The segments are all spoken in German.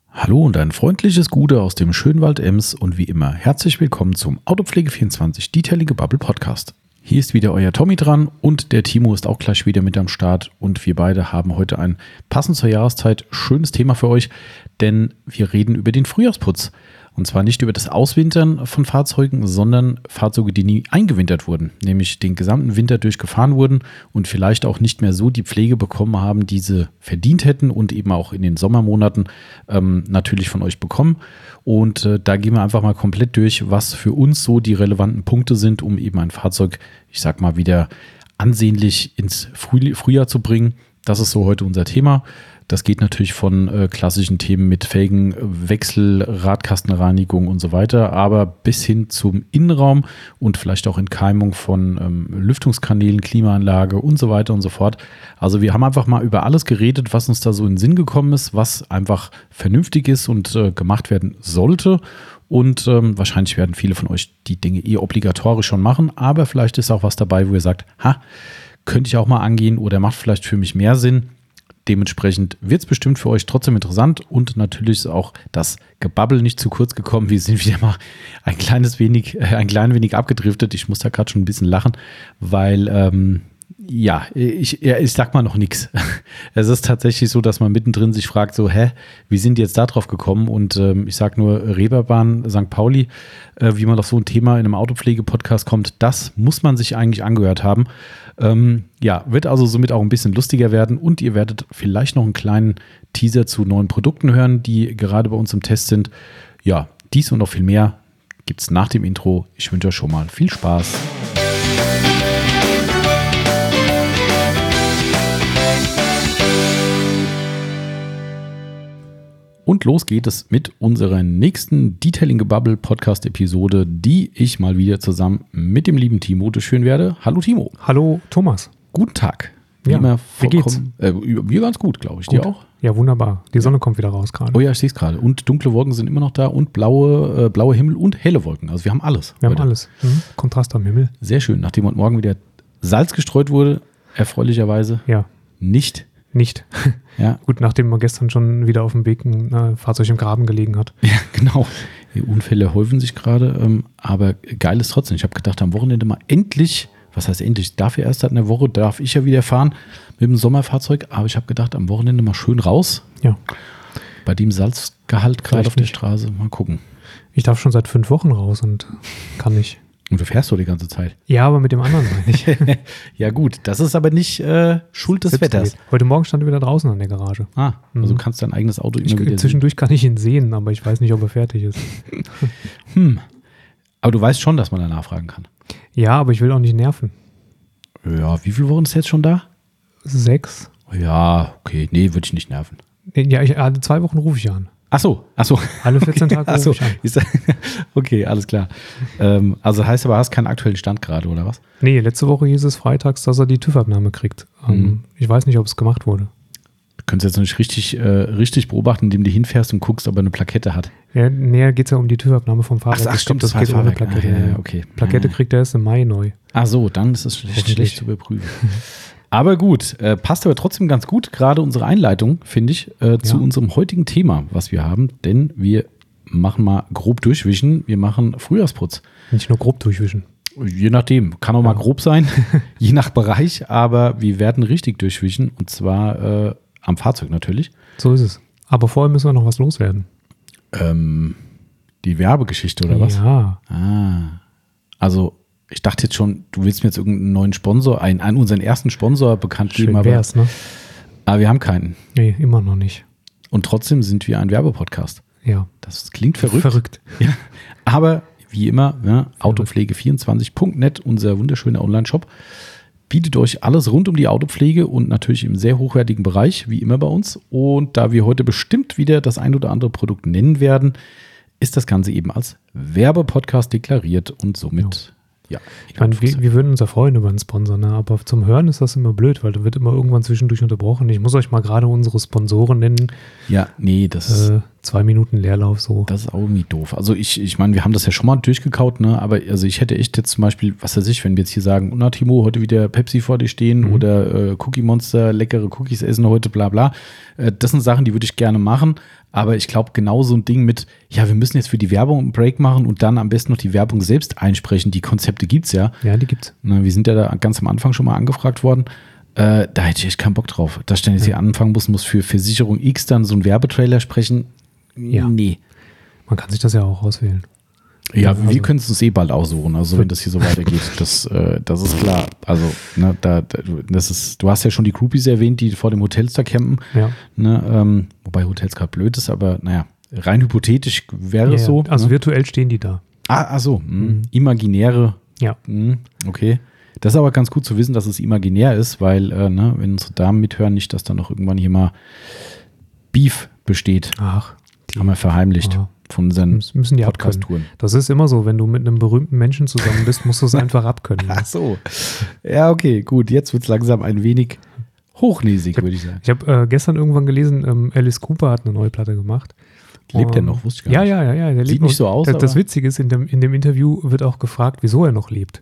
Hallo und ein freundliches Gute aus dem Schönwald Ems und wie immer herzlich willkommen zum Autopflege24 Detailing Gebubble Podcast. Hier ist wieder euer Tommy dran und der Timo ist auch gleich wieder mit am Start und wir beide haben heute ein passend zur Jahreszeit schönes Thema für euch, denn wir reden über den Frühjahrsputz. Und zwar nicht über das Auswintern von Fahrzeugen, sondern Fahrzeuge, die nie eingewintert wurden, nämlich den gesamten Winter durchgefahren wurden und vielleicht auch nicht mehr so die Pflege bekommen haben, die sie verdient hätten und eben auch in den Sommermonaten natürlich von euch bekommen. Und da gehen wir einfach mal komplett durch, was für uns so die relevanten Punkte sind, um eben ein Fahrzeug, ich sag mal, wieder ansehnlich ins Frühjahr zu bringen. Das ist so heute unser Thema. Das geht natürlich von klassischen Themen mit Felgenwechsel, Radkastenreinigung und so weiter, aber bis hin zum Innenraum und vielleicht auch Entkeimung von Lüftungskanälen, Klimaanlage und so weiter und so fort. Also wir haben einfach mal über alles geredet, was uns da so in den Sinn gekommen ist, was einfach vernünftig ist und gemacht werden sollte. Und wahrscheinlich werden viele von euch die Dinge obligatorisch schon machen, aber vielleicht ist auch was dabei, wo ihr sagt, könnte ich auch mal angehen oder macht vielleicht für mich mehr Sinn. Dementsprechend wird es bestimmt für euch trotzdem interessant und natürlich ist auch das Gebabbel nicht zu kurz gekommen. Wir sind wieder mal ein klein wenig abgedriftet. Ich muss da gerade schon ein bisschen lachen, weil ich sag mal noch nichts. Es ist tatsächlich so, dass man mittendrin sich fragt so, wie sind die jetzt da drauf gekommen? Und ich sag nur Reeperbahn, St. Pauli, wie man auf so ein Thema in einem Autopflege-Podcast kommt, das muss man sich eigentlich angehört haben. Wird also somit auch ein bisschen lustiger werden und ihr werdet vielleicht noch einen kleinen Teaser zu neuen Produkten hören, die gerade bei uns im Test sind. Ja, dies und noch viel mehr gibt es nach dem Intro. Ich wünsche euch schon mal viel Spaß. Und los geht es mit unserer nächsten Detailing Gebubble Podcast Episode, die ich mal wieder zusammen mit dem lieben Timo durchführen werde. Hallo Timo. Hallo Thomas. Guten Tag. Wie geht's? Mir ganz gut, glaube ich. Gut. Dir auch? Ja, wunderbar. Die Sonne kommt wieder raus gerade. Oh ja, ich sehe es gerade. Und dunkle Wolken sind immer noch da und blaue Himmel und helle Wolken. Also wir haben alles. Wir haben alles. Kontrast am Himmel. Sehr schön. Nachdem heute Morgen wieder Salz gestreut wurde, erfreulicherweise nicht. Ja. Gut, nachdem man gestern schon wieder auf dem Weg ein Fahrzeug im Graben gelegen hat. Ja, genau. Die Unfälle häufen sich gerade, aber geil ist trotzdem. Ich habe gedacht, am Wochenende mal endlich, was heißt endlich, dafür erst in der Woche, darf ich ja wieder fahren mit dem Sommerfahrzeug, aber ich habe gedacht, am Wochenende mal schön raus. Ja. Bei dem Salzgehalt gerade auf der Straße, mal gucken. Ich darf schon seit 5 Wochen raus und kann nicht. Und du fährst so die ganze Zeit. Ja, aber mit dem anderen meine ich. Ja gut, das ist aber nicht Schuld des Wetters. Heute Morgen stand er wieder draußen an der Garage. Also du kannst dein eigenes Auto immer wieder zwischendurch kann ich ihn sehen, aber ich weiß nicht, ob er fertig ist. Aber du weißt schon, dass man da nachfragen kann. Ja, aber ich will auch nicht nerven. Ja, wie viele Wochen ist jetzt schon da? 6. Ja, okay. Nee, würde ich nicht nerven. Ja, alle 2 Wochen rufe ich an. Ach so. Alle 14 Tage rufe ich an. Okay, alles klar. Also heißt aber, hast keinen aktuellen Stand gerade, oder was? Nee, letzte Woche hieß es freitags, dass er die TÜV-Abnahme kriegt. Ich weiß nicht, ob es gemacht wurde. Du könntest jetzt noch nicht richtig beobachten, indem du hinfährst und guckst, ob er eine Plakette hat. Ja, näher geht es ja um die TÜV-Abnahme vom Fahrrad. Ach stimmt, das geht ohne Plakette. Okay. Plakette kriegt er erst im Mai neu. Ach so, dann ist es schlecht zu überprüfen. Aber gut, passt aber trotzdem ganz gut, gerade unsere Einleitung, finde ich, zu unserem heutigen Thema, was wir haben, denn wir machen mal grob durchwischen, wir machen Frühjahrsputz. Nicht nur grob durchwischen. Je nachdem, kann auch mal grob sein, je nach Bereich, aber wir werden richtig durchwischen und zwar am Fahrzeug natürlich. So ist es. Aber vorher müssen wir noch was loswerden. Die Werbegeschichte oder was? Ja. Also ich dachte jetzt schon, du willst mir jetzt irgendeinen neuen Sponsor, unseren ersten Sponsor bekannt geben. Schön wär's, ne? Aber wir haben keinen. Nee, immer noch nicht. Und trotzdem sind wir ein Werbepodcast. Ja. Das klingt verrückt. Ja. Aber wie immer, autopflege24.net, unser wunderschöner Online-Shop, bietet euch alles rund um die Autopflege und natürlich im sehr hochwertigen Bereich, wie immer bei uns. Und da wir heute bestimmt wieder das ein oder andere Produkt nennen werden, ist das Ganze eben als Werbepodcast deklariert und somit Ja. Ich meine, wir würden uns ja freuen über einen Sponsor, ne? Aber zum Hören ist das immer blöd, weil da wird immer irgendwann zwischendurch unterbrochen. Ich muss euch mal gerade unsere Sponsoren nennen. Ja, nee, das ist 2 Minuten Leerlauf so. Das ist auch irgendwie doof. Also ich meine, wir haben das ja schon mal durchgekaut, ne? Aber also ich hätte echt jetzt zum Beispiel, was weiß ich, wenn wir jetzt hier sagen, na Timo, heute wieder Pepsi vor dir stehen oder Cookie Monster, leckere Cookies essen heute, bla bla. Das sind Sachen, die würde ich gerne machen. Aber ich glaube, genau so ein Ding mit, ja, wir müssen jetzt für die Werbung einen Break machen und dann am besten noch die Werbung selbst einsprechen. Die Konzepte gibt's ja. Ja, die gibt's. Wir sind ja da ganz am Anfang schon mal angefragt worden. Da hätte ich echt keinen Bock drauf. Dass ich dann jetzt hier anfangen muss für Versicherung X dann so einen Werbetrailer sprechen. Ja. Nee. Man kann sich das ja auch auswählen. Ja, Also- wir können es uns bald aussuchen, also wenn das hier so weitergeht. Das ist klar. Also, ne, du hast ja schon die Groupies erwähnt, die vor dem Hotels da campen. Ja. Ne, wobei Hotels gerade blöd ist, aber naja, rein hypothetisch wäre es so. Also ne? virtuell stehen die da. Ach so, imaginäre. Ja. Okay. Das ist aber ganz gut zu wissen, dass es imaginär ist, weil, wenn unsere Damen mithören, nicht, dass da noch irgendwann hier mal Beef besteht. Ach, Haben wir verheimlicht Ja. von unseren müssen die abkönnen. Podcast-Touren. Das ist immer so, wenn du mit einem berühmten Menschen zusammen bist, musst du es einfach abkönnen. Ach so. Ja, okay, gut. Jetzt wird es langsam ein wenig hochnäsig, würde ich sagen. Ich habe gestern irgendwann gelesen, Alice Cooper hat eine neue Platte gemacht. Lebt er noch? Wusste ich gar Ja, nicht. der Sieht lebt nicht noch. so aus, Das aber- Witzige ist, in dem Interview wird auch gefragt, wieso er noch lebt.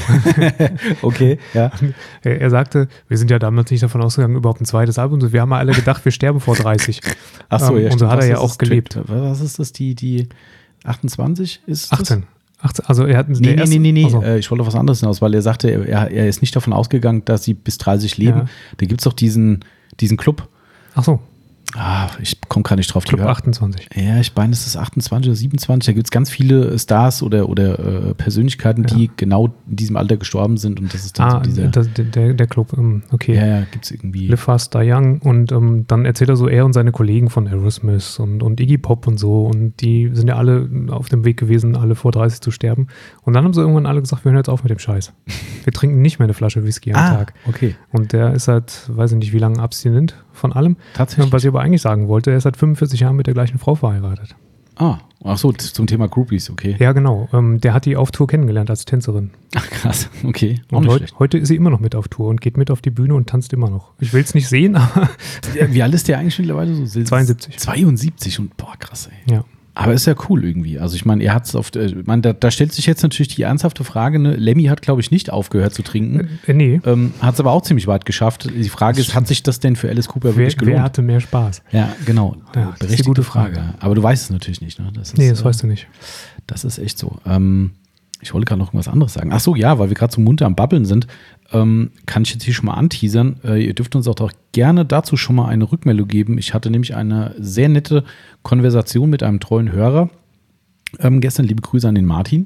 Okay, ja. Er sagte, wir sind ja damals nicht davon ausgegangen, überhaupt ein zweites Album. Wir haben ja alle gedacht, wir sterben vor 30. Ach so, ja. Und so stimmt. hat er Was ja ist auch das? gelebt. Was ist das? Die 28 ist das? 18. Also er hat Nee. Also, Ich wollte auf was anderes hinaus, weil er sagte, er ist nicht davon ausgegangen, dass sie bis 30 leben. Ja. Da gibt es doch diesen Club. ach so, Ich komme gerade nicht drauf. Club Die 28. Ja, ich meine, es ist 28 oder 27. Da gibt es ganz viele Stars oder Persönlichkeiten, die genau in diesem Alter gestorben sind. Und das ist dann so dieser. Der Club, okay. Ja, gibt es irgendwie. Live Fast, Die Young und dann erzählt er so, er und seine Kollegen von Aerosmith und Iggy Pop und so und die sind ja alle auf dem Weg gewesen, alle vor 30 zu sterben und dann haben sie irgendwann alle gesagt, wir hören jetzt auf mit dem Scheiß. Wir trinken nicht mehr eine Flasche Whisky am Tag. Okay. Und der ist seit, weiß ich nicht wie lange, abstinent von allem. Tatsächlich. Was ich aber eigentlich sagen wollte, er ist seit 45 Jahren mit der gleichen Frau verheiratet. Ach so, zum Thema Groupies, okay. Ja, genau. Der hat die auf Tour kennengelernt als Tänzerin. Ach, krass, okay. Auch Und nicht schlecht. heute ist sie immer noch mit auf Tour und geht mit auf die Bühne und tanzt immer noch. Ich will es nicht sehen, aber Ja, wie alt ist der eigentlich mittlerweile so? 72. 72 und boah, krass, ey. ja. Aber ist ja cool irgendwie. Also ich meine, er hat es oft, da stellt sich jetzt natürlich die ernsthafte Frage, ne? Lemmy hat, glaube ich, nicht aufgehört zu trinken. Nee. Hat es aber auch ziemlich weit geschafft. Die Frage ist, hat sich das denn für Alice Cooper wirklich gelohnt? Wer hatte mehr Spaß? Ja, genau. Ja, das ist eine Berechtigte gute Frage. Frage. Aber du weißt es natürlich nicht, ne? Das weißt du nicht. Das ist echt so. Ich wollte gerade noch irgendwas anderes sagen. Ach so, ja, weil wir gerade so munter am Babbeln sind, kann ich jetzt hier schon mal anteasern. Ihr dürft uns auch gerne dazu schon mal eine Rückmeldung geben. Ich hatte nämlich eine sehr nette Konversation mit einem treuen Hörer. Gestern, liebe Grüße an den Martin,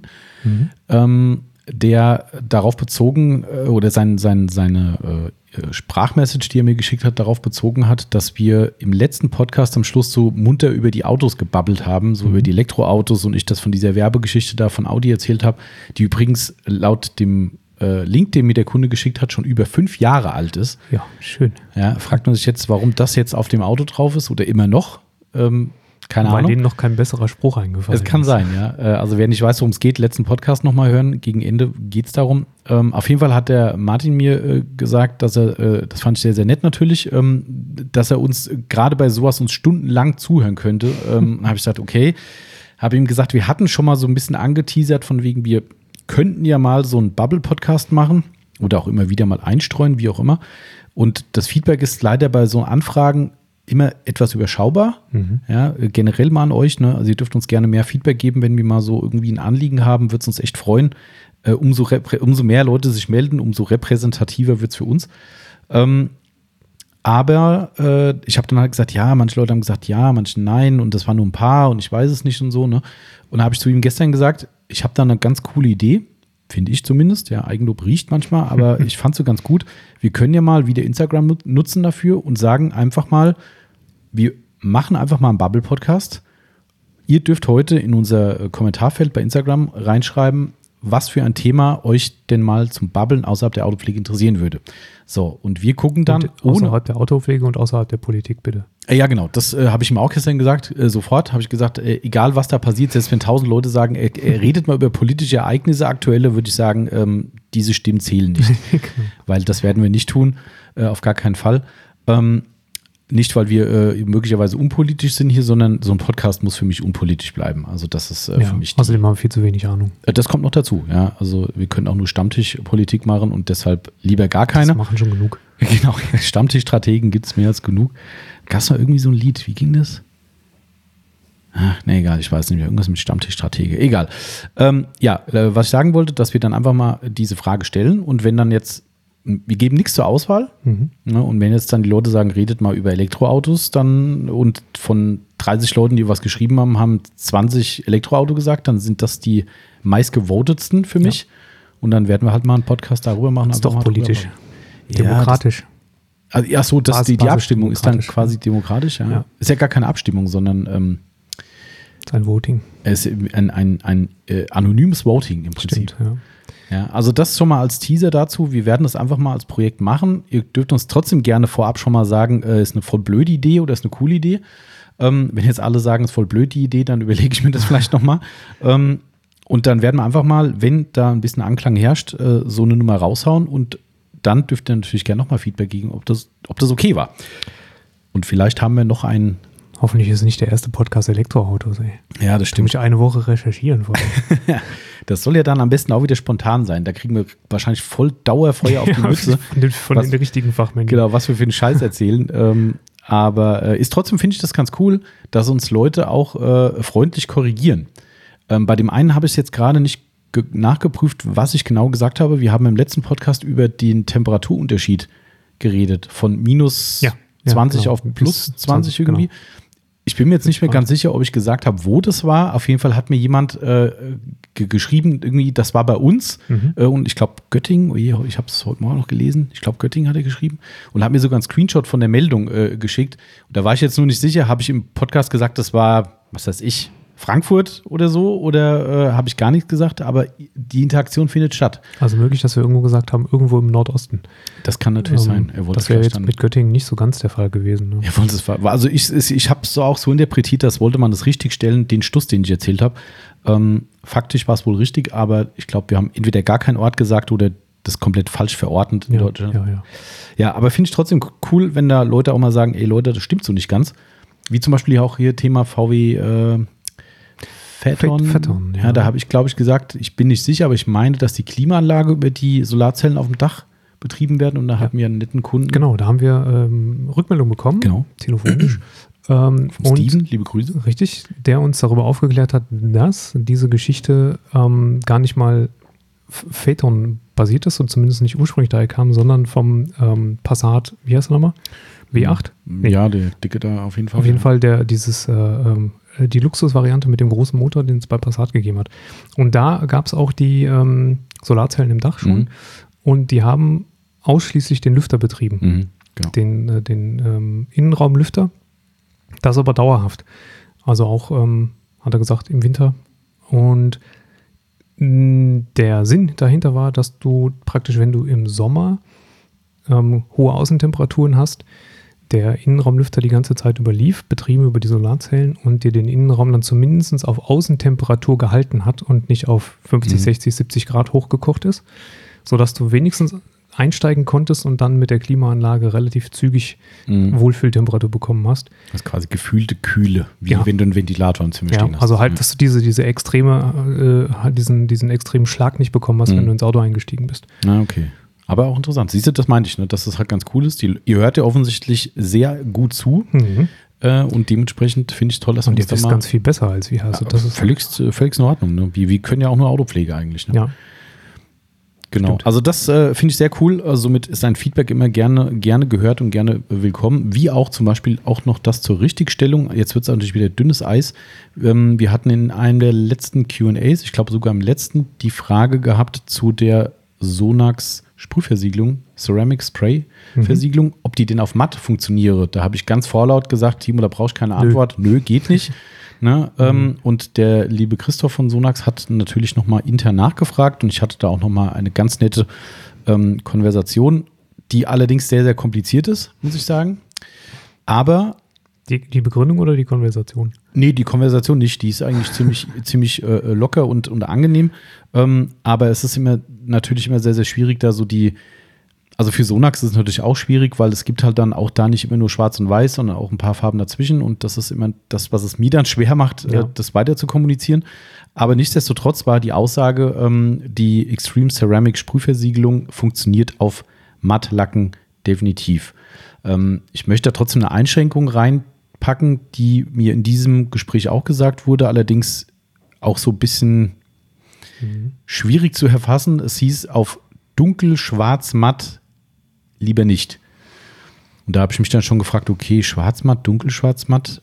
der darauf bezogen, oder seine Sprachmessage, die er mir geschickt hat, darauf bezogen hat, dass wir im letzten Podcast am Schluss so munter über die Autos gebabbelt haben, so über die Elektroautos und ich das von dieser Werbegeschichte da von Audi erzählt habe, die übrigens laut dem Link, den mir der Kunde geschickt hat, schon über 5 Jahre alt ist. Ja, schön. Ja, fragt man sich jetzt, warum das jetzt auf dem Auto drauf ist oder immer noch. Keine Weil Ahnung. denen noch kein besserer Spruch eingefallen Es kann ist. sein, ja. Also wer nicht weiß, worum es geht, letzten Podcast nochmal hören. Gegen Ende geht es darum. Auf jeden Fall hat der Martin mir gesagt, dass er, das fand ich sehr, sehr nett natürlich, dass er uns gerade bei sowas uns stundenlang zuhören könnte. Habe ich gesagt, okay. Habe ihm gesagt, wir hatten schon mal so ein bisschen angeteasert von wegen, wir könnten ja mal so einen Bubble-Podcast machen oder auch immer wieder mal einstreuen, wie auch immer. Und das Feedback ist leider bei so Anfragen immer etwas überschaubar. Ja, generell mal an euch. Ne? Also ihr dürft uns gerne mehr Feedback geben, wenn wir mal so irgendwie ein Anliegen haben, wird es uns echt freuen. Umso mehr Leute sich melden, umso repräsentativer wird es für uns. Aber ich habe dann halt gesagt, ja, manche Leute haben gesagt, ja, manche nein und das waren nur ein paar und ich weiß es nicht und so. Ne? Und da habe ich zu ihm gestern gesagt, ich habe da eine ganz coole Idee, finde ich zumindest. Ja, Eigenlob riecht manchmal, aber ich fand es so ganz gut. Wir können ja mal wieder Instagram nutzen dafür und sagen einfach mal, wir machen einfach mal einen Bubble-Podcast. Ihr dürft heute in unser Kommentarfeld bei Instagram reinschreiben, was für ein Thema euch denn mal zum Babbeln außerhalb der Autopflege interessieren würde. So, und wir gucken dann Und außerhalb der Autopflege und außerhalb der Politik, bitte. Ja, genau, das habe ich ihm auch gestern gesagt. Sofort habe ich gesagt, egal was da passiert, selbst wenn 1000 Leute sagen, er redet mal über politische Ereignisse aktuelle, würde ich sagen, diese Stimmen zählen nicht. Weil das werden wir nicht tun, auf gar keinen Fall. Nicht, weil wir möglicherweise unpolitisch sind hier, sondern so ein Podcast muss für mich unpolitisch bleiben. Also das ist für mich außerdem haben wir viel zu wenig Ahnung. das kommt noch dazu, ja. Also wir können auch nur Stammtischpolitik machen und deshalb lieber gar keine. Das machen schon genug. Genau, Stammtischstrategen gibt es mehr als genug. Gab es mal irgendwie so ein Lied, wie ging das? Ach, nee, egal, ich weiß nicht mehr. Irgendwas mit Stammtischstratege. Egal. Was ich sagen wollte, dass wir dann einfach mal diese Frage stellen und wenn dann jetzt, wir geben nichts zur Auswahl, ne, und wenn jetzt dann die Leute sagen, redet mal über Elektroautos, dann und von 30 Leuten, die was geschrieben haben, haben 20 Elektroauto gesagt, dann sind das die meistgevotetsten für mich. Ja. Und dann werden wir halt mal einen Podcast darüber machen. Das ist doch politisch. Demokratisch. Die Abstimmung ist dann quasi demokratisch. Ja. Ist ja gar keine Abstimmung, sondern ein Voting. Es ist ein anonymes Voting im Prinzip. Stimmt, ja, also das schon mal als Teaser dazu. Wir werden das einfach mal als Projekt machen. Ihr dürft uns trotzdem gerne vorab schon mal sagen, ist eine voll blöde Idee oder ist eine coole Idee. Wenn jetzt alle sagen, ist voll blöd die Idee, dann überlege ich mir das vielleicht nochmal. Und dann werden wir einfach mal, wenn da ein bisschen Anklang herrscht, so eine Nummer raushauen und dann dürft ihr natürlich gerne nochmal Feedback geben, ob das okay war. Und vielleicht haben wir noch einen. Hoffentlich ist es nicht der erste Podcast Elektroautos, ey. Ja, das stimmt. Da muss ich eine Woche recherchieren vorher. Das soll ja dann am besten auch wieder spontan sein. Da kriegen wir wahrscheinlich voll Dauerfeuer auf die Mütze. Von den richtigen Fachmännern. Genau, was wir für einen Scheiß erzählen. Aber trotzdem finde ich das ganz cool, dass uns Leute auch freundlich korrigieren. Bei dem einen habe ich es jetzt gerade nicht nachgeprüft, was ich genau gesagt habe. Wir haben im letzten Podcast über den Temperaturunterschied geredet. Von minus 20 genau. Auf plus 20 irgendwie. Genau. Ich bin mir jetzt nicht mehr ganz sicher, ob ich gesagt habe, wo das war. Auf jeden Fall hat mir jemand geschrieben, irgendwie, das war bei uns. Und ich glaube, Göttingen, ich habe es heute Morgen noch gelesen. Ich glaube, Göttingen hat er geschrieben. Und hat mir sogar einen Screenshot von der Meldung geschickt. Und da war ich jetzt nur nicht sicher, habe ich im Podcast gesagt, das war, was weiß ich, Frankfurt oder so, oder habe ich gar nichts gesagt, aber die Interaktion findet statt. Also möglich, dass wir irgendwo gesagt haben, irgendwo im Nordosten. Das kann natürlich sein. Das wäre jetzt mit Göttingen nicht so ganz der Fall gewesen. Ne? Also ich habe es auch so interpretiert, dass wollte man das richtig stellen, den Stuss, den ich erzählt habe. Faktisch war es wohl richtig, aber ich glaube, wir haben entweder gar keinen Ort gesagt oder das komplett falsch verordnet in Deutschland. Ja, aber finde ich trotzdem cool, wenn da Leute auch mal sagen, ey Leute, das stimmt so nicht ganz. Wie zum Beispiel auch hier Thema VW Phaeton. Ja, da habe ich, glaube ich, gesagt, ich bin nicht sicher, aber ich meine, dass die Klimaanlage über die Solarzellen auf dem Dach betrieben werden und da hatten wir einen netten Kunden. Genau, da haben wir Rückmeldung bekommen, telefonisch. Von Steven, liebe Grüße. Richtig, der uns darüber aufgeklärt hat, dass diese Geschichte gar nicht mal Phaeton basiert ist und zumindest nicht ursprünglich daher kam, sondern vom Passat, wie heißt er nochmal? W8? Nee. Ja, der dicke da auf jeden Fall. Auf jeden Fall die Luxusvariante mit dem großen Motor, den es bei Passat gegeben hat. Und da gab es auch die Solarzellen im Dach schon. Und die haben ausschließlich den Lüfter betrieben. Genau. Den Innenraumlüfter. Das aber dauerhaft. Also auch, hat er gesagt, im Winter. Und der Sinn dahinter war, dass du praktisch, wenn du im Sommer hohe Außentemperaturen hast, der Innenraumlüfter die ganze Zeit über lief, betrieben über die Solarzellen und dir den Innenraum dann zumindest auf Außentemperatur gehalten hat und nicht auf 50, 60, 70 Grad hochgekocht ist, sodass du wenigstens einsteigen konntest und dann mit der Klimaanlage relativ zügig Wohlfühltemperatur bekommen hast. Das ist quasi gefühlte Kühle, wie wenn du einen Ventilator im Zimmer stehen hast. Also halt, dass du diese extreme, diesen extremen Schlag nicht bekommen hast, wenn du ins Auto eingestiegen bist. Ah, okay. Aber auch interessant. Siehst du, das meinte ich, ne? Dass das halt ganz cool ist. Ihr hört ja offensichtlich sehr gut zu. Und dementsprechend finde ich es toll, dass und ihr wisst ganz viel besser als wir. Also das ist völlig in Ordnung. Ne? Wir können ja auch nur Autopflege eigentlich. Ne? Ja. Genau. Stimmt. Also das finde ich sehr cool. Also somit ist ein Feedback immer gerne gehört und gerne willkommen. Wie auch zum Beispiel auch noch das zur Richtigstellung. Jetzt wird es natürlich wieder dünnes Eis. Wir hatten in einem der letzten Q&As, ich glaube sogar im letzten, die Frage gehabt zu der Sonax Sprühversiegelung, Ceramic Spray Versiegelung, ob die denn auf matt funktioniere. Da habe ich ganz vorlaut gesagt, Timo, da brauchst du keine Antwort. Nö, geht nicht. Ne? Und der liebe Christoph von Sonax hat natürlich nochmal intern nachgefragt und ich hatte da auch nochmal eine ganz nette Konversation, die allerdings sehr, sehr kompliziert ist, muss ich sagen. Aber die Begründung oder die Konversation? Nee, die Konversation nicht. Die ist eigentlich ziemlich locker und angenehm. Aber es ist natürlich immer sehr, sehr schwierig, da so also für Sonax ist es natürlich auch schwierig, weil es gibt halt dann auch da nicht immer nur schwarz und weiß, sondern auch ein paar Farben dazwischen. Und das ist immer das, was es mir dann schwer macht, das weiter zu kommunizieren. Aber nichtsdestotrotz war die Aussage, die Extreme Ceramic Sprühversiegelung funktioniert auf Mattlacken definitiv. Ich möchte da trotzdem eine Einschränkung reinbringen, packen, die mir in diesem Gespräch auch gesagt wurde, allerdings auch so ein bisschen schwierig zu erfassen. Es hieß auf dunkel, schwarz, matt lieber nicht. Und da habe ich mich dann schon gefragt, okay, schwarz, matt, dunkel, schwarz, matt.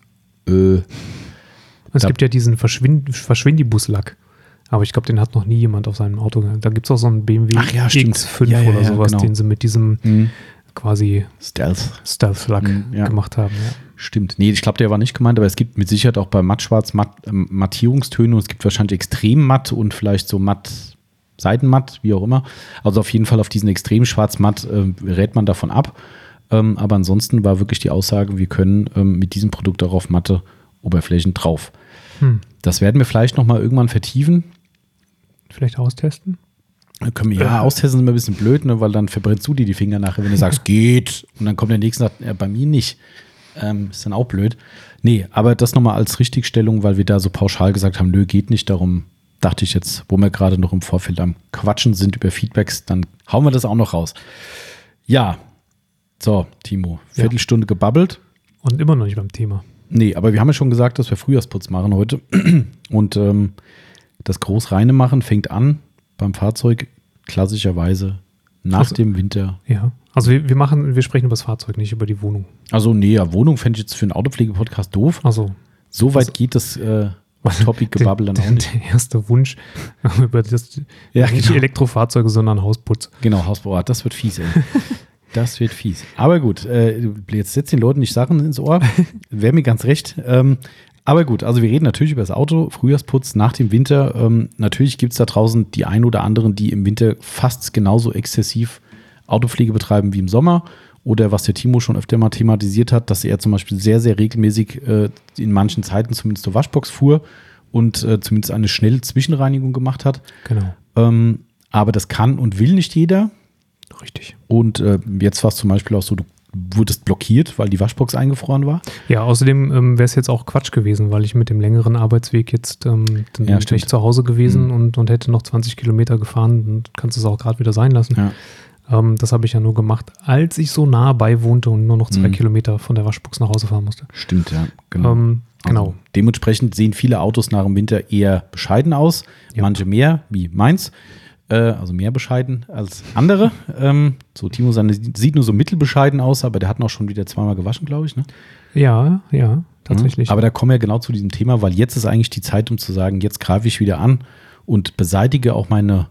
Es gibt ja diesen Verschwindibus-Lack. Aber ich glaube, den hat noch nie jemand auf seinem Auto. Da gibt es auch so einen BMW X5 oder sowas, genau, den sie mit diesem quasi Stealth-Lack gemacht haben. Ja. Stimmt. Nee, ich glaube, der war nicht gemeint, aber es gibt mit Sicherheit auch bei Mattschwarz Mattierungstöne und es gibt wahrscheinlich extrem matt und vielleicht so matt, Seitenmatt, wie auch immer. Also auf jeden Fall auf diesen extrem schwarz-matt rät man davon ab. Aber ansonsten war wirklich die Aussage, wir können mit diesem Produkt auch auf matte Oberflächen drauf. Das werden wir vielleicht nochmal irgendwann vertiefen. Vielleicht austesten? Austesten ist immer ein bisschen blöd, ne, weil dann verbrennst du dir die Finger nachher, wenn du sagst, geht. Und dann kommt der nächste und sagt, bei mir nicht. Ist dann auch blöd. Nee, aber das nochmal als Richtigstellung, weil wir da so pauschal gesagt haben, nö, geht nicht. Darum dachte ich jetzt, wo wir gerade noch im Vorfeld am Quatschen sind über Feedbacks, dann hauen wir das auch noch raus. Ja, so, Timo, Viertelstunde gebabbelt. Und immer noch nicht beim Thema. Nee, aber wir haben ja schon gesagt, dass wir Frühjahrsputz machen heute. Und das Großreine machen fängt an beim Fahrzeug klassischerweise nach dem Winter. Ja, also wir sprechen über das Fahrzeug, nicht über die Wohnung. Also nee, Wohnung fände ich jetzt für einen Autopflege-Podcast doof. So weit geht das Topic-Gebabbel dann auch nicht. Der erste Wunsch über das nicht Elektrofahrzeuge, sondern Hausputz. Genau, Hausbau. Das wird fies, ey. Das wird fies. Aber gut, jetzt setzt den Leuten nicht Sachen ins Ohr. Wäre mir ganz recht. Aber gut, also wir reden natürlich über das Auto, Frühjahrsputz nach dem Winter. Natürlich gibt es da draußen die ein oder anderen, die im Winter fast genauso exzessiv Autopflege betreiben wie im Sommer. Oder was der Timo schon öfter mal thematisiert hat, dass er zum Beispiel sehr, sehr regelmäßig in manchen Zeiten zumindest zur Waschbox fuhr und zumindest eine schnelle Zwischenreinigung gemacht hat. Genau. Aber das kann und will nicht jeder. Richtig. Und jetzt war es zum Beispiel auch so, du wurdest blockiert, weil die Waschbox eingefroren war. Ja, außerdem wäre es jetzt auch Quatsch gewesen, weil ich mit dem längeren Arbeitsweg jetzt dann wäre ich zu Hause gewesen und hätte noch 20 Kilometer gefahren und kannst es auch gerade wieder sein lassen. Ja. Das habe ich ja nur gemacht, als ich so nah bei wohnte und nur noch 2 Kilometer von der Waschbox nach Hause fahren musste. Stimmt, ja, genau. Genau. Also, dementsprechend sehen viele Autos nach dem Winter eher bescheiden aus, manche mehr, wie meins. Also mehr bescheiden als andere. So Timo sieht nur so mittelbescheiden aus, aber der hat noch schon wieder zweimal gewaschen, glaube ich. Ne? Ja, tatsächlich. Aber da kommen wir genau zu diesem Thema, weil jetzt ist eigentlich die Zeit, um zu sagen, jetzt greife ich wieder an und beseitige auch meine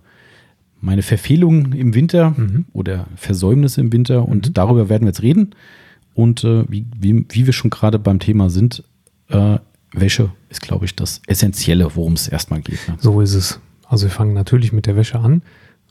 Verfehlungen im Winter oder Versäumnisse im Winter. Und darüber werden wir jetzt reden. Und wie wir schon gerade beim Thema sind, Wäsche ist, glaube ich, das Essentielle, worum es erstmal geht. Ne? So ist es. Also wir fangen natürlich mit der Wäsche an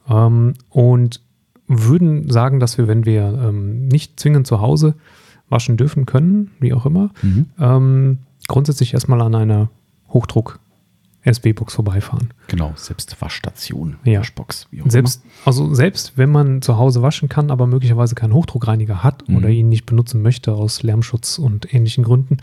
und würden sagen, dass wir, wenn wir nicht zwingend zu Hause waschen dürfen können, wie auch immer, grundsätzlich erstmal an einer Hochdruck-SB-Box vorbeifahren. Genau, Selbstwaschstation, Waschbox, wie auch immer. Also selbst wenn man zu Hause waschen kann, aber möglicherweise keinen Hochdruckreiniger hat oder ihn nicht benutzen möchte aus Lärmschutz und ähnlichen Gründen,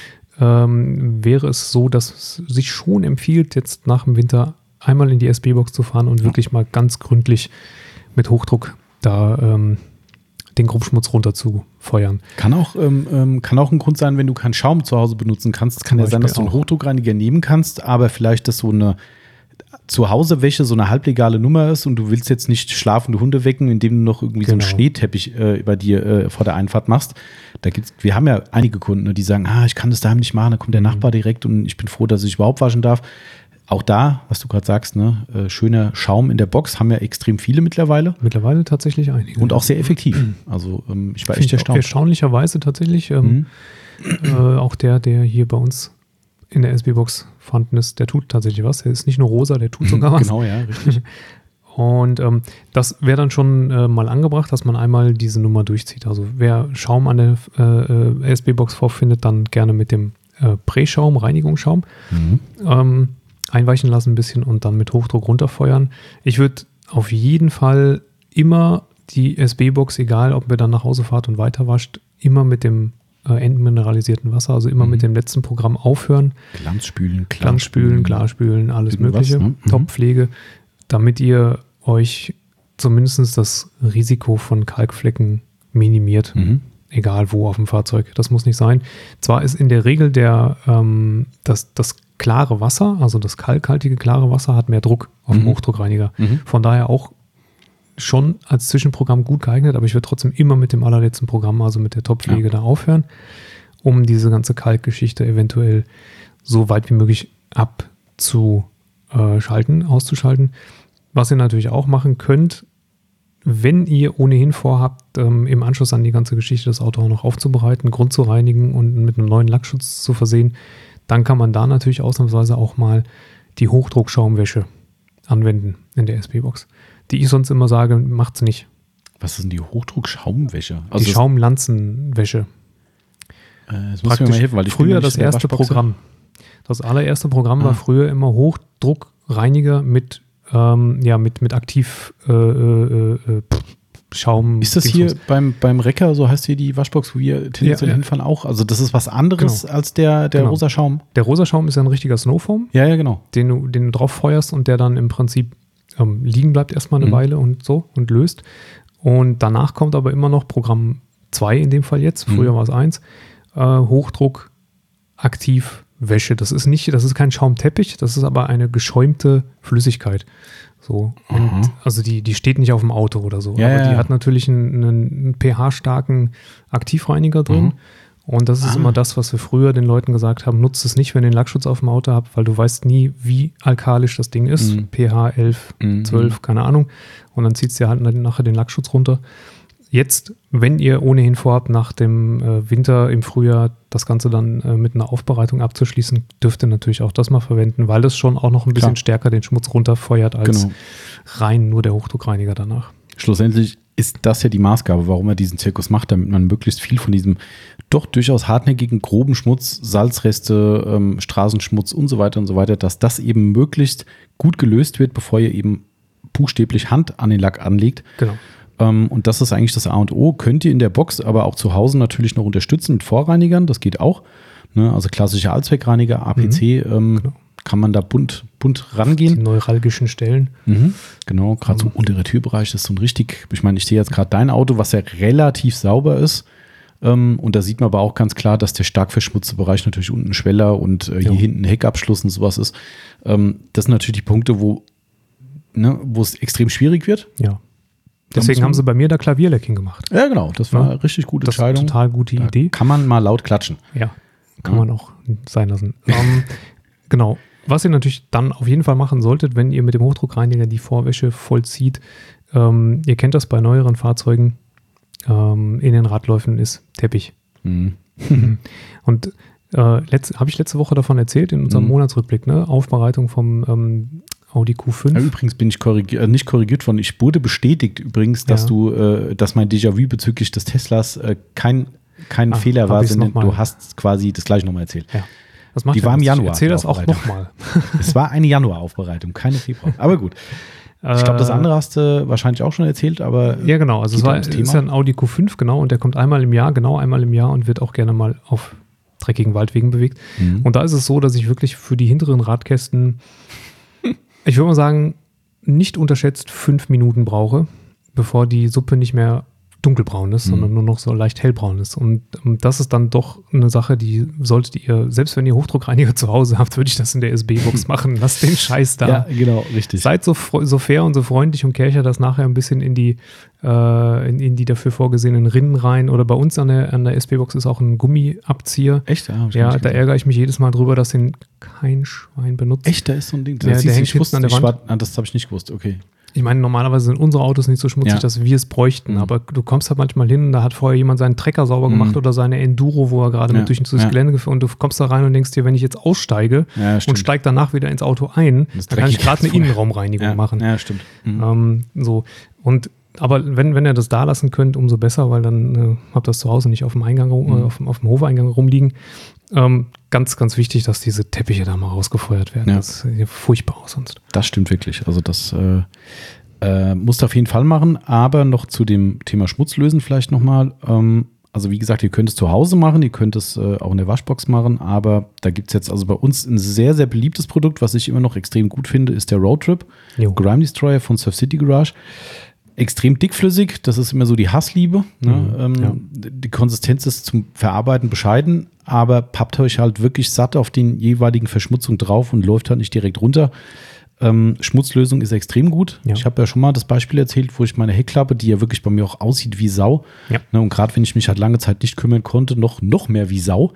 wäre es so, dass es sich schon empfiehlt, jetzt nach dem Winter einmal in die SB-Box zu fahren und wirklich mal ganz gründlich mit Hochdruck da den Grobschmutz runter zu feuern. Kann auch ein Grund sein, wenn du keinen Schaum zu Hause benutzen kannst. Es kann ja sein, dass du einen Hochdruckreiniger nehmen kannst, aber vielleicht das so eine Zuhausewäsche so eine halblegale Nummer ist und du willst jetzt nicht schlafende Hunde wecken, indem du noch irgendwie so einen Schneeteppich über dir vor der Einfahrt machst. Wir haben ja einige Kunden, die sagen, ich kann das daheim nicht machen, da kommt der Nachbar direkt und ich bin froh, dass ich überhaupt waschen darf. Auch da, was du gerade sagst, ne, schöner Schaum in der Box, haben ja extrem viele mittlerweile. Mittlerweile tatsächlich einige. Und auch sehr effektiv. Also ich war echt erstaunt. Erstaunlicherweise tatsächlich. Auch der hier bei uns in der SB-Box vorhanden ist, der tut tatsächlich was. Der ist nicht nur rosa, der tut sogar was. Genau, ja, richtig. Und das wäre dann schon mal angebracht, dass man einmal diese Nummer durchzieht. Also wer Schaum an der SB-Box vorfindet, dann gerne mit dem Präschaum, Reinigungsschaum. Einweichen lassen ein bisschen und dann mit Hochdruck runterfeuern. Ich würde auf jeden Fall immer die SB-Box, egal ob wir dann nach Hause fahrt und weiter wascht, immer mit dem entmineralisierten Wasser, also immer mit dem letzten Programm aufhören. Glanzspülen, Klarspülen, alles Mögliche. Ne? Top-Pflege, damit ihr euch zumindest das Risiko von Kalkflecken minimiert. egal wo auf dem Fahrzeug. Das muss nicht sein. Zwar ist in der Regel das klare Wasser, also das kalkhaltige klare Wasser, hat mehr Druck auf dem Hochdruckreiniger. Von daher auch schon als Zwischenprogramm gut geeignet, aber ich würde trotzdem immer mit dem allerletzten Programm, also mit der Topfpflege da aufhören, um diese ganze Kalkgeschichte eventuell so weit wie möglich auszuschalten. Was ihr natürlich auch machen könnt, wenn ihr ohnehin vorhabt, im Anschluss an die ganze Geschichte das Auto auch noch aufzubereiten, Grund zu reinigen und mit einem neuen Lackschutz zu versehen, dann kann man da natürlich ausnahmsweise auch mal die Hochdruckschaumwäsche anwenden in der SP-Box. Die ich sonst immer sage, macht's nicht. Was ist denn die Hochdruckschaumwäsche? Also die Schaumlanzenwäsche. Das muss mir mal helfen, weil ich früher das erste Programm. Das allererste Programm war früher immer Hochdruckreiniger mit aktiv Schaum. Ist das hier beim Recker, so heißt hier die Waschbox, wo wir tendenziell hinfahren auch? Also das ist was anderes als der rosa Schaum? Der rosa Schaum ist ja ein richtiger Snowfoam. Ja, genau. Den du drauf feuerst und der dann im Prinzip liegen bleibt erstmal eine Weile und so und löst. Und danach kommt aber immer noch Programm 2 in dem Fall jetzt, früher war es 1, Hochdruck aktiv Wäsche. Das ist kein Schaumteppich, das ist aber eine geschäumte Flüssigkeit. So. Und also die steht nicht auf dem Auto oder so. Ja, aber die hat natürlich einen pH-starken Aktivreiniger drin. Und das ist immer das, was wir früher den Leuten gesagt haben, nutzt es nicht, wenn ihr den Lackschutz auf dem Auto habt, weil du weißt nie, wie alkalisch das Ding ist. pH 11, 12, keine Ahnung. Und dann zieht es dir halt nachher den Lackschutz runter. Jetzt, wenn ihr ohnehin vorhabt, nach dem Winter im Frühjahr das Ganze dann mit einer Aufbereitung abzuschließen, dürft ihr natürlich auch das mal verwenden, weil das schon auch noch ein bisschen stärker den Schmutz runterfeuert als rein nur der Hochdruckreiniger danach. Schlussendlich ist das ja die Maßgabe, warum er diesen Zirkus macht, damit man möglichst viel von diesem doch durchaus hartnäckigen, groben Schmutz, Salzreste, Straßenschmutz und so weiter, dass das eben möglichst gut gelöst wird, bevor ihr eben buchstäblich Hand an den Lack anlegt. Genau. Und das ist eigentlich das A und O. Könnt ihr in der Box aber auch zu Hause natürlich noch unterstützen mit Vorreinigern, das geht auch. Ne? Also klassische Allzweckreiniger, APC, kann man da bunt rangehen. Die neuralgischen Stellen. Genau, gerade so untere Türbereich, das ist so ein richtig, ich meine, ich sehe jetzt gerade dein Auto, was ja relativ sauber ist. Und da sieht man aber auch ganz klar, dass der stark verschmutzte Bereich natürlich unten ein Schweller und hier hinten ein Heckabschluss und sowas ist. Das sind natürlich die Punkte, wo es extrem schwierig wird. Ja. Deswegen haben sie bei mir da Klavierlecking gemacht. Ja, genau. Das war eine richtig gute Entscheidung. Total gute Idee. Kann man mal laut klatschen. Ja, kann man auch sein lassen. Genau. Was ihr natürlich dann auf jeden Fall machen solltet, wenn ihr mit dem Hochdruckreiniger die Vorwäsche vollzieht, ihr kennt das bei neueren Fahrzeugen, in den Radläufen ist Teppich. Und habe ich letzte Woche davon erzählt, in unserem Monatsrückblick, ne? Aufbereitung vom Audi Q5. Ja, übrigens bin ich nicht korrigiert worden. Ich wurde bestätigt übrigens, dass dass mein Déjà-vu bezüglich des Teslas kein Fehler war, sondern du hast quasi das gleiche nochmal erzählt. Ja. Die war im Januar. Ich erzähle das auch nochmal. Es war eine Januaraufbereitung, keine Februar. Aber gut. Ich glaube, das andere hast du wahrscheinlich auch schon erzählt, aber. Ja, genau. Also es ist ja ein Audi Q5, genau, und der kommt einmal im Jahr und wird auch gerne mal auf dreckigen Waldwegen bewegt. Und da ist es so, dass ich wirklich für die hinteren Radkästen, ich würde mal sagen, nicht unterschätzt 5 Minuten brauche, bevor die Suppe nicht mehr dunkelbraun ist, sondern nur noch so leicht hellbraun ist. Und das ist dann doch eine Sache, die solltet ihr, selbst wenn ihr Hochdruckreiniger zu Hause habt, würde ich das in der SB-Box machen. Lasst den Scheiß da. Ja, genau, richtig. Seid so fair und so freundlich und kercher das nachher ein bisschen in die dafür vorgesehenen Rinnen rein. Oder bei uns an der SB-Box ist auch ein Gummiabzieher. Echt? Ja, da ärgere ich mich jedes Mal drüber, dass den kein Schwein benutzt. Echt? Da ist so ein Ding. Der hängt hinten an der Wand. Das habe ich nicht gewusst, okay. Ich meine, normalerweise sind unsere Autos nicht so schmutzig, dass wir es bräuchten, aber du kommst halt manchmal hin und da hat vorher jemand seinen Trecker sauber gemacht oder seine Enduro, wo er gerade mit durchs Gelände gefahren, und du kommst da rein und denkst dir, wenn ich jetzt aussteige und steige danach wieder ins Auto ein, dann kann ich gerade eine Innenraumreinigung machen. Ja, stimmt. Aber wenn ihr das da lassen könnt, umso besser, weil dann habt ihr das zu Hause nicht auf dem Eingang, auf dem Hofeingang rumliegen. Ganz, ganz wichtig, dass diese Teppiche da mal rausgefeuert werden. Ja. Das sieht furchtbar aus sonst. Das stimmt wirklich. Also das musst du auf jeden Fall machen. Aber noch zu dem Thema Schmutzlösen vielleicht nochmal. Also wie gesagt, ihr könnt es zu Hause machen, ihr könnt es auch in der Waschbox machen. Aber da gibt es jetzt also bei uns ein sehr, sehr beliebtes Produkt, was ich immer noch extrem gut finde, ist der Roadtrip Grime Destroyer von Surf City Garage. Extrem dickflüssig, das ist immer so die Hassliebe. Ne? Die Konsistenz ist zum Verarbeiten bescheiden, aber pappt euch halt wirklich satt auf den jeweiligen Verschmutzungen drauf und läuft halt nicht direkt runter. Schmutzlösung ist extrem gut. Ja. Ich habe ja schon mal das Beispiel erzählt, wo ich meine Heckklappe, die ja wirklich bei mir auch aussieht wie Sau, ne? Und gerade wenn ich mich halt lange Zeit nicht kümmern konnte, noch mehr wie Sau.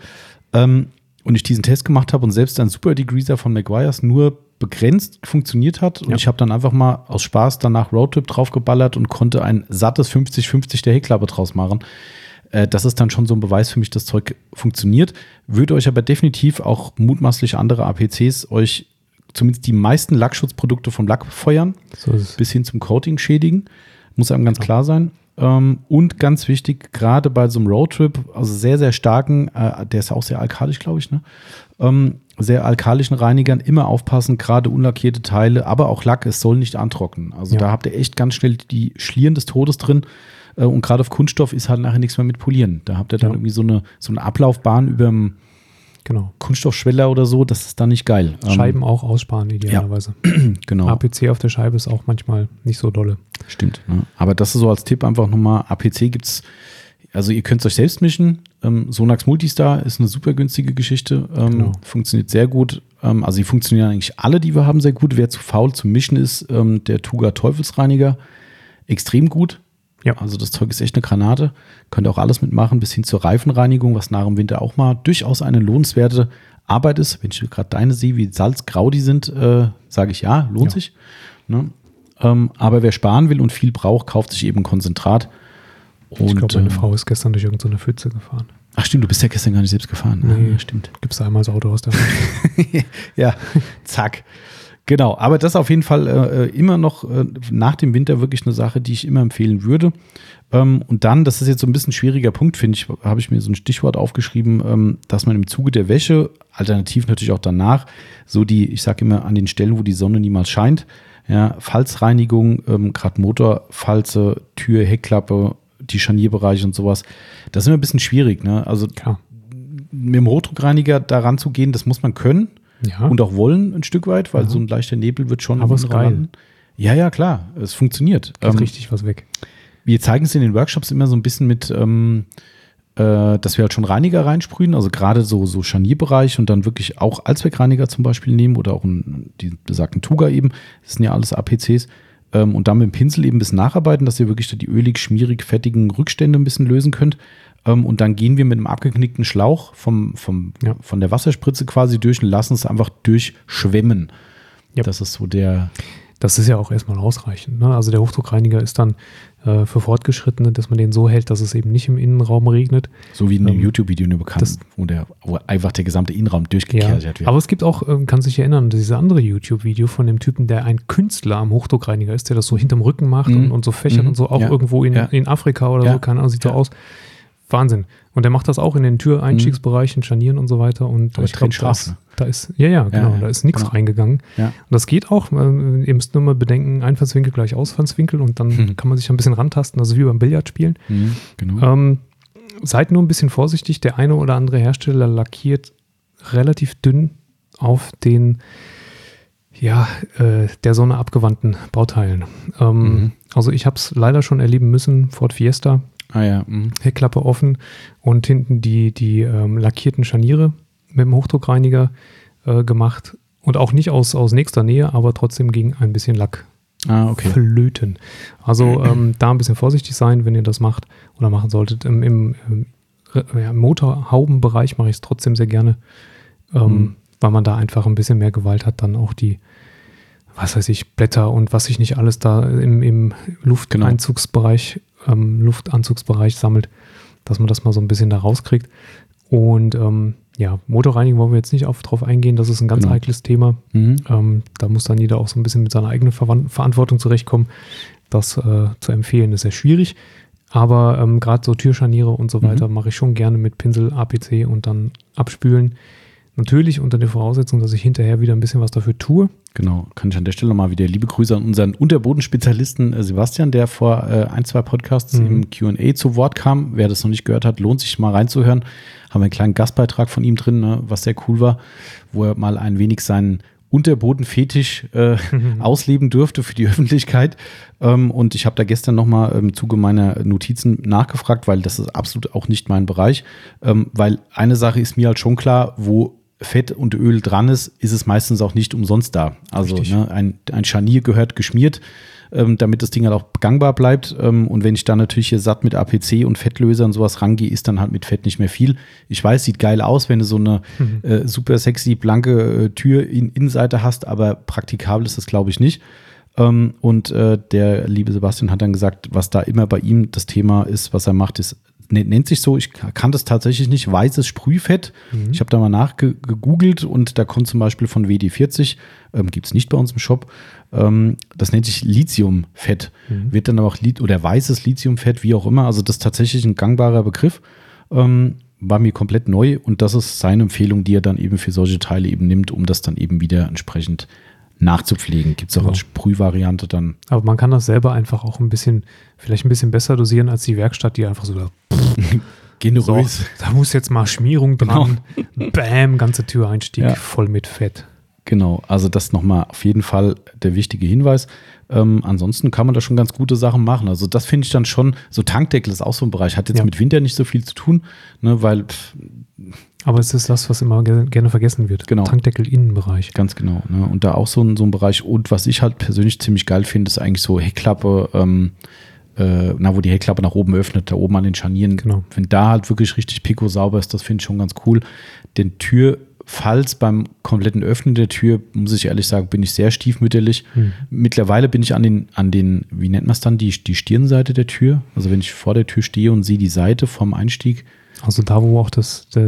Und ich diesen Test gemacht habe und selbst ein Super Degreaser von Meguiar's nur begrenzt funktioniert hat. Und ich habe dann einfach mal aus Spaß danach Roadtrip draufgeballert und konnte ein sattes 50-50 der Heckklappe draus machen. Das ist dann schon so ein Beweis für mich, das Zeug funktioniert. Würde euch aber definitiv auch mutmaßlich andere APCs euch zumindest die meisten Lackschutzprodukte vom Lack feuern, bis hin zum Coating schädigen. Muss einem ganz klar sein. Und ganz wichtig, gerade bei so einem Roadtrip, also sehr, sehr starken, der ist ja auch sehr alkalisch, glaube ich, ne? Sehr alkalischen Reinigern immer aufpassen, gerade unlackierte Teile, aber auch Lack, es soll nicht antrocknen. Also da habt ihr echt ganz schnell die Schlieren des Todes drin. Und gerade auf Kunststoff ist halt nachher nichts mehr mit Polieren. Da habt ihr dann irgendwie so eine Ablaufbahn über dem Kunststoffschweller oder so, das ist dann nicht geil. Scheiben auch aussparen idealerweise. Genau. APC auf der Scheibe ist auch manchmal nicht so dolle. Stimmt. Ne? Aber das ist so als Tipp einfach nochmal, APC gibt's, also ihr könnt es euch selbst mischen. Sonax Multistar ist eine super günstige Geschichte. Funktioniert sehr gut. Also die funktionieren eigentlich alle, die wir haben, sehr gut. Wer zu faul zum Mischen ist, der Tuga Teufelsreiniger, extrem gut. Ja. Also das Zeug ist echt eine Granate. Könnt auch alles mitmachen, bis hin zur Reifenreinigung, was nach dem Winter auch mal durchaus eine lohnenswerte Arbeit ist. Wenn ich gerade deine sehe, wie salzgrau die sind, sage ich lohnt sich. Ne? Aber wer sparen will und viel braucht, kauft sich eben Konzentrat. Und, ich glaube, meine Frau ist gestern durch irgendeine Pfütze gefahren. Ach stimmt, du bist ja gestern gar nicht selbst gefahren. Nee, ja, stimmt. Gibst du einmal das Auto aus der Hand. Ja, zack. Genau, aber das ist auf jeden Fall immer noch nach dem Winter wirklich eine Sache, die ich immer empfehlen würde. Und dann, das ist jetzt so ein bisschen ein schwieriger Punkt, finde ich, habe ich mir so ein Stichwort aufgeschrieben, dass man im Zuge der Wäsche, alternativ natürlich auch danach, so ich sage immer an den Stellen, wo die Sonne niemals scheint, Falzreinigung, gerade Motorfalze, Tür, Heckklappe, die Scharnierbereiche und sowas, das ist immer ein bisschen schwierig. Ne? Also mit dem Hochdruckreiniger daran zu gehen, das muss man können. Ja. Und auch wollen ein Stück weit, weil so ein leichter Nebel wird schon. Aber es ist geil. Ja, klar, es funktioniert. Geht richtig was weg. Wir zeigen es in den Workshops immer so ein bisschen mit, dass wir halt schon Reiniger reinsprühen, also gerade so Scharnierbereich und dann wirklich auch Allzweckreiniger zum Beispiel nehmen oder auch die besagten Tuga eben. Das sind ja alles APCs. Und dann mit dem Pinsel eben ein bisschen nacharbeiten, dass ihr wirklich die ölig, schmierig, fettigen Rückstände ein bisschen lösen könnt. Und dann gehen wir mit einem abgeknickten Schlauch von der Wasserspritze quasi durch und lassen es einfach durchschwemmen. Ja. Das ist so Das ist ja auch erstmal ausreichend. Ne? Also der Hochdruckreiniger ist dann für Fortgeschrittene, dass man den so hält, dass es eben nicht im Innenraum regnet. So wie in dem YouTube-Video nur bekannt, wo einfach der gesamte Innenraum durchgekehrt wird. Aber es gibt auch, kann sich erinnern, dieses andere YouTube-Video von dem Typen, der ein Künstler am Hochdruckreiniger ist, der das so hinterm Rücken macht und so fächert und so, auch irgendwo in Afrika oder so, keine Ahnung, sieht so aus. Wahnsinn. Und der macht das auch in den Türeinstiegsbereichen, Scharnieren und so weiter. Und ich glaube, da ist nichts reingegangen. Ja. Und das geht auch. Ihr müsst nur mal bedenken, Einfallswinkel gleich Ausfallswinkel und dann kann man sich ein bisschen rantasten, also wie beim Billardspielen. Genau. Seid nur ein bisschen vorsichtig. Der eine oder andere Hersteller lackiert relativ dünn auf den der Sonne abgewandten Bauteilen. Also ich habe es leider schon erleben müssen, Ford Fiesta. Heckklappe offen und hinten die lackierten Scharniere mit dem Hochdruckreiniger gemacht und auch nicht aus nächster Nähe, aber trotzdem gegen ein bisschen Lack flöten. Also da ein bisschen vorsichtig sein, wenn ihr das macht oder machen solltet. Im Motorhaubenbereich mache ich es trotzdem sehr gerne, weil man da einfach ein bisschen mehr Gewalt hat, dann auch die Blätter und was sich nicht alles da im Luftanzugsbereich sammelt, dass man das mal so ein bisschen da rauskriegt. Und Motorreinigung wollen wir jetzt nicht drauf eingehen, das ist ein ganz heikles Thema. Da muss dann jeder auch so ein bisschen mit seiner eigenen Verantwortung zurechtkommen. Das zu empfehlen ist sehr schwierig, aber gerade so Türscharniere und so weiter mache ich schon gerne mit Pinsel, APC und dann abspülen. Natürlich unter der Voraussetzung, dass ich hinterher wieder ein bisschen was dafür tue. Genau, kann ich an der Stelle nochmal wieder liebe Grüße an unseren Unterbodenspezialisten Sebastian, der vor 1-2 Podcasts im Q&A zu Wort kam. Wer das noch nicht gehört hat, lohnt sich mal reinzuhören. Haben wir einen kleinen Gastbeitrag von ihm drin, was sehr cool war, wo er mal ein wenig seinen Unterbodenfetisch ausleben durfte für die Öffentlichkeit. Und ich habe da gestern nochmal im Zuge meiner Notizen nachgefragt, weil das ist absolut auch nicht mein Bereich. Weil eine Sache ist mir halt schon klar, wo Fett und Öl dran ist es meistens auch nicht umsonst da. Also ein Scharnier gehört geschmiert, damit das Ding halt auch gangbar bleibt. Und wenn ich dann natürlich hier satt mit APC und Fettlöser und sowas rangehe, ist dann halt mit Fett nicht mehr viel. Ich weiß, sieht geil aus, wenn du so eine super sexy, blanke Innenseite hast, aber praktikabel ist das, glaube ich, nicht. Und der liebe Sebastian hat dann gesagt, was da immer bei ihm das Thema ist, was er macht, ist, nennt sich so, ich kann das tatsächlich nicht, weißes Sprühfett. Ich habe da mal nachgegoogelt und da kommt zum Beispiel von WD-40, gibt es nicht bei uns im Shop, das nennt sich Lithiumfett. Wird dann aber auch oder weißes Lithiumfett, wie auch immer. Also das ist tatsächlich ein gangbarer Begriff. War mir komplett neu und das ist seine Empfehlung, die er dann eben für solche Teile eben nimmt, um das dann eben wieder entsprechend nachzupflegen. Gibt es auch als Sprühvariante dann. Aber man kann das selber einfach auch vielleicht ein bisschen besser dosieren als die Werkstatt, die einfach so generös. So, da muss jetzt mal Schmierung dran. Genau. Bam, ganze Türeinstieg voll mit Fett. Genau, also das nochmal auf jeden Fall der wichtige Hinweis. Ansonsten kann man da schon ganz gute Sachen machen. Also das finde ich dann schon, so Tankdeckel ist auch so ein Bereich, hat jetzt mit Winter nicht so viel zu tun, ne, weil aber es ist das, was immer gerne vergessen wird. Genau. Tankdeckel-Innenbereich. Ganz genau. Ne? Und da auch so ein Bereich. Und was ich halt persönlich ziemlich geil finde, ist eigentlich so Heckklappe, wo die Heckklappe nach oben öffnet, da oben an den Scharnieren. Genau. Wenn da halt wirklich richtig pico sauber ist, das finde ich schon ganz cool. Den Türfalz beim kompletten Öffnen der Tür, muss ich ehrlich sagen, bin ich sehr stiefmütterlich. Mittlerweile bin ich an den, wie nennt man es dann, die Stirnseite der Tür. Also wenn ich vor der Tür stehe und sehe die Seite vom Einstieg. Also da, wo auch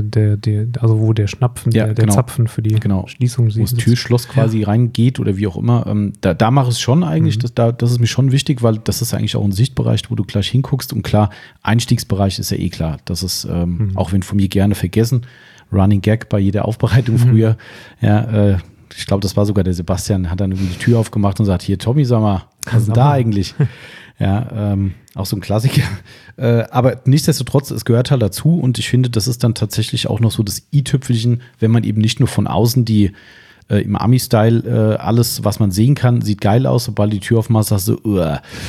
wo der Schnapfen, der Zapfen für die Schließung wo das Türschloss quasi reingeht oder wie auch immer. Da mache ich es schon eigentlich. Das ist mir schon wichtig, weil das ist eigentlich auch ein Sichtbereich, wo du gleich hinguckst. Und klar, Einstiegsbereich ist ja eh klar. Das ist, auch wenn von mir gerne vergessen, Running Gag bei jeder Aufbereitung früher. Ja, ich glaube, das war sogar der Sebastian, hat dann irgendwie die Tür aufgemacht und sagt, hier Tommy, sag mal, was ist denn da eigentlich? Ja, auch so ein Klassiker. Aber nichtsdestotrotz, es gehört halt dazu und ich finde, das ist dann tatsächlich auch noch so das i-Tüpfelchen, wenn man eben nicht nur von außen die im Ami-Style alles, was man sehen kann, sieht geil aus, sobald die Tür aufmacht, sagst du,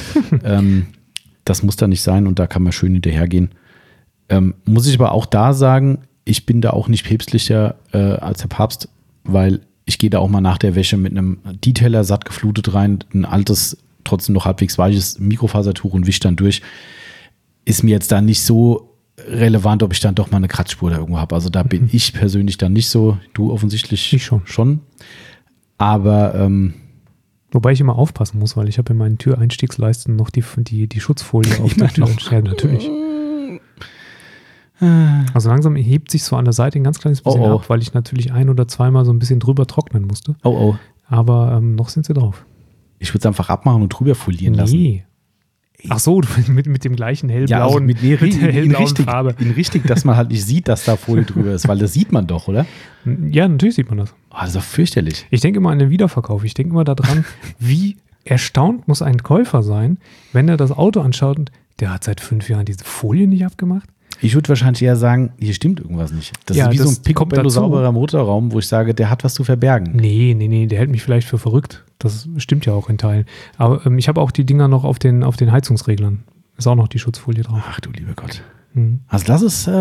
das muss da nicht sein und da kann man schön hinterhergehen. Muss ich aber auch da sagen, ich bin da auch nicht päpstlicher als der Papst, weil ich gehe da auch mal nach der Wäsche mit einem Detailer satt geflutet rein, ein altes, trotzdem noch halbwegs weiches Mikrofasertuch und wisch dann durch. Ist mir jetzt da nicht so relevant, ob ich dann doch mal eine Kratzspur da irgendwo habe. Also da bin ich persönlich dann nicht so. Du offensichtlich ich schon. Aber wobei ich immer aufpassen muss, weil ich habe in meinen Türeinstiegsleisten noch die Schutzfolie auf der Tür. Ja, natürlich. Also langsam hebt sich so an der Seite ein ganz kleines bisschen ab, weil ich natürlich ein- oder zweimal so ein bisschen drüber trocknen musste. Aber noch sind sie drauf. Ich würde es einfach abmachen und drüber folieren lassen. Ach so, mit dem gleichen hellblauen, mit der hellblauen Farbe. Richtig, dass man halt nicht sieht, dass da Folie drüber ist, weil das sieht man doch, oder? Ja, natürlich sieht man das. Das ist doch fürchterlich. Ich denke immer an den Wiederverkauf. Ich denke immer daran, wie erstaunt muss ein Käufer sein, wenn er das Auto anschaut und der hat seit 5 Jahren diese Folie nicht abgemacht. Ich würde wahrscheinlich eher sagen, hier stimmt irgendwas nicht. Das ist wie so ein picobello-sauberer Motorraum, wo ich sage, der hat was zu verbergen. Nee, der hält mich vielleicht für verrückt. Das stimmt ja auch in Teilen. Aber ich habe auch die Dinger noch auf den Heizungsreglern. Ist auch noch die Schutzfolie drauf. Ach du lieber Gott. Also das ist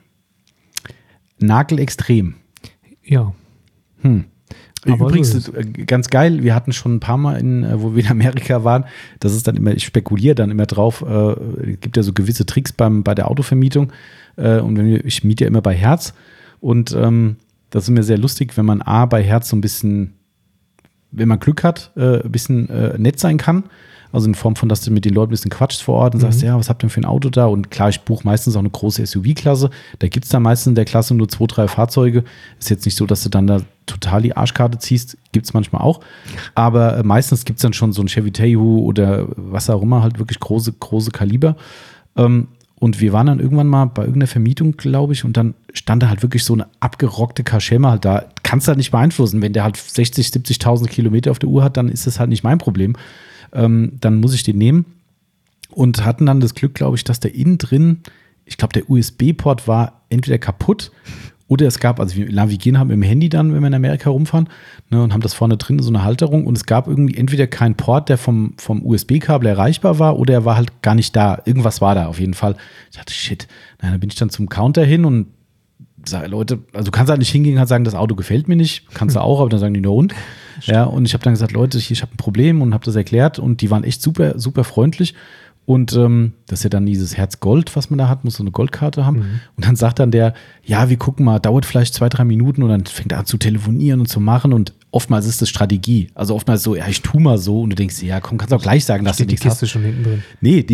nagelextrem. Ja. Aber übrigens, ganz geil, wir hatten schon ein paar Mal, wo wir in Amerika waren, das ist dann immer, ich spekuliere dann immer drauf, gibt ja so gewisse Tricks bei der Autovermietung und ich miete ja immer bei Hertz und das ist mir sehr lustig, wenn man bei Hertz so ein bisschen, wenn man Glück hat, ein bisschen nett sein kann. Also in Form von, dass du mit den Leuten ein bisschen quatschst vor Ort und sagst, ja, was habt ihr denn für ein Auto da? Und klar, ich buche meistens auch eine große SUV-Klasse. Da gibt es dann meistens in der Klasse nur 2, 3 Fahrzeuge. Ist jetzt nicht so, dass du dann da total die Arschkarte ziehst. Gibt es manchmal auch. Aber meistens gibt es dann schon so ein Chevy Tahoe oder was auch immer, halt wirklich große Kaliber. Und wir waren dann irgendwann mal bei irgendeiner Vermietung, glaube ich, und dann stand da halt wirklich so eine abgerockte Kaschemme halt da. Kannst du halt nicht beeinflussen. Wenn der halt 60.000, 70.000 Kilometer auf der Uhr hat, dann ist das halt nicht mein Problem. Dann muss ich den nehmen und hatten dann das Glück, glaube ich, dass der innen drin, ich glaube, der USB-Port war entweder kaputt Oder es gab, also wir navigieren haben im Handy dann, wenn wir in Amerika rumfahren, ne, und haben das vorne drin, so eine Halterung. Und es gab irgendwie entweder keinen Port, der vom USB-Kabel erreichbar war, oder er war halt gar nicht da. Irgendwas war da auf jeden Fall. Ich dachte, shit. Na, dann bin ich dann zum Counter hin und sage, Leute, also du kannst halt nicht hingehen und sagen, das Auto gefällt mir nicht. Kannst du auch, aber dann sagen die nur und. Ja, und ich habe dann gesagt, Leute, ich habe ein Problem und habe das erklärt. Und die waren echt super, super freundlich. Und das ist ja dann dieses Herz Gold, was man da hat, muss so eine Goldkarte haben. Und dann sagt dann der, ja, wir gucken mal, dauert vielleicht 2-3 Minuten und dann fängt er an zu telefonieren und zu machen und oftmals ist das Strategie. Also oftmals so, ja, ich tu mal so und du denkst, ja, komm, kannst auch gleich sagen, dass du nichts hast. Die Kiste schon hinten drin. Nee,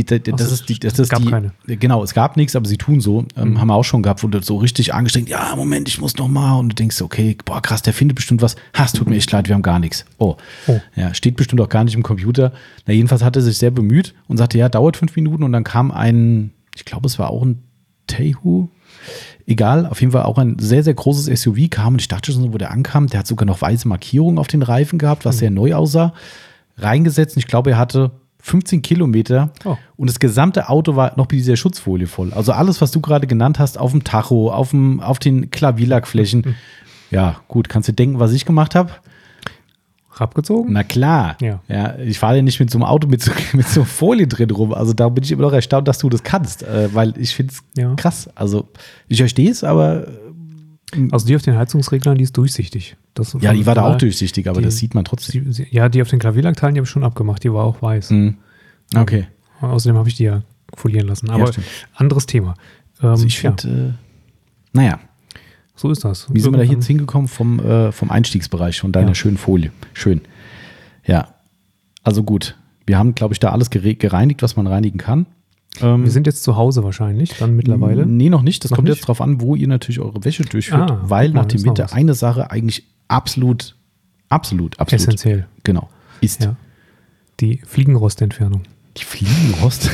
es gab keine. Genau, es gab nichts, aber sie tun so. Haben wir auch schon gehabt, wo du so richtig angestrengt, ja, Moment, ich muss noch mal. Und du denkst, okay, boah, krass, der findet bestimmt was. Es tut mir echt leid, wir haben gar nichts. Oh. Ja, steht bestimmt auch gar nicht im Computer. Na, jedenfalls hat er sich sehr bemüht und sagte, ja, dauert 5 Minuten. Und dann kam ich glaube, es war auch ein Tayhu. Egal, auf jeden Fall auch ein sehr, sehr großes SUV kam und ich dachte schon, wo der ankam, der hat sogar noch weiße Markierungen auf den Reifen gehabt, was sehr neu aussah. Reingesetzt und ich glaube, er hatte 15 Kilometer und das gesamte Auto war noch mit dieser Schutzfolie voll. Also alles, was du gerade genannt hast, auf dem Tacho, auf den Klavierlackflächen. Ja, gut, kannst du denken, was ich gemacht habe? Abgezogen? Na klar. Ja, ich fahre ja nicht mit so einem Auto mit so Folie drin rum. Also da bin ich immer noch erstaunt, dass du das kannst, weil ich finde es krass. Also ich verstehe es, aber also die auf den Heizungsreglern, die ist durchsichtig. Ja, die war da auch durchsichtig, aber das sieht man trotzdem. Die auf den Klavierlackteilen, die habe ich schon abgemacht, die war auch weiß. Okay. Außerdem habe ich die ja folieren lassen. Aber anderes Thema. Also ich finde, naja. So ist das. Wie sind wir da jetzt hingekommen vom Einstiegsbereich von deiner schönen Folie? Schön. Ja, also gut. Wir haben, glaube ich, da alles gereinigt, was man reinigen kann. Wir sind jetzt zu Hause wahrscheinlich, dann mittlerweile. Nee, noch nicht. Das kommt jetzt drauf an, wo ihr natürlich eure Wäsche durchführt, weil nach dem Winter eine Sache eigentlich absolut essentiell. Genau. Ist. Ja. Die Fliegenrostentfernung. Die Fliegenrost?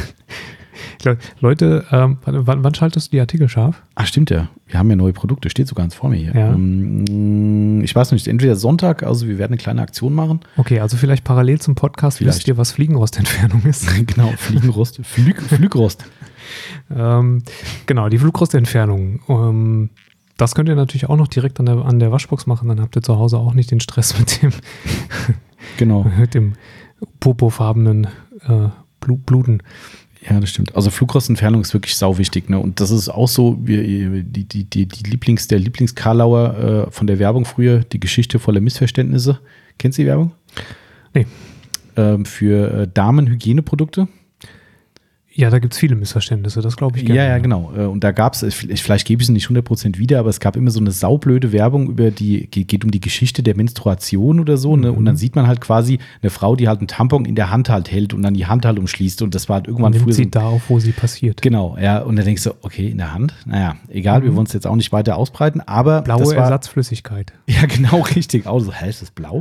Leute, wann schaltest du die Artikel scharf? Ach, stimmt ja. Wir haben ja neue Produkte, steht sogar ganz vor mir hier. Ja. Ich weiß nicht, entweder Sonntag, also wir werden eine kleine Aktion machen. Okay, also vielleicht parallel zum Podcast wisst ihr, was Fliegenrostentfernung ist. Genau, Fliegenrost, Flugrost. Genau, die Flugrostentfernung. Das könnt ihr natürlich auch noch direkt an der Waschbox machen, dann habt ihr zu Hause auch nicht den Stress mit dem popofarbenen Bluten. Ja, das stimmt. Also Flugrostentfernung ist wirklich sau wichtig, ne? Und das ist auch so, der Lieblings-Karlauer von der Werbung früher, die Geschichte voller Missverständnisse. Kennst du die Werbung? Nee. Für Damenhygieneprodukte. Ja, da gibt es viele Missverständnisse, das glaube ich gerne. Ja, genau. Und da gab es, vielleicht gebe ich es nicht 100% wieder, aber es gab immer so eine saublöde Werbung geht um die Geschichte der Menstruation oder so, ne? Und dann sieht man halt quasi eine Frau, die halt einen Tampon in der Hand halt hält und dann die Hand halt umschließt und das war halt irgendwann früher. Sie da auf, wo sie passiert. Genau, ja. Und dann denkst du, okay, in der Hand? Naja, egal, wir wollen es jetzt auch nicht weiter ausbreiten, aber blaue Ersatzflüssigkeit. Ja, genau, richtig. Also, ist das blau?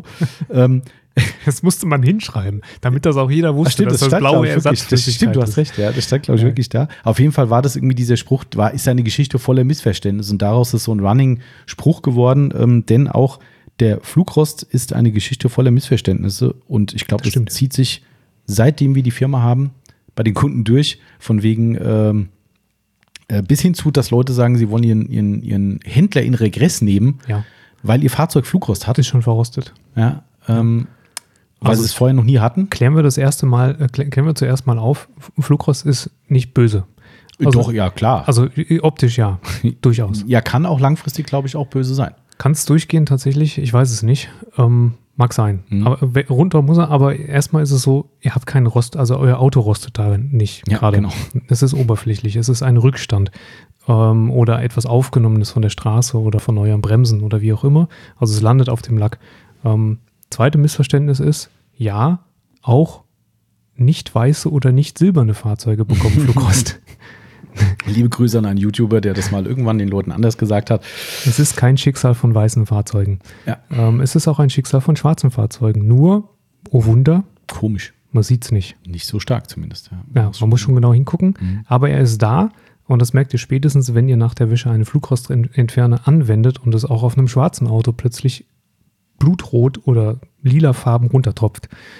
Das musste man hinschreiben, damit das auch jeder wusste, stimmt, dass das blaue Ersatzflüssigkeit stimmt, du hast recht, ja. Das stand, glaube ich, wirklich da. Auf jeden Fall war das irgendwie dieser Spruch, ist eine Geschichte voller Missverständnisse und daraus ist so ein Running-Spruch geworden, denn auch der Flugrost ist eine Geschichte voller Missverständnisse und ich glaube, das zieht sich, seitdem wir die Firma haben, bei den Kunden durch, von wegen bis hin zu, dass Leute sagen, sie wollen ihren Händler in Regress nehmen, weil ihr Fahrzeug Flugrost hat. Ist schon verrostet. Ja, weil sie es vorher noch nie hatten. Klären wir zuerst mal auf, Flugrost ist nicht böse. Also, doch, ja, klar. Also optisch ja, durchaus. Ja, kann auch langfristig, glaube ich, auch böse sein. Kann es durchgehen tatsächlich? Ich weiß es nicht. Mag sein. Aber runter muss er, aber erstmal ist es so, ihr habt keinen Rost, also euer Auto rostet darin nicht gerade. Genau. Es ist oberflächlich, es ist ein Rückstand oder etwas Aufgenommenes von der Straße oder von euren Bremsen oder wie auch immer. Also es landet auf dem Lack. Zweite Missverständnis ist, ja, auch nicht weiße oder nicht silberne Fahrzeuge bekommen Flugrost. Liebe Grüße an einen YouTuber, der das mal irgendwann den Leuten anders gesagt hat. Es ist kein Schicksal von weißen Fahrzeugen. Ja. Es ist auch ein Schicksal von schwarzen Fahrzeugen. Nur, oh Wunder, komisch. Man sieht es nicht. Nicht so stark zumindest. Ja, man muss schon genau hingucken. Aber er ist da und das merkt ihr spätestens, wenn ihr nach der Wäsche eine Flugrostentferner anwendet und es auch auf einem schwarzen Auto plötzlich blutrot oder lila Farben runtertropft. Ja.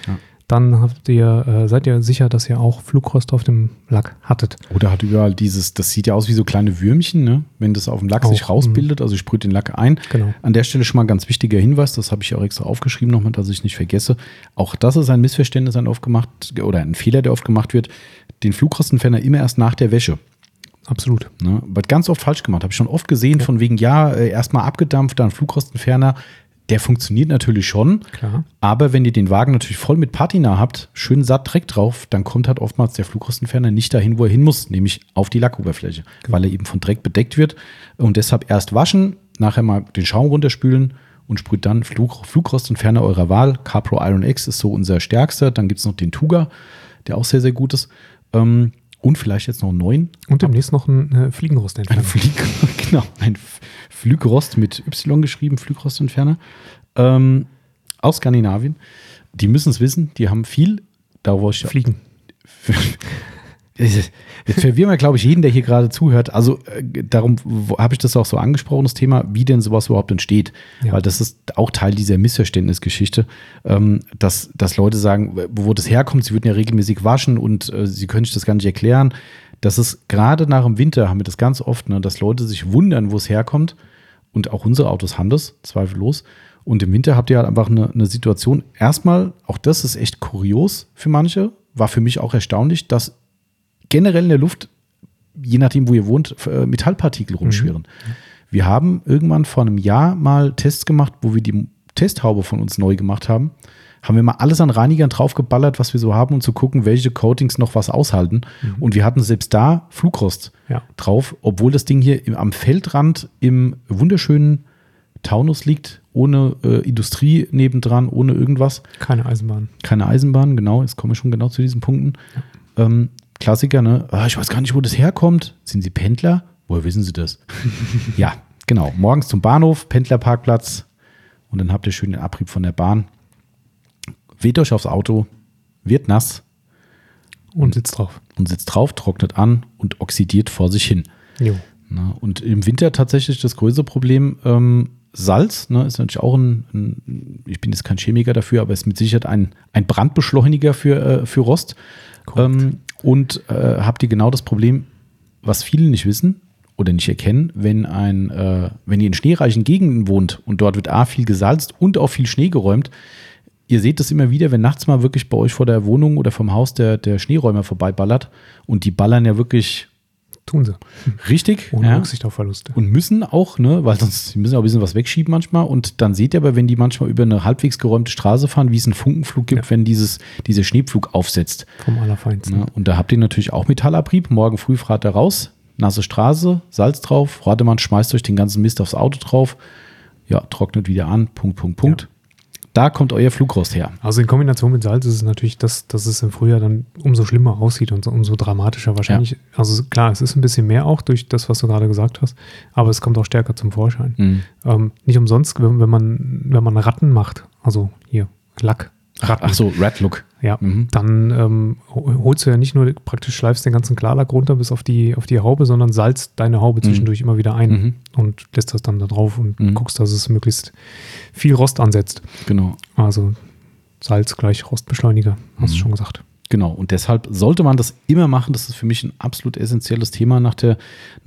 dann seid ihr sicher, dass ihr auch Flugrost auf dem Lack hattet. Oder hat überall das sieht ja aus wie so kleine Würmchen, ne? Wenn das auf dem Lack sich rausbildet, also sprüht den Lack ein. Genau. An der Stelle schon mal ein ganz wichtiger Hinweis, das habe ich auch extra aufgeschrieben nochmal, dass ich nicht vergesse. Auch das ist ein Missverständnis, ein Fehler, der oft gemacht wird, den Flugrostentferner immer erst nach der Wäsche. Absolut. Ne? Wird ganz oft falsch gemacht. Habe ich schon oft gesehen, von wegen, erstmal abgedampft, dann Flugrostentferner. Der funktioniert natürlich schon, klar. Aber wenn ihr den Wagen natürlich voll mit Patina habt, schön satt Dreck drauf, dann kommt halt oftmals der Flugrostentferner nicht dahin, wo er hin muss, nämlich auf die Lackoberfläche, weil er eben von Dreck bedeckt wird. Und deshalb erst waschen, nachher mal den Schaum runterspülen und sprüht dann Flugrostentferner eurer Wahl. Capro Iron X ist so unser stärkster. Dann gibt es noch den Tuga, der auch sehr, sehr gut ist. Und vielleicht jetzt noch einen neuen. Und demnächst noch ein Fliegenrostentferner. Ein Flugrost mit Y geschrieben, Flugrostentferner. Aus Skandinavien. Die müssen es wissen, die haben viel. Fliegen. Jetzt verwirren wir, glaube ich, jeden, der hier gerade zuhört. Also darum habe ich das auch so angesprochen, das Thema, wie denn sowas überhaupt entsteht. Ja. Weil das ist auch Teil dieser Missverständnisgeschichte, dass Leute sagen, wo das herkommt, sie würden ja regelmäßig waschen und sie können sich das gar nicht erklären. Das ist gerade nach dem Winter, haben wir das ganz oft, ne, dass Leute sich wundern, wo es herkommt. Und auch unsere Autos haben das, zweifellos. Und im Winter habt ihr halt einfach eine Situation. Erstmal, auch das ist echt kurios für manche, war für mich auch erstaunlich, dass generell in der Luft, je nachdem, wo ihr wohnt, Metallpartikel rumschwirren. Mhm. Wir haben irgendwann vor einem Jahr mal Tests gemacht, wo wir die Testhaube von uns neu gemacht haben. Haben wir mal alles an Reinigern draufgeballert, was wir so haben, um zu gucken, welche Coatings noch was aushalten. Mhm. Und wir hatten selbst da Flugrost drauf, obwohl das Ding hier am Feldrand im wunderschönen Taunus liegt, ohne Industrie nebendran, ohne irgendwas. Keine Eisenbahn. Keine Eisenbahn, genau. Jetzt komme ich schon genau zu diesen Punkten. Ja. Klassiker, ne? Ich weiß gar nicht, wo das herkommt. Sind Sie Pendler? Woher wissen Sie das? Ja, genau. Morgens zum Bahnhof, Pendlerparkplatz und dann habt ihr schön den Abrieb von der Bahn. Weht euch aufs Auto, wird nass. Und sitzt drauf. Und sitzt drauf, trocknet an und oxidiert vor sich hin. Jo. Na, und im Winter tatsächlich das größte Problem, Salz, ne, ist natürlich auch ich bin jetzt kein Chemiker dafür, aber ist mit Sicherheit ein Brandbeschleuniger für Rost. Und habt ihr genau das Problem, was viele nicht wissen oder nicht erkennen, wenn ihr in schneereichen Gegenden wohnt und dort wird viel gesalzt und auch viel Schnee geräumt. Ihr seht das immer wieder, wenn nachts mal wirklich bei euch vor der Wohnung oder vom Haus der Schneeräumer vorbeiballert und die ballern ja wirklich. Tun sie. Richtig. Ohne Rücksicht auf Verluste. Und müssen auch, ne, weil sonst müssen auch ein bisschen was wegschieben manchmal. Und dann seht ihr aber, wenn die manchmal über eine halbwegs geräumte Straße fahren, wie es einen Funkenflug gibt, wenn dieser Schneepflug aufsetzt. Vom Allerfeinsten. Ja, und da habt ihr natürlich auch Metallabrieb. Morgen früh fahrt ihr raus, nasse Straße, Salz drauf, Rademann schmeißt euch den ganzen Mist aufs Auto drauf. Ja, trocknet wieder an, Punkt. Ja. Da kommt euer Flugrost her. Also in Kombination mit Salz ist es natürlich, dass es im Frühjahr dann umso schlimmer aussieht und umso dramatischer wahrscheinlich. Ja. Also klar, es ist ein bisschen mehr auch durch das, was du gerade gesagt hast, aber es kommt auch stärker zum Vorschein. Mhm. Nicht umsonst, wenn man Ratten macht, also hier Lack. Ach so, Red Look. Ja, dann holst du ja nicht nur praktisch, schleifst den ganzen Klarlack runter bis auf die Haube, sondern salzt deine Haube zwischendurch immer wieder ein und lässt das dann da drauf und guckst, dass es möglichst viel Rost ansetzt. Genau. Also Salz gleich Rostbeschleuniger, hast du schon gesagt. Genau, und deshalb sollte man das immer machen. Das ist für mich ein absolut essentielles Thema nach dem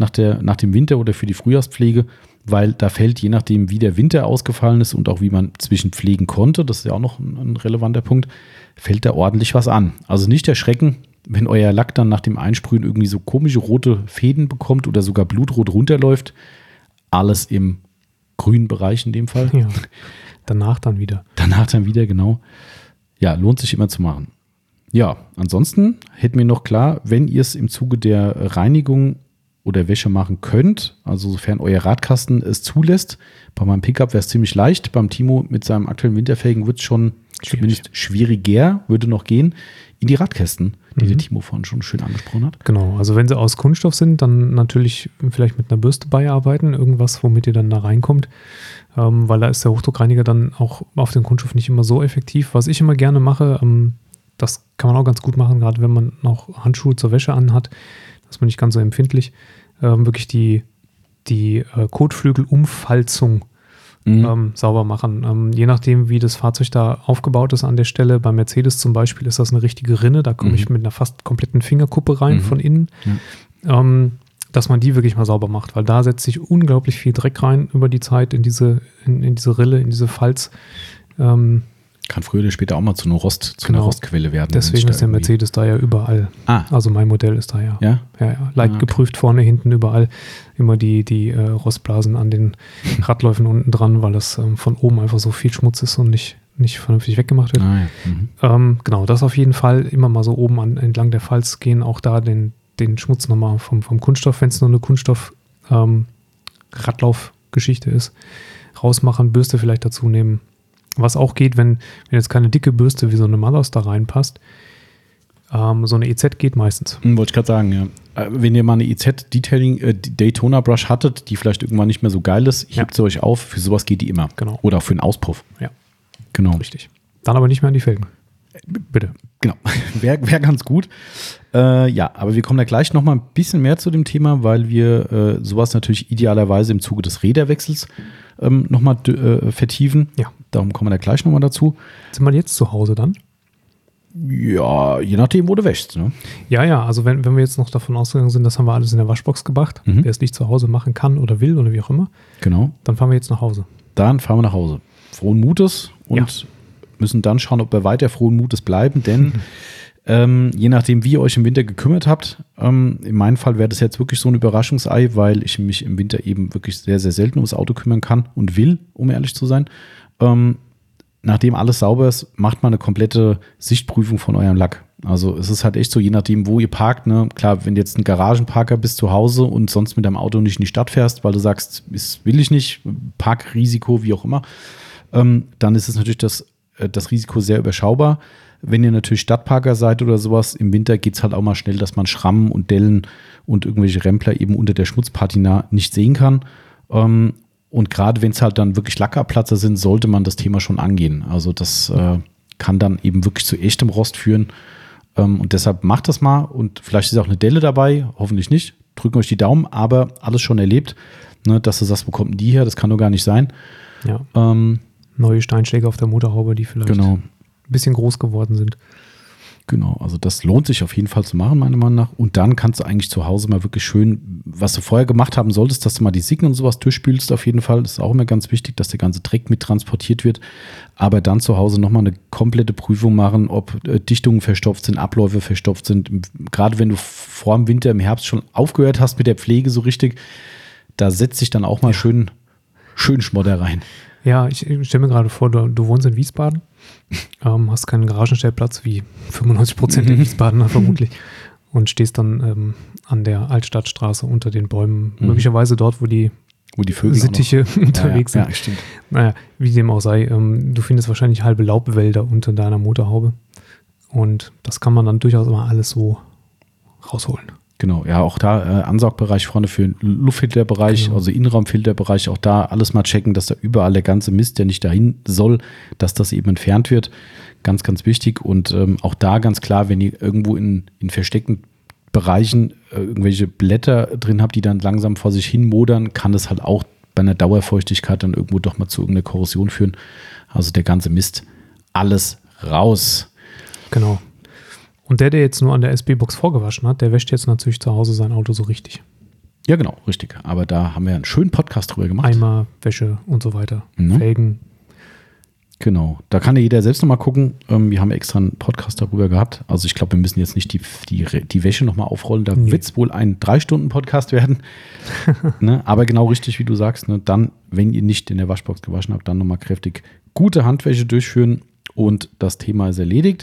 Winter oder für die Frühjahrspflege, weil da fällt, je nachdem, wie der Winter ausgefallen ist und auch wie man zwischenpflegen konnte, das ist ja auch noch ein relevanter Punkt, fällt da ordentlich was an. Also nicht erschrecken, wenn euer Lack dann nach dem Einsprühen irgendwie so komische rote Fäden bekommt oder sogar blutrot runterläuft. Alles im grünen Bereich in dem Fall. Ja, danach dann wieder, genau. Ja, lohnt sich immer zu machen. Ja, ansonsten hätten wir noch klar, wenn ihr es im Zuge der Reinigung oder Wäsche machen könnt, also sofern euer Radkasten es zulässt. Bei meinem Pickup wäre es ziemlich leicht. Beim Timo mit seinem aktuellen Winterfelgen wird es schon zumindest schwieriger, würde noch gehen, in die Radkästen, die der Timo vorhin schon schön angesprochen hat. Genau, also wenn sie aus Kunststoff sind, dann natürlich vielleicht mit einer Bürste beiarbeiten, irgendwas, womit ihr dann da reinkommt, weil da ist der Hochdruckreiniger dann auch auf den Kunststoff nicht immer so effektiv. Was ich immer gerne mache, das kann man auch ganz gut machen, gerade wenn man noch Handschuhe zur Wäsche anhat, ist man nicht ganz so empfindlich, wirklich die Kotflügelumfalzung sauber machen. Je nachdem, wie das Fahrzeug da aufgebaut ist an der Stelle, bei Mercedes zum Beispiel ist das eine richtige Rinne, da komme ich mit einer fast kompletten Fingerkuppe rein von innen, dass man die wirklich mal sauber macht, weil da setzt sich unglaublich viel Dreck rein über die Zeit in diese Rille, in diese Falz. Kann früher oder später auch mal zu einer Rostquelle werden. Deswegen ist der Mercedes da ja überall. Also mein Modell ist da ja. Leicht geprüft, vorne, hinten, überall. Immer die Rostblasen an den Radläufen unten dran, weil das von oben einfach so viel Schmutz ist und nicht vernünftig weggemacht wird. Genau, das auf jeden Fall. Immer mal so oben entlang der Falz gehen, auch da den Schmutz nochmal vom Kunststoff, wenn es nur eine Kunststoff-Radlaufgeschichte ist, rausmachen, Bürste vielleicht dazu nehmen. Was auch geht, wenn jetzt keine dicke Bürste wie so eine Mothers da reinpasst, so eine EZ geht meistens. Wollte ich gerade sagen, ja. Wenn ihr mal eine EZ Daytona Brush hattet, die vielleicht irgendwann nicht mehr so geil ist, hebt sie euch auf, für sowas geht die immer. Genau. Oder für einen Auspuff. Ja. Genau. Richtig. Dann aber nicht mehr an die Felgen. Bitte. Genau. Wäre ganz gut. Aber wir kommen da gleich noch mal ein bisschen mehr zu dem Thema, weil wir sowas natürlich idealerweise im Zuge des Räderwechsels noch mal vertiefen. Ja. Darum kommen wir da gleich noch mal dazu. Sind wir jetzt zu Hause dann? Ja, je nachdem, wo du wäschst. Ne? Ja, also wenn wir jetzt noch davon ausgegangen sind, das haben wir alles in der Waschbox gebracht, wer es nicht zu Hause machen kann oder will oder wie auch immer, genau. Dann fahren wir jetzt nach Hause. Dann fahren wir nach Hause. Frohen Mutes und müssen dann schauen, ob wir weiter frohen Mutes bleiben, denn je nachdem, wie ihr euch im Winter gekümmert habt, in meinem Fall wäre das jetzt wirklich so ein Überraschungsei, weil ich mich im Winter eben wirklich sehr, sehr selten ums Auto kümmern kann und will, um ehrlich zu sein. Nachdem alles sauber ist, macht man eine komplette Sichtprüfung von eurem Lack. Also es ist halt echt so, je nachdem, wo ihr parkt, ne? Klar, wenn du jetzt ein Garagenparker bist zu Hause und sonst mit deinem Auto nicht in die Stadt fährst, weil du sagst, das will ich nicht, Parkrisiko, wie auch immer, dann ist es natürlich das Risiko sehr überschaubar. Wenn ihr natürlich Stadtparker seid oder sowas, im Winter geht es halt auch mal schnell, dass man Schrammen und Dellen und irgendwelche Rempler eben unter der Schmutzpatina nicht sehen kann. Und gerade wenn es halt dann wirklich Lackabplatzer sind, sollte man das Thema schon angehen. Also das kann dann eben wirklich zu echtem Rost führen. Und deshalb macht das mal. Und vielleicht ist auch eine Delle dabei, hoffentlich nicht. Drücken euch die Daumen, aber alles schon erlebt, ne, dass du sagst, wo kommt denn die her? Das kann doch gar nicht sein. Ja. Neue Steinschläge auf der Motorhaube, die vielleicht ein bisschen groß geworden sind. Genau, also das lohnt sich auf jeden Fall zu machen, meiner Meinung nach. Und dann kannst du eigentlich zu Hause mal wirklich schön, was du vorher gemacht haben solltest, dass du mal die Signen und sowas durchspülst auf jeden Fall. Das ist auch immer ganz wichtig, dass der ganze Dreck mit transportiert wird. Aber dann zu Hause nochmal eine komplette Prüfung machen, ob Dichtungen verstopft sind, Abläufe verstopft sind. Gerade wenn du vor dem Winter im Herbst schon aufgehört hast mit der Pflege so richtig, da setzt sich dann auch mal schön Schmodder rein. Ja, ich stelle mir gerade vor, du wohnst in Wiesbaden, hast keinen Garagenstellplatz wie 95% der Wiesbadener vermutlich und stehst dann an der Altstadtstraße unter den Bäumen, möglicherweise dort, wo die Vögel Sittiche unterwegs sind. Ja, stimmt. Naja, wie dem auch sei, du findest wahrscheinlich halbe Laubwälder unter deiner Motorhaube und das kann man dann durchaus immer alles so rausholen. Genau, ja, auch da Ansaugbereich vorne für den Luftfilterbereich, also Innenraumfilterbereich, auch da alles mal checken, dass da überall der ganze Mist, der nicht dahin soll, dass das eben entfernt wird. Ganz, ganz wichtig. Und auch da ganz klar, wenn ihr irgendwo in versteckten Bereichen irgendwelche Blätter drin habt, die dann langsam vor sich hin modern, kann das halt auch bei einer Dauerfeuchtigkeit dann irgendwo doch mal zu irgendeiner Korrosion führen. Also der ganze Mist, alles raus. Genau. Und der jetzt nur an der SB-Box vorgewaschen hat, der wäscht jetzt natürlich zu Hause sein Auto so richtig. Ja, genau, richtig. Aber da haben wir einen schönen Podcast drüber gemacht. Eimer, Wäsche und so weiter. Felgen. Genau. Da kann ja jeder selbst nochmal gucken. Wir haben extra einen Podcast darüber gehabt. Also ich glaube, wir müssen jetzt nicht die Wäsche nochmal aufrollen. Da wird es wohl ein 3-Stunden-Podcast werden. Ne? Aber genau richtig, wie du sagst. Ne? Dann, wenn ihr nicht in der Waschbox gewaschen habt, dann nochmal kräftig gute Handwäsche durchführen und das Thema ist erledigt.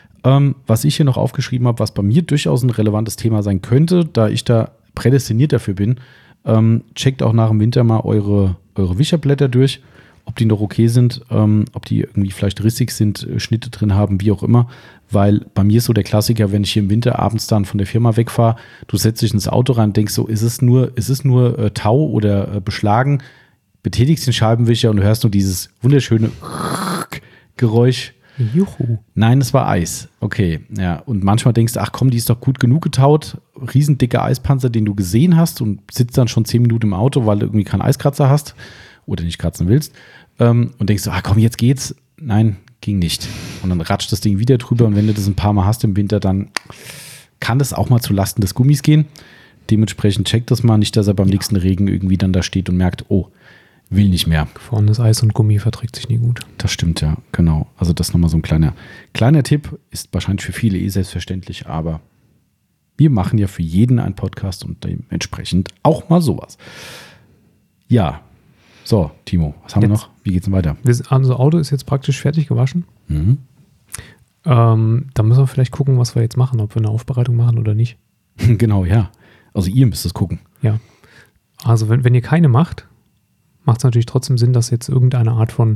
Was ich hier noch aufgeschrieben habe, was bei mir durchaus ein relevantes Thema sein könnte, da ich da prädestiniert dafür bin, checkt auch nach dem Winter mal eure Wischerblätter durch, ob die noch okay sind, ob die irgendwie vielleicht rissig sind, Schnitte drin haben, wie auch immer. Weil bei mir ist so der Klassiker, wenn ich hier im Winter abends dann von der Firma wegfahre, du setzt dich ins Auto rein und denkst so, ist es nur Tau oder beschlagen, betätigst den Scheibenwischer und du hörst nur dieses wunderschöne Geräusch. Juhu. Nein, es war Eis. Okay, ja. Und manchmal denkst du, ach komm, die ist doch gut genug getaut. Riesendicker Eispanzer, den du gesehen hast und sitzt dann schon 10 Minuten im Auto, weil du irgendwie keinen Eiskratzer hast oder nicht kratzen willst und denkst so, komm, jetzt geht's. Nein, ging nicht. Und dann ratscht das Ding wieder drüber und wenn du das ein paar Mal hast im Winter, dann kann das auch mal zu Lasten des Gummis gehen. Dementsprechend checkt das mal, nicht, dass er beim nächsten Regen irgendwie dann da steht und merkt, oh, will nicht mehr. Gefrorenes Eis und Gummi verträgt sich nie gut. Das stimmt, ja, genau. Also das nochmal so ein kleiner Tipp, ist wahrscheinlich für viele selbstverständlich, aber wir machen ja für jeden einen Podcast und dementsprechend auch mal sowas. Ja, so, Timo, was haben wir noch? Wie geht's denn weiter? Unser Auto ist jetzt praktisch fertig gewaschen. Mhm. Da müssen wir vielleicht gucken, was wir jetzt machen, ob wir eine Aufbereitung machen oder nicht. Genau, ja. Also ihr müsst es gucken. Ja. Also wenn ihr keine macht, macht es natürlich trotzdem Sinn, dass jetzt irgendeine Art von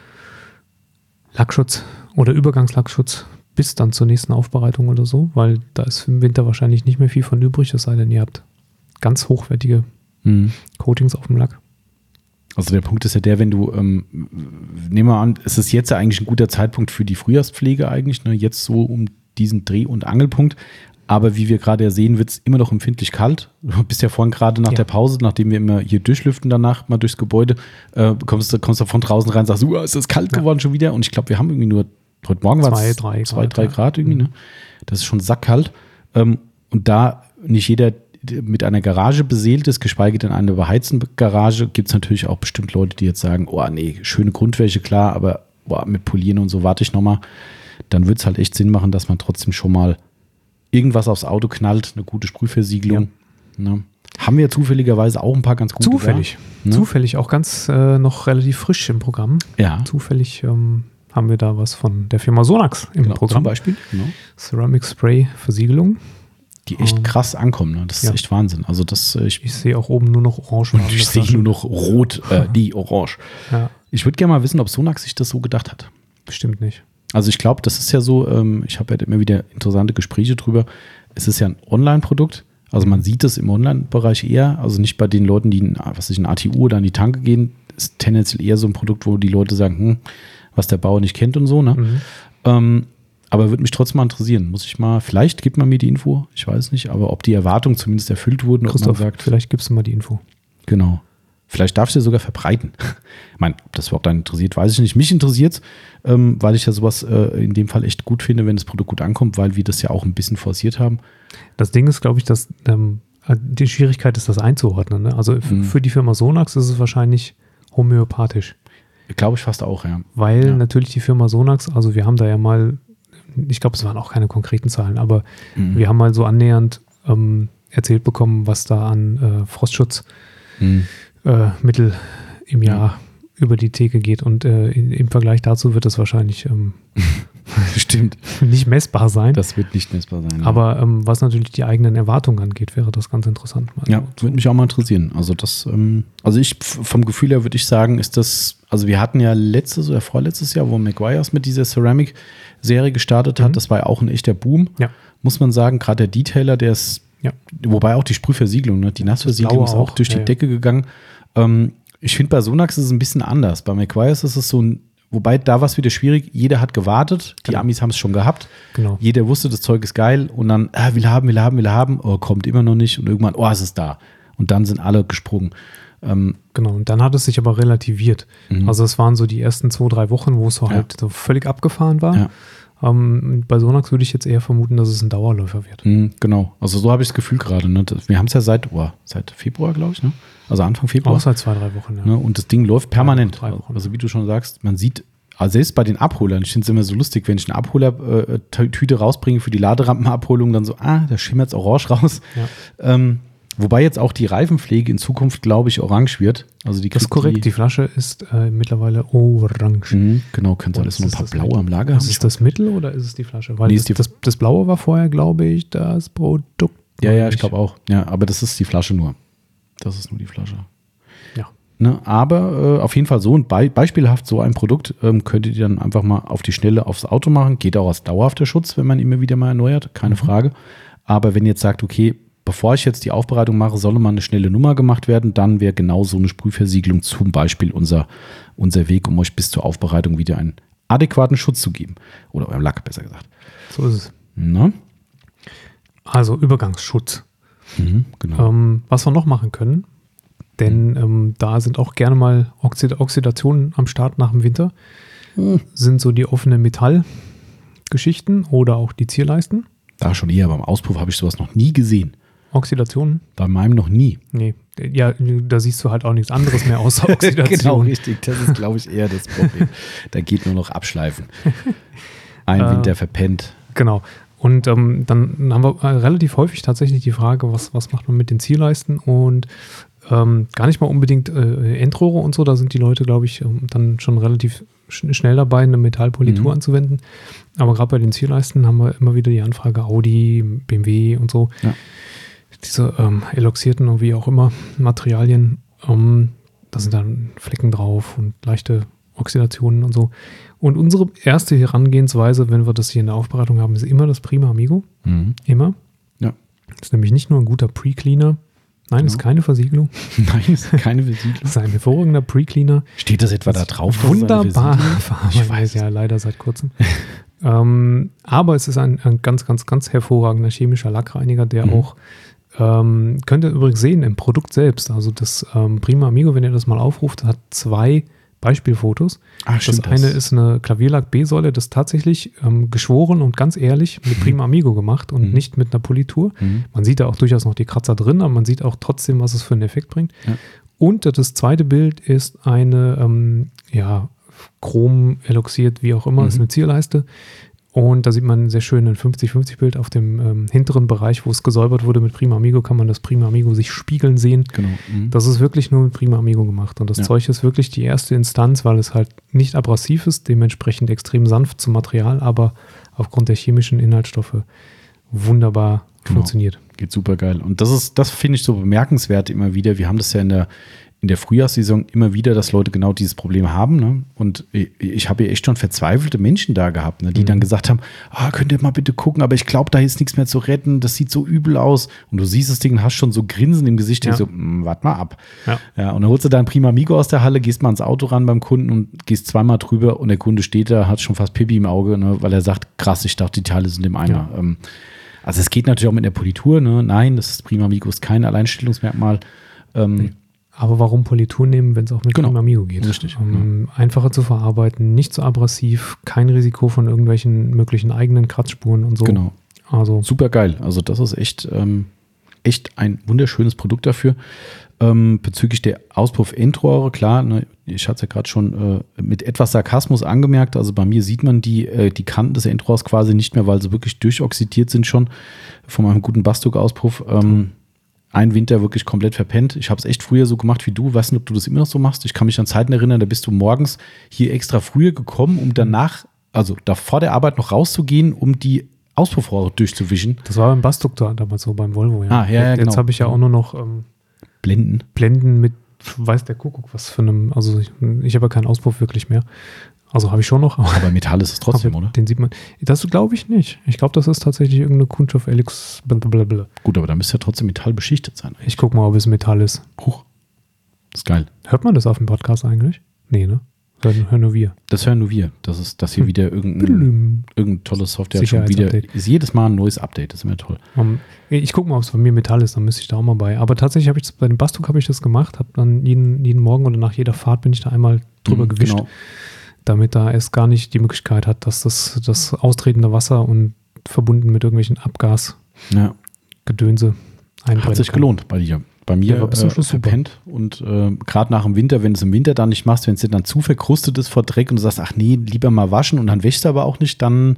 Lackschutz oder Übergangslackschutz bis dann zur nächsten Aufbereitung oder so, weil da ist im Winter wahrscheinlich nicht mehr viel von übrig, es sei denn, ihr habt ganz hochwertige Coatings auf dem Lack. Also der Punkt ist ja der, wenn du, nehmen wir an, es ist jetzt ja eigentlich ein guter Zeitpunkt für die Frühjahrspflege eigentlich, ne? Jetzt so um diesen Dreh- und Angelpunkt. Aber wie wir gerade ja sehen, wird es immer noch empfindlich kalt. Du bist ja vorhin gerade nach der Pause, nachdem wir immer hier durchlüften danach mal durchs Gebäude, kommst du von draußen rein und sagst, ist das kalt geworden schon wieder? Und ich glaube, wir haben irgendwie nur, heute Morgen war es 2-3 Grad irgendwie. Ne? Das ist schon sackkalt. Und da nicht jeder mit einer Garage beseelt ist, geschweige denn eine beheizende Garage, gibt es natürlich auch bestimmt Leute, die jetzt sagen, schöne Grundwäsche, klar, aber mit Polieren und so warte ich nochmal. Dann wird es halt echt Sinn machen, dass man trotzdem schon mal irgendwas aufs Auto knallt, eine gute Sprühversiegelung. Ja. Ne? Haben wir zufälligerweise auch ein paar ganz gute. Zufällig. Ne? Zufällig, auch ganz noch relativ frisch im Programm. Ja. Zufällig haben wir da was von der Firma Sonax im Programm. Zum Beispiel. Genau. Ceramic Spray Versiegelung. Die echt krass ankommen. Ne? Das ist echt Wahnsinn. Also ich sehe auch oben nur noch orange. Und ich sehe nur noch rot, die orange. Ja. Ich würde gerne mal wissen, ob Sonax sich das so gedacht hat. Bestimmt nicht. Also ich glaube, das ist ja so, ich habe ja immer wieder interessante Gespräche drüber. Es ist ja ein Online-Produkt. Also man sieht es im Online-Bereich eher. Also nicht bei den Leuten, die in ATU oder an die Tanke gehen. Ist tendenziell eher so ein Produkt, wo die Leute sagen, was der Bauer nicht kennt und so. Ne? Aber würde mich trotzdem mal interessieren. Vielleicht gibt man mir die Info, ich weiß nicht, aber ob die Erwartungen zumindest erfüllt wurden. Christoph, ob man sagt, vielleicht gibst du mal die Info. Genau. Vielleicht darfst du sie sogar verbreiten. Ich meine, ob das überhaupt einen interessiert, weiß ich nicht. Mich interessiert es, weil ich ja sowas in dem Fall echt gut finde, wenn das Produkt gut ankommt, weil wir das ja auch ein bisschen forciert haben. Das Ding ist, glaube ich, dass die Schwierigkeit ist, das einzuordnen. Ne? Also für die Firma Sonax ist es wahrscheinlich homöopathisch. Glaube ich fast auch, ja. Weil natürlich die Firma Sonax, also wir haben da ja mal, ich glaube, es waren auch keine konkreten Zahlen, aber wir haben mal so annähernd erzählt bekommen, was da an Frostschutzmittel im Jahr über die Theke geht. Und im Vergleich dazu wird das wahrscheinlich Stimmt. nicht messbar sein. Das wird nicht messbar sein. Aber was natürlich die eigenen Erwartungen angeht, wäre das ganz interessant. Ja, würde mich auch mal interessieren. Also ich vom Gefühl her würde ich sagen, ist das, also wir hatten ja letztes oder vorletztes Jahr, wo Meguiar's mit dieser Ceramic-Serie gestartet hat, das war ja auch ein echter Boom. Ja. Muss man sagen, gerade der Detailer, der ist, wobei auch die Sprühversiegelung, ne, die Nassversiegelung ist auch durch die Decke gegangen. Ich finde, bei Sonax ist es ein bisschen anders. Bei Meguiar's ist es so ein, wobei da war es wieder schwierig. Jeder hat gewartet. Die Amis haben es schon gehabt. Genau. Jeder wusste, das Zeug ist geil. Und dann, will haben. Oh, kommt immer noch nicht. Und irgendwann, es ist da. Und dann sind alle gesprungen. Genau. Und dann hat es sich aber relativiert. Also es waren so die ersten 2-3 Wochen, wo es so halt so völlig abgefahren war. Ja. Bei Sonax würde ich jetzt eher vermuten, dass es ein Dauerläufer wird. Genau. Also so habe ich das Gefühl gerade. Ne? Wir haben es ja seit Februar, glaube ich, ne? Also Anfang Februar. Auch seit 2-3 Wochen, ja. Ne? Und das Ding läuft permanent. 3 Wochen. Also wie du schon sagst, man sieht, also selbst bei den Abholern, ich finde es immer so lustig, wenn ich eine Abholer-Tüte rausbringe für die Laderampenabholung, dann so, da schimmert es orange raus. Ja. Wobei jetzt auch die Reifenpflege in Zukunft, glaube ich, orange wird. Also das ist korrekt, die Flasche ist mittlerweile orange. Genau, könnte alles noch ein paar blaue am Lager haben. Ist es das Mittel oder ist es die Flasche? Weil das Blaue war vorher, glaube ich, das Produkt. Ja, ich glaube auch. Ja, aber das ist die Flasche nur. Das ist nur die Flasche. Ja. Ne, aber auf jeden Fall so ein beispielhaft so ein Produkt könntet ihr dann einfach mal auf die Schnelle aufs Auto machen. Geht auch als dauerhafter Schutz, wenn man immer wieder mal erneuert, keine Frage. Aber wenn ihr jetzt sagt, okay, bevor ich jetzt die Aufbereitung mache, soll mal eine schnelle Nummer gemacht werden, dann wäre genau so eine Sprühversiegelung zum Beispiel unser Weg, um euch bis zur Aufbereitung wieder einen adäquaten Schutz zu geben. Oder eurem Lack, besser gesagt. So ist es. Na? Also Übergangsschutz. Genau. Was wir noch machen können, Denn da sind auch gerne mal Oxidationen am Start nach dem Winter. Sind so die offenen Metallgeschichten oder auch die Zierleisten. Da schon eher, beim Auspuff habe ich sowas noch nie gesehen. Oxidationen? Bei meinem noch nie. Nee, ja, da siehst du halt auch nichts anderes mehr außer Oxidation. Genau, richtig. Das ist, glaube ich, eher das Problem. Da geht nur noch abschleifen. Ein Winter verpennt. Genau. Und dann haben wir relativ häufig tatsächlich die Frage, was macht man mit den Zierleisten? Und gar nicht mal unbedingt Endrohre und so. Da sind die Leute, glaube ich, dann schon relativ schnell dabei, eine Metallpolitur anzuwenden. Aber gerade bei den Zierleisten haben wir immer wieder die Anfrage Audi, BMW und so. Ja. Diese eloxierten und wie auch immer Materialien, da sind dann Flecken drauf und leichte Oxidationen und so. Und unsere erste Herangehensweise, wenn wir das hier in der Aufbereitung haben, ist immer das Prima Amigo. Immer. Ja. Das ist nämlich nicht nur ein guter Pre-Cleaner. Nein, ist keine Versiegelung. Nein, ist keine Versiegelung. Das ist ein hervorragender Pre-Cleaner. Steht das etwa da drauf? Wunderbar. Ich weiß ja leider seit kurzem. Aber es ist ein ganz, ganz, ganz hervorragender chemischer Lackreiniger, der auch, könnt ihr übrigens sehen im Produkt selbst. Also das Prima Amigo, wenn ihr das mal aufruft, hat 2 Beispielfotos. Das eine ist eine Klavierlack-B-Säule, das tatsächlich geschworen und ganz ehrlich mit Prima Amigo gemacht und nicht mit einer Politur. Man sieht da auch durchaus noch die Kratzer drin, aber man sieht auch trotzdem, was es für einen Effekt bringt. Ja. Und das zweite Bild ist eine Chrom eloxiert, wie auch immer, ist eine Zierleiste. Und da sieht man sehr schön ein 50-50-Bild auf dem hinteren Bereich, wo es gesäubert wurde mit Prima Amigo, kann man das Prima Amigo sich spiegeln sehen. Genau. Das ist wirklich nur mit Prima Amigo gemacht. Und das Zeug ist wirklich die erste Instanz, weil es halt nicht abrasiv ist, dementsprechend extrem sanft zum Material, aber aufgrund der chemischen Inhaltsstoffe wunderbar funktioniert. Geht super geil. Und das finde ich so bemerkenswert immer wieder. Wir haben das ja in der Frühjahrssaison immer wieder, dass Leute genau dieses Problem haben. Ne? Und ich habe ja echt schon verzweifelte Menschen da gehabt, ne? Die dann gesagt haben, könnt ihr mal bitte gucken, aber ich glaube, da ist nichts mehr zu retten, das sieht so übel aus. Und du siehst das Ding und hast schon so Grinsen im Gesicht, denkst so, warte mal ab. Ja, und dann holst du da ein Prima Amigo aus der Halle, gehst mal ans Auto ran beim Kunden und gehst zweimal drüber und der Kunde steht da, hat schon fast Pipi im Auge, ne? Weil er sagt, krass, ich dachte, die Teile sind im Eimer. Ja. Also es geht natürlich auch mit der Politur, ne? Nein, das Prima Amigo ist kein Alleinstellungsmerkmal. Aber warum Politur nehmen, wenn es auch mit Prima Amigo geht? Richtig. Einfacher zu verarbeiten, nicht so abrasiv, kein Risiko von irgendwelchen möglichen eigenen Kratzspuren und so. Genau. Also super geil. Also das ist echt ein wunderschönes Produkt dafür. Bezüglich der Auspuff-Endrohre, klar, ne, ich hatte es ja gerade schon mit etwas Sarkasmus angemerkt, also bei mir sieht man die Kanten des Endrohrs quasi nicht mehr, weil sie wirklich durchoxidiert sind schon von meinem guten Bastuk-Auspuff. Ein Winter wirklich komplett verpennt. Ich habe es echt früher so gemacht wie du. Weiß nicht, ob du das immer noch so machst. Ich kann mich an Zeiten erinnern, da bist du morgens hier extra früher gekommen, um danach, also da vor der Arbeit noch rauszugehen, um die Auspuffrohre durchzuwischen. Das war beim Bastuk damals so, beim Volvo. Ja. Ja, Jetzt habe ich ja auch nur noch Blenden mit, weiß der Kuckuck, was für einem, also ich habe ja keinen Auspuff wirklich mehr. Also habe ich schon noch. Aber Metall ist es trotzdem, oder? Den sieht man. Das glaube ich nicht. Ich glaube, das ist tatsächlich irgendeine Kunststoff-Elix. Blablabla. Gut, aber da müsste ja trotzdem Metall beschichtet sein. Ich gucke mal, ob es Metall ist. Huch. Das ist geil. Hört man das auf dem Podcast eigentlich? Nee, ne? Hören nur wir. Das hören nur wir. Das ist, dass hier wieder irgendein tolles Software schon wieder ist. Jedes Mal ein neues Update. Das ist immer toll. Ich gucke mal, ob es bei mir Metall ist. Dann müsste ich da auch mal bei. Aber tatsächlich habe ich das bei dem Bastuk habe ich das gemacht. Habe dann jeden Morgen oder nach jeder Fahrt bin ich da einmal drüber gewischt. Genau. Damit da es gar nicht die Möglichkeit hat, dass das austretende Wasser und verbunden mit irgendwelchen Abgasgedönse einbrennen hat sich gelohnt bei dir. Bei mir verpennt und gerade nach dem Winter, wenn du es im Winter dann nicht machst, wenn es dir dann zu verkrustet ist vor Dreck und du sagst, ach nee, lieber mal waschen und dann wäschst du aber auch nicht, dann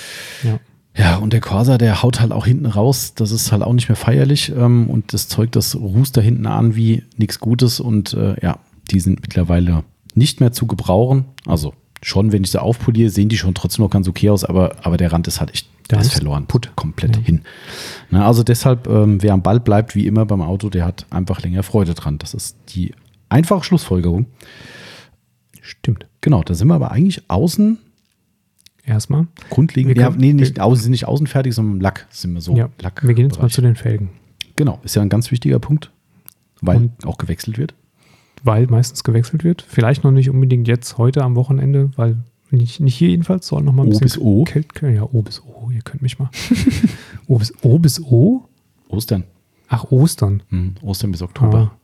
und der Corsa, der haut halt auch hinten raus, das ist halt auch nicht mehr feierlich und das Zeug, das rußt da hinten an wie nichts Gutes und die sind mittlerweile nicht mehr zu gebrauchen. Also schon, wenn ich sie aufpoliere, sehen die schon trotzdem noch ganz okay aus, aber der Rand ist halt echt verloren. Komplett hin. Na, also deshalb, wer am Ball bleibt, wie immer beim Auto, der hat einfach länger Freude dran. Das ist die einfache Schlussfolgerung. Stimmt. Genau, da sind wir aber eigentlich außen. Erstmal. Grundlegend. Sind nicht außen fertig, sondern im Lack sind wir so. Ja, wir gehen jetzt mal zu den Felgen. Genau, ist ja ein ganz wichtiger Punkt, weil auch gewechselt wird. Weil meistens gewechselt wird. Vielleicht noch nicht unbedingt jetzt, heute am Wochenende, weil nicht hier jedenfalls, soll noch mal ein bisschen O. Ja, O bis O, ihr könnt mich mal. O bis O? Ostern. Ach, Ostern. Ostern bis Oktober.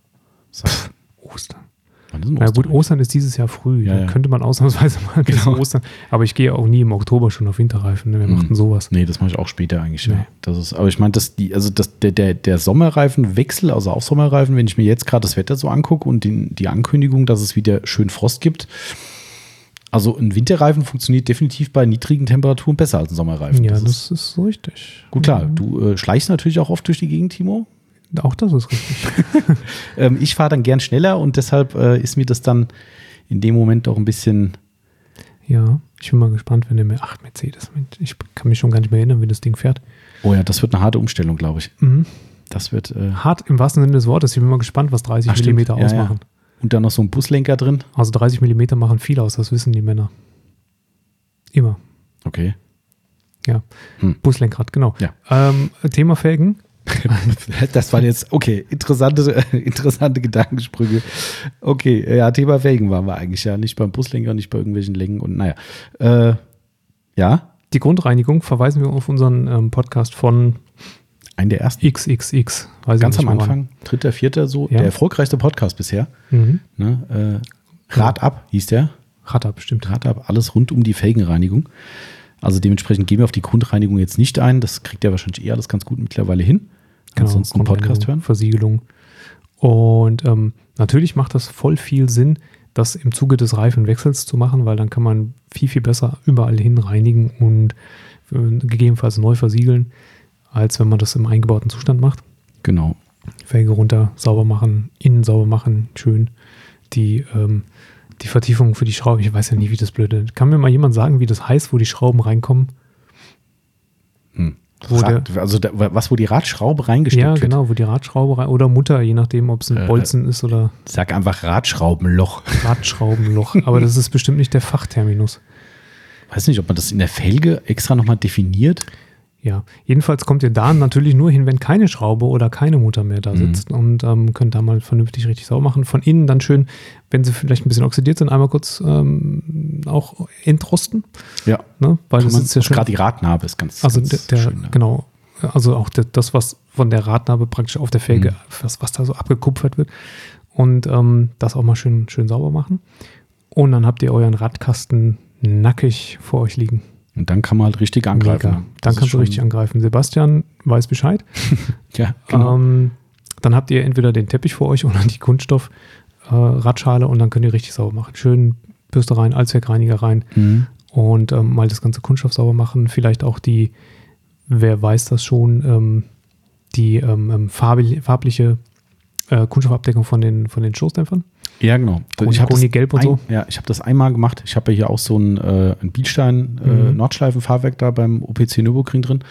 Ostern. Wann ist denn Na gut, Ostern ist dieses Jahr früh. Ja, da könnte man ausnahmsweise mal Ostern. Aber ich gehe auch nie im Oktober schon auf Winterreifen. Ne? Wer macht denn sowas? Nee, das mache ich auch später eigentlich. Nee. Ja. Aber ich meine, der Sommerreifenwechsel, also auf Sommerreifen, wenn ich mir jetzt gerade das Wetter so angucke und die Ankündigung, dass es wieder schön Frost gibt, also ein Winterreifen funktioniert definitiv bei niedrigen Temperaturen besser als ein Sommerreifen. Ja, das ist so richtig. Gut, klar, du schleichst natürlich auch oft durch die Gegend, Timo. Auch das ist richtig. Ich fahre dann gern schneller und deshalb ist mir das dann in dem Moment auch ein bisschen. Ja, ich bin mal gespannt, wenn der Mercedes. Ich kann mich schon gar nicht mehr erinnern, wie das Ding fährt. Oh ja, das wird eine harte Umstellung, glaube ich. Mhm. Das wird. Hart im wahrsten Sinne des Wortes. Ich bin mal gespannt, was 30 Millimeter ausmachen. Ja. Und dann noch so ein Buslenker drin. Also 30 Millimeter machen viel aus, das wissen die Männer. Immer. Okay. Ja. Buslenkrad, genau. Ja. Thema Felgen. Das waren jetzt, okay, interessante Gedankensprünge. Okay, ja, Thema Felgen waren wir eigentlich ja nicht beim Buslenker, nicht bei irgendwelchen Längen und naja. Ja. Die Grundreinigung verweisen wir auf unseren Podcast von einen der ersten. XXX. Ganz am Anfang, 3., 4. so, ja. Der erfolgreichste Podcast bisher. Mhm. Ne, Rad ab hieß der. Rad ab, stimmt. Rad ab, alles rund um die Felgenreinigung. Also dementsprechend gehen wir auf die Grundreinigung jetzt nicht ein. Das kriegt ja wahrscheinlich alles ganz gut mittlerweile hin. Genau, ansonsten einen Podcast hören. Versiegelung. Und natürlich macht das voll viel Sinn, das im Zuge des Reifenwechsels zu machen, weil dann kann man viel, viel besser überall hin reinigen und gegebenenfalls neu versiegeln, als wenn man das im eingebauten Zustand macht. Genau. Felge runter, sauber machen, innen sauber machen, schön. Die Vertiefung für die Schrauben, ich weiß ja nie, wie das blöde. Kann mir mal jemand sagen, wie das heißt, wo die Schrauben reinkommen? Wo die Radschraube reingesteckt wird. Ja, genau, wo die Radschraube oder Mutter, je nachdem, ob es ein Bolzen ist oder. Sag einfach Radschraubenloch. Radschraubenloch, aber das ist bestimmt nicht der Fachterminus. Weiß nicht, ob man das in der Felge extra nochmal definiert. Ja, jedenfalls kommt ihr da natürlich nur hin, wenn keine Schraube oder keine Mutter mehr da sitzt und könnt da mal vernünftig richtig sauber machen. Von innen dann schön, wenn sie vielleicht ein bisschen oxidiert sind, einmal kurz auch entrosten. Ja, ne? Weil das ist ja schön. Gerade die Radnabe ist ganz, also ganz schön. Genau, also auch das, was von der Radnabe praktisch auf der Felge, was da so abgekupfert wird. Und das auch mal schön sauber machen. Und dann habt ihr euren Radkasten nackig vor euch liegen. Und dann kann man halt richtig angreifen. Mega. Dann kannst du richtig angreifen. Sebastian weiß Bescheid. Ja, genau. Dann habt ihr entweder den Teppich vor euch oder die Kunststoff-Radschale und dann könnt ihr richtig sauber machen. Schön Bürste rein, Allzweckreiniger rein und mal das ganze Kunststoff sauber machen. Vielleicht auch die, wer weiß das schon, die farbliche Kunststoffabdeckung von den Stoßdämpfern. Ja, genau. Koni gelb und so. Ja, ich habe das einmal gemacht. Ich habe ja hier auch so ein Bielstein Nordschleifen-Fahrwerk da beim OPC Nürburgring drin.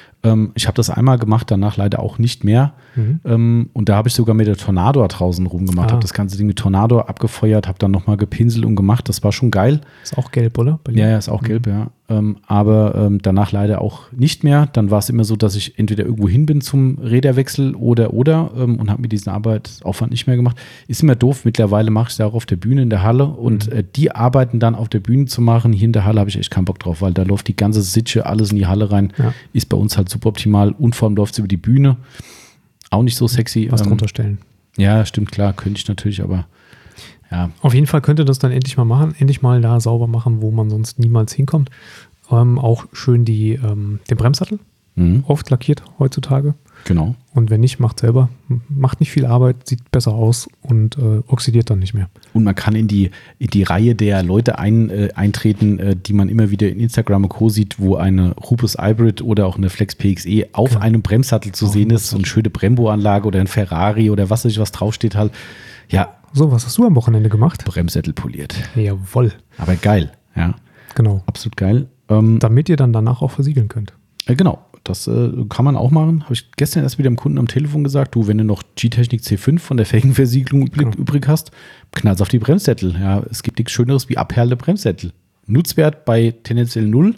Ich habe das einmal gemacht, danach leider auch nicht mehr. Und da habe ich sogar mit der Tornado draußen rumgemacht. Habe das ganze Ding mit Tornado abgefeuert, habe dann nochmal gepinselt und gemacht. Das war schon geil. Ist auch gelb, oder? Ja, ist auch gelb, ja. Aber danach leider auch nicht mehr. Dann war es immer so, dass ich entweder irgendwo hin bin zum Räderwechsel oder und habe mir diesen Arbeitsaufwand nicht mehr gemacht. Ist immer doof. Mittlerweile mache ich es auch auf der Bühne in der Halle und die Arbeiten dann auf der Bühne zu machen. Hier in der Halle habe ich echt keinen Bock drauf, weil da läuft die ganze Sitsche, alles in die Halle rein. Ja. Ist bei uns halt super optimal und vor allem läuft es über die Bühne. Auch nicht so sexy. Was drunter stellen. Ja, stimmt, klar, könnte ich natürlich, aber ja. Auf jeden Fall könnt ihr das dann endlich mal machen, endlich mal da sauber machen, wo man sonst niemals hinkommt. Auch schön den Bremssattel, oft lackiert heutzutage. Genau. Und wenn nicht, macht selber. Macht nicht viel Arbeit, sieht besser aus und oxidiert dann nicht mehr. Und man kann in die Reihe der Leute eintreten, die man immer wieder in Instagram und Co. sieht, wo eine Rubus Hybrid oder auch eine Flex PXE auf einem Bremssattel zu sehen ist. So eine schöne Brembo-Anlage oder ein Ferrari oder was weiß ich, was draufsteht halt. Ja. So, was hast du am Wochenende gemacht? Bremssättel poliert. Jawohl. Aber geil, ja. Genau. Absolut geil. Damit ihr dann danach auch versiegeln könnt. Genau. Das kann man auch machen. Habe ich gestern erst wieder dem Kunden am Telefon gesagt, du, wenn du noch G-Technik C5 von der Felgenversiegelung übrig hast, knallst auf die Bremssättel. Ja, es gibt nichts Schöneres wie abperlende Bremssättel. Nutzwert bei tendenziell 0,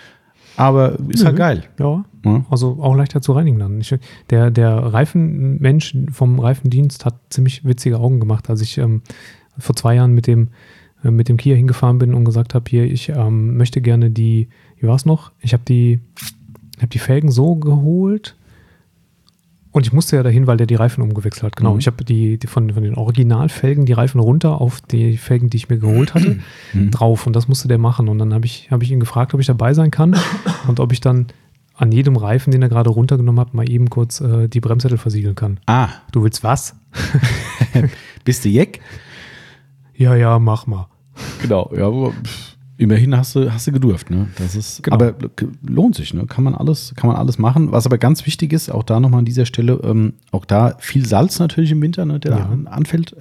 aber ist halt geil. Ja, also auch leichter zu reinigen dann. Der Reifenmensch vom Reifendienst hat ziemlich witzige Augen gemacht, als ich vor 2 Jahren mit dem Kia hingefahren bin und gesagt habe, hier, ich möchte gerne wie war es noch? Ich habe die Felgen so geholt Und ich musste ja dahin, weil der die Reifen umgewechselt hat. Genau, ich habe die von den Originalfelgen die Reifen runter auf die Felgen, die ich mir geholt hatte, drauf. Und das musste der machen. Und dann habe ich ihn gefragt, ob ich dabei sein kann und ob ich dann an jedem Reifen, den er gerade runtergenommen hat, mal eben kurz die Bremssättel versiegeln kann. Ah. Du willst was? Bist du Jeck? Ja, mach mal. Genau, ja, aber immerhin hast du gedurft, ne? Das ist, genau. Aber lohnt sich, ne? Kann man alles machen. Was aber ganz wichtig ist, auch da nochmal an dieser Stelle, auch da viel Salz natürlich im Winter, ne, der da anfällt.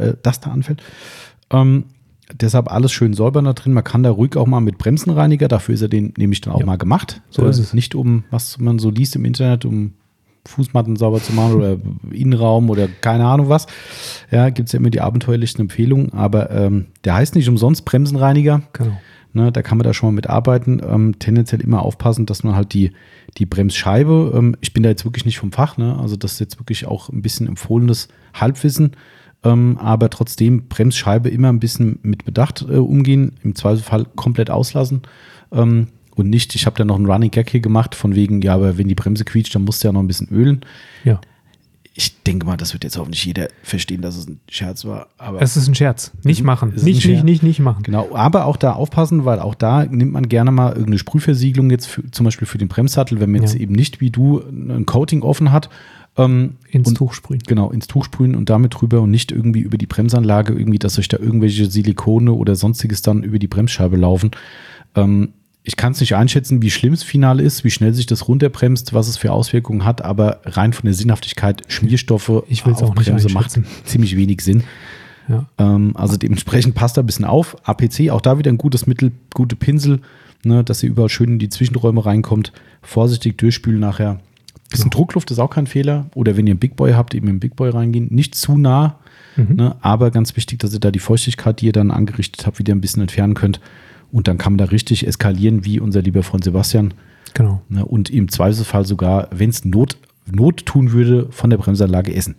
Deshalb alles schön säubern da drin. Man kann da ruhig auch mal mit Bremsenreiniger, dafür ist er den nämlich dann auch mal gemacht. So ist es. Nicht um, was man so liest im Internet, um Fußmatten sauber zu machen oder Innenraum oder keine Ahnung was. Ja, gibt es ja immer die abenteuerlichsten Empfehlungen, aber der heißt nicht umsonst Bremsenreiniger. Genau. Ne, da kann man da schon mal mit arbeiten. Tendenziell immer aufpassen, dass man halt die Bremsscheibe, ich bin da jetzt wirklich nicht vom Fach, ne? Also das ist jetzt wirklich auch ein bisschen empfohlenes Halbwissen, aber trotzdem Bremsscheibe immer ein bisschen mit Bedacht umgehen, im Zweifelsfall komplett auslassen und nicht, ich habe da noch einen Running Gag hier gemacht, von wegen, ja, aber wenn die Bremse quietscht, dann musst du ja noch ein bisschen ölen. Ja. Ich denke mal, das wird jetzt auch nicht jeder verstehen, dass es ein Scherz war. Aber es ist ein Scherz. Nicht machen. Nicht machen. Genau, aber auch da aufpassen, weil auch da nimmt man gerne mal irgendeine Sprühversiegelung jetzt zum Beispiel für den Bremssattel, wenn man jetzt eben nicht wie du ein Coating offen hat. Ins Tuch sprühen. Genau, ins Tuch sprühen und damit drüber und nicht irgendwie über die Bremsanlage, irgendwie, dass euch da irgendwelche Silikone oder sonstiges dann über die Bremsscheibe laufen. Ich kann es nicht einschätzen, wie schlimm das Finale ist, wie schnell sich das runterbremst, was es für Auswirkungen hat, aber rein von der Sinnhaftigkeit, Schmierstoffe auf Bremse macht ziemlich wenig Sinn. Ja. Also dementsprechend passt da ein bisschen auf. APC, auch da wieder ein gutes Mittel, gute Pinsel, ne, dass ihr überall schön in die Zwischenräume reinkommt. Vorsichtig durchspülen nachher. Bisschen Druckluft ist auch kein Fehler. Oder wenn ihr einen Big Boy habt, eben im Big Boy reingehen. Nicht zu nah, ne, aber ganz wichtig, dass ihr da die Feuchtigkeit, die ihr dann angerichtet habt, wieder ein bisschen entfernen könnt. Und dann kann man da richtig eskalieren, wie unser lieber Freund Sebastian. Genau. Ne, und im Zweifelsfall sogar, wenn es Not tun würde, von der Bremsanlage essen.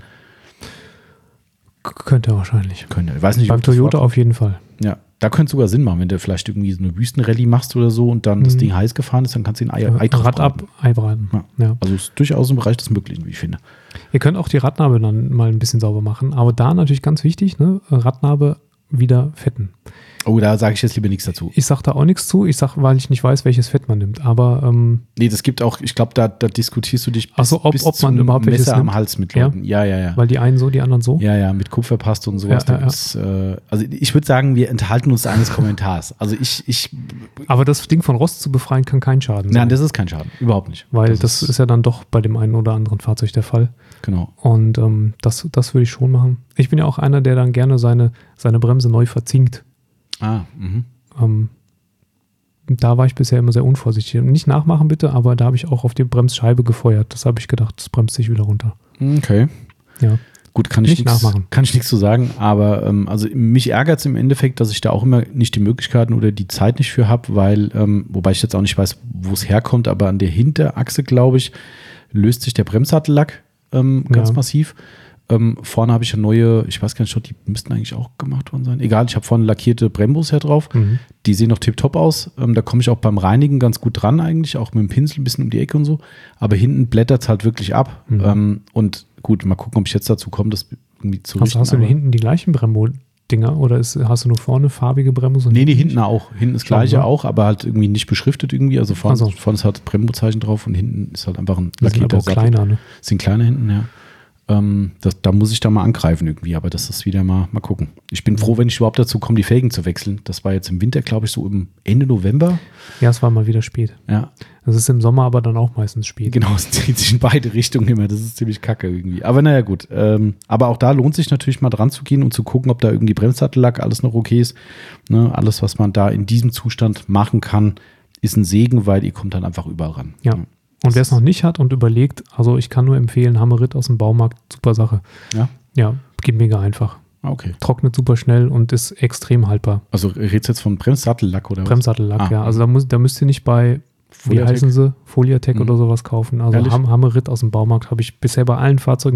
Könnte er wahrscheinlich. Ich weiß nicht, beim Toyota auf jeden Fall. Ja, da könnte es sogar Sinn machen, wenn du vielleicht irgendwie so eine Wüstenrallye machst oder so und dann das Ding heiß gefahren ist, dann kannst du ein Ei drauf Rad ab, Ei braten. Ja. Also ist durchaus im Bereich des Möglichen, wie ich finde. Ihr könnt auch die Radnabe dann mal ein bisschen sauber machen, aber da natürlich ganz wichtig, ne? Radnabe wieder fetten. Oh, da sage ich jetzt lieber nichts dazu. Ich sage da auch nichts zu. Ich sage, weil ich nicht weiß, welches Fett man nimmt. Aber nee, das gibt auch, ich glaube, da diskutierst du dich bis, ob man überhaupt welches Messer nimmt? am Hals mit Leuten. Ja. Weil die einen so, die anderen so? Ja, mit Kupferpaste und sowas. Ist, also ich würde sagen, wir enthalten uns eines Kommentars. Also aber das Ding von Rost zu befreien kann kein Schaden sein. Nein, das ist kein Schaden. Überhaupt nicht. Weil das ist ja dann doch bei dem einen oder anderen Fahrzeug der Fall. Genau. Und das würde ich schon machen. Ich bin ja auch einer, der dann gerne seine Bremse neu verzinkt. Da war ich bisher immer sehr unvorsichtig. Nicht nachmachen bitte, aber da habe ich auch auf die Bremsscheibe gefeuert. Das habe ich gedacht, das bremst sich wieder runter. Okay. Ja. Gut, kann ich nichts zu sagen, aber also mich ärgert es im Endeffekt, dass ich da auch immer nicht die Möglichkeiten oder die Zeit nicht für habe, weil, wobei ich jetzt auch nicht weiß, wo es herkommt, aber an der Hinterachse, glaube ich, löst sich der Bremssattellack ganz massiv. Vorne habe ich eine neue, ich weiß gar nicht, die müssten eigentlich auch gemacht worden sein. Egal, ich habe vorne lackierte Brembos her drauf. Die sehen noch tipptopp aus. Da komme ich auch beim Reinigen ganz gut dran eigentlich, auch mit dem Pinsel ein bisschen um die Ecke und so. Aber hinten blättert es halt wirklich ab. Und gut, mal gucken, ob ich jetzt dazu komme, das irgendwie zu richten. Hast du denn hinten die gleichen Brembo-Dinger oder hast du nur vorne farbige Brembos? Nee, hinten auch. Hinten ist gleiche auch, aber halt irgendwie nicht beschriftet irgendwie. Also vorne ist halt Brembo-Zeichen drauf und hinten ist halt einfach ein lackierter Sattel. Sind aber auch kleiner, ne? Sind kleiner hinten, ja. Da muss ich da mal angreifen irgendwie, aber das ist wieder mal gucken. Ich bin froh, wenn ich überhaupt dazu komme, die Felgen zu wechseln. Das war jetzt im Winter, glaube ich, so im Ende November. Ja, es war mal wieder spät. Ja. Das ist im Sommer aber dann auch meistens spät. Genau, es dreht sich in beide Richtungen immer. Das ist ziemlich kacke irgendwie. Aber naja, gut. Aber auch da lohnt sich natürlich mal dran zu gehen und zu gucken, ob da irgendwie Bremssattellack alles noch okay ist. Ne? Alles, was man da in diesem Zustand machen kann, ist ein Segen, weil ihr kommt dann einfach überall ran. Ja. Und wer es noch nicht hat und überlegt, also ich kann nur empfehlen, Hammerit aus dem Baumarkt, super Sache. Ja? Ja, geht mega einfach. Okay. Trocknet super schnell und ist extrem haltbar. Also redest du jetzt von Bremssattellack oder was? Bremssattellack, ja. Also da müsst ihr nicht bei, wie heißen sie, Foliatec oder sowas kaufen. Also Hammerit aus dem Baumarkt habe ich bisher bei allen Fahrzeugen, die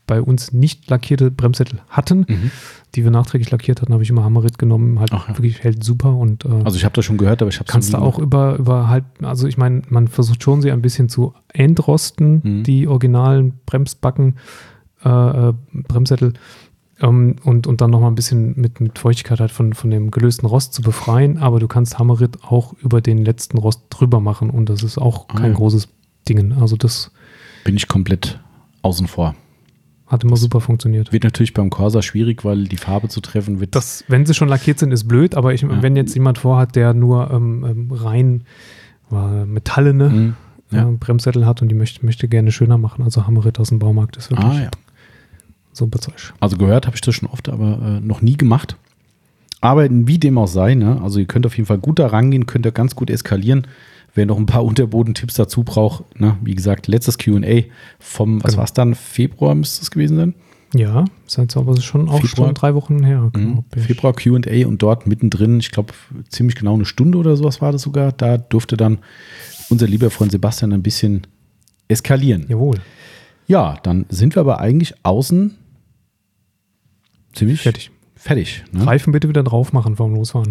bei uns nicht lackierte Bremssättel hatten, die wir nachträglich lackiert hatten, habe ich immer Hammerit genommen, halt wirklich hält super. Und, also ich habe das schon gehört, aber ich habe es kannst du auch über halt, also ich meine, man versucht schon, sie ein bisschen zu entrosten, die originalen Bremsbacken, Bremssättel, und dann nochmal ein bisschen mit Feuchtigkeit halt von dem gelösten Rost zu befreien, aber du kannst Hammerit auch über den letzten Rost drüber machen und das ist auch kein großes Ding. Also das bin ich komplett außen vor. Hat immer super funktioniert. Wird natürlich beim Corsa schwierig, weil die Farbe zu treffen wird. Das, wenn sie schon lackiert sind, ist blöd, aber wenn jetzt jemand vorhat, der nur rein metallene Bremssättel hat und die möchte gerne schöner machen, also Hammerit aus dem Baumarkt ist wirklich super Zeug. Also gehört habe ich das schon oft, aber noch nie gemacht. Aber wie dem auch sei, ne? Also ihr könnt auf jeden Fall gut da rangehen, könnt ihr ganz gut eskalieren. Wer noch ein paar Unterbodentipps dazu braucht, ne? Wie gesagt, letztes Q&A vom, was war es dann, Februar müsste es gewesen sein? Ja, ist aber schon auch schon 3 Wochen her. Februar Q&A und dort mittendrin, ich glaube ziemlich genau eine Stunde oder sowas war das sogar, da durfte dann unser lieber Freund Sebastian ein bisschen eskalieren. Jawohl. Ja, dann sind wir aber eigentlich außen ziemlich fertig. Ne? Reifen bitte wieder drauf machen vorm Losfahren.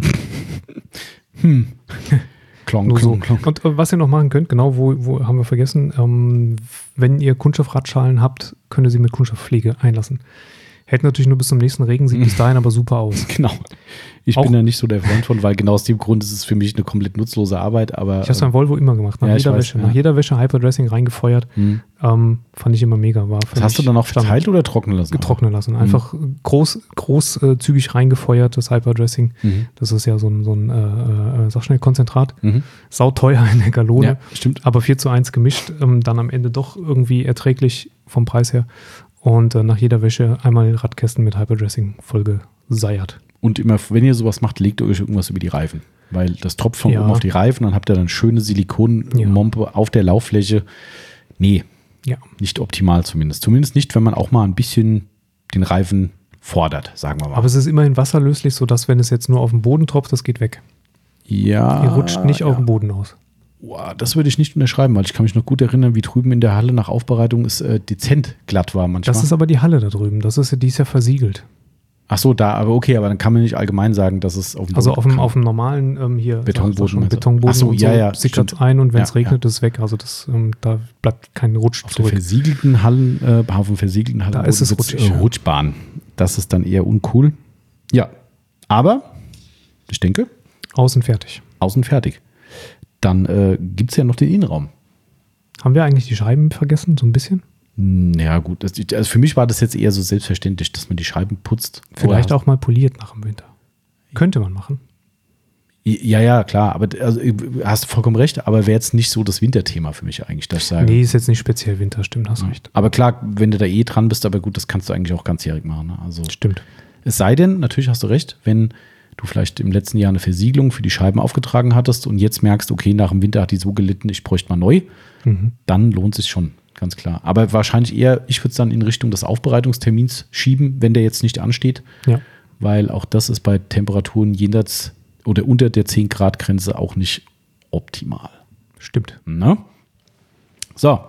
Klong. Und was ihr noch machen könnt, genau, wo haben wir vergessen, wenn ihr Kunststoffradschalen habt, könnt ihr sie mit Kunststoffpflege einlassen. Hält natürlich nur bis zum nächsten Regen, sieht bis dahin aber super aus. Genau. Ich bin da nicht so der Freund von, weil genau aus dem Grund ist es für mich eine komplett nutzlose Arbeit. Aber, ich habe es beim Volvo immer gemacht, nach jeder Wäsche Hyperdressing reingefeuert. Fand ich immer mega. Das hast du dann auch verteilt oder trocknen lassen? Getrocknet lassen. Einfach großzügig reingefeuert, das Hyperdressing. Das ist ja so ein sag schnell, Konzentrat. Sauteuer in der Galone. Ja, stimmt. Aber 4:1 gemischt, dann am Ende doch irgendwie erträglich vom Preis her. Und nach jeder Wäsche einmal Radkästen mit Hyperdressing vollgeseiert. Und immer, wenn ihr sowas macht, legt ihr euch irgendwas über die Reifen. Weil das tropft von oben auf die Reifen, dann habt ihr dann schöne Silikonmompe auf der Lauffläche. Nee, nicht optimal zumindest. Zumindest nicht, wenn man auch mal ein bisschen den Reifen fordert, sagen wir mal. Aber es ist immerhin wasserlöslich, sodass, wenn es jetzt nur auf den Boden tropft, das geht weg. Ja. Ihr rutscht nicht auf den Boden aus. Boah, das würde ich nicht unterschreiben, weil ich kann mich noch gut erinnern, wie drüben in der Halle nach Aufbereitung es dezent glatt war manchmal. Das ist aber die Halle da drüben, die ist ja versiegelt. Ach so, aber dann kann man nicht allgemein sagen, dass es auf dem Boden auf dem normalen hier Betonboden Betonboden so, sickert es ein und wenn es regnet, ist es weg. Also das, da bleibt kein Rutsch auf zurück. Auf versiegelten Hallen da ist es rutschig. Rutschbahn. Das ist dann eher uncool. Ja, aber ich denke Außen fertig. Dann gibt es ja noch den Innenraum. Haben wir eigentlich die Scheiben vergessen, so ein bisschen? Ja gut, also für mich war das jetzt eher so selbstverständlich, dass man die Scheiben putzt. Vielleicht auch mal poliert nach dem Winter. Könnte man machen. Ja, klar, aber also, hast du vollkommen recht, aber wäre jetzt nicht so das Winterthema für mich eigentlich, dass ich sage. Nee, ist jetzt nicht speziell Winter, stimmt, hast recht. Aber klar, wenn du da dran bist, aber gut, das kannst du eigentlich auch ganzjährig machen. Ne? Also, stimmt. Es sei denn, natürlich hast du recht, wenn du vielleicht im letzten Jahr eine Versiegelung für die Scheiben aufgetragen hattest und jetzt merkst, okay, nach dem Winter hat die so gelitten, ich bräuchte mal neu, dann lohnt es sich schon, ganz klar. Aber wahrscheinlich eher, ich würde es dann in Richtung des Aufbereitungstermins schieben, wenn der jetzt nicht ansteht, weil auch das ist bei Temperaturen jenseits oder unter der 10-Grad-Grenze auch nicht optimal. Stimmt. Na? So.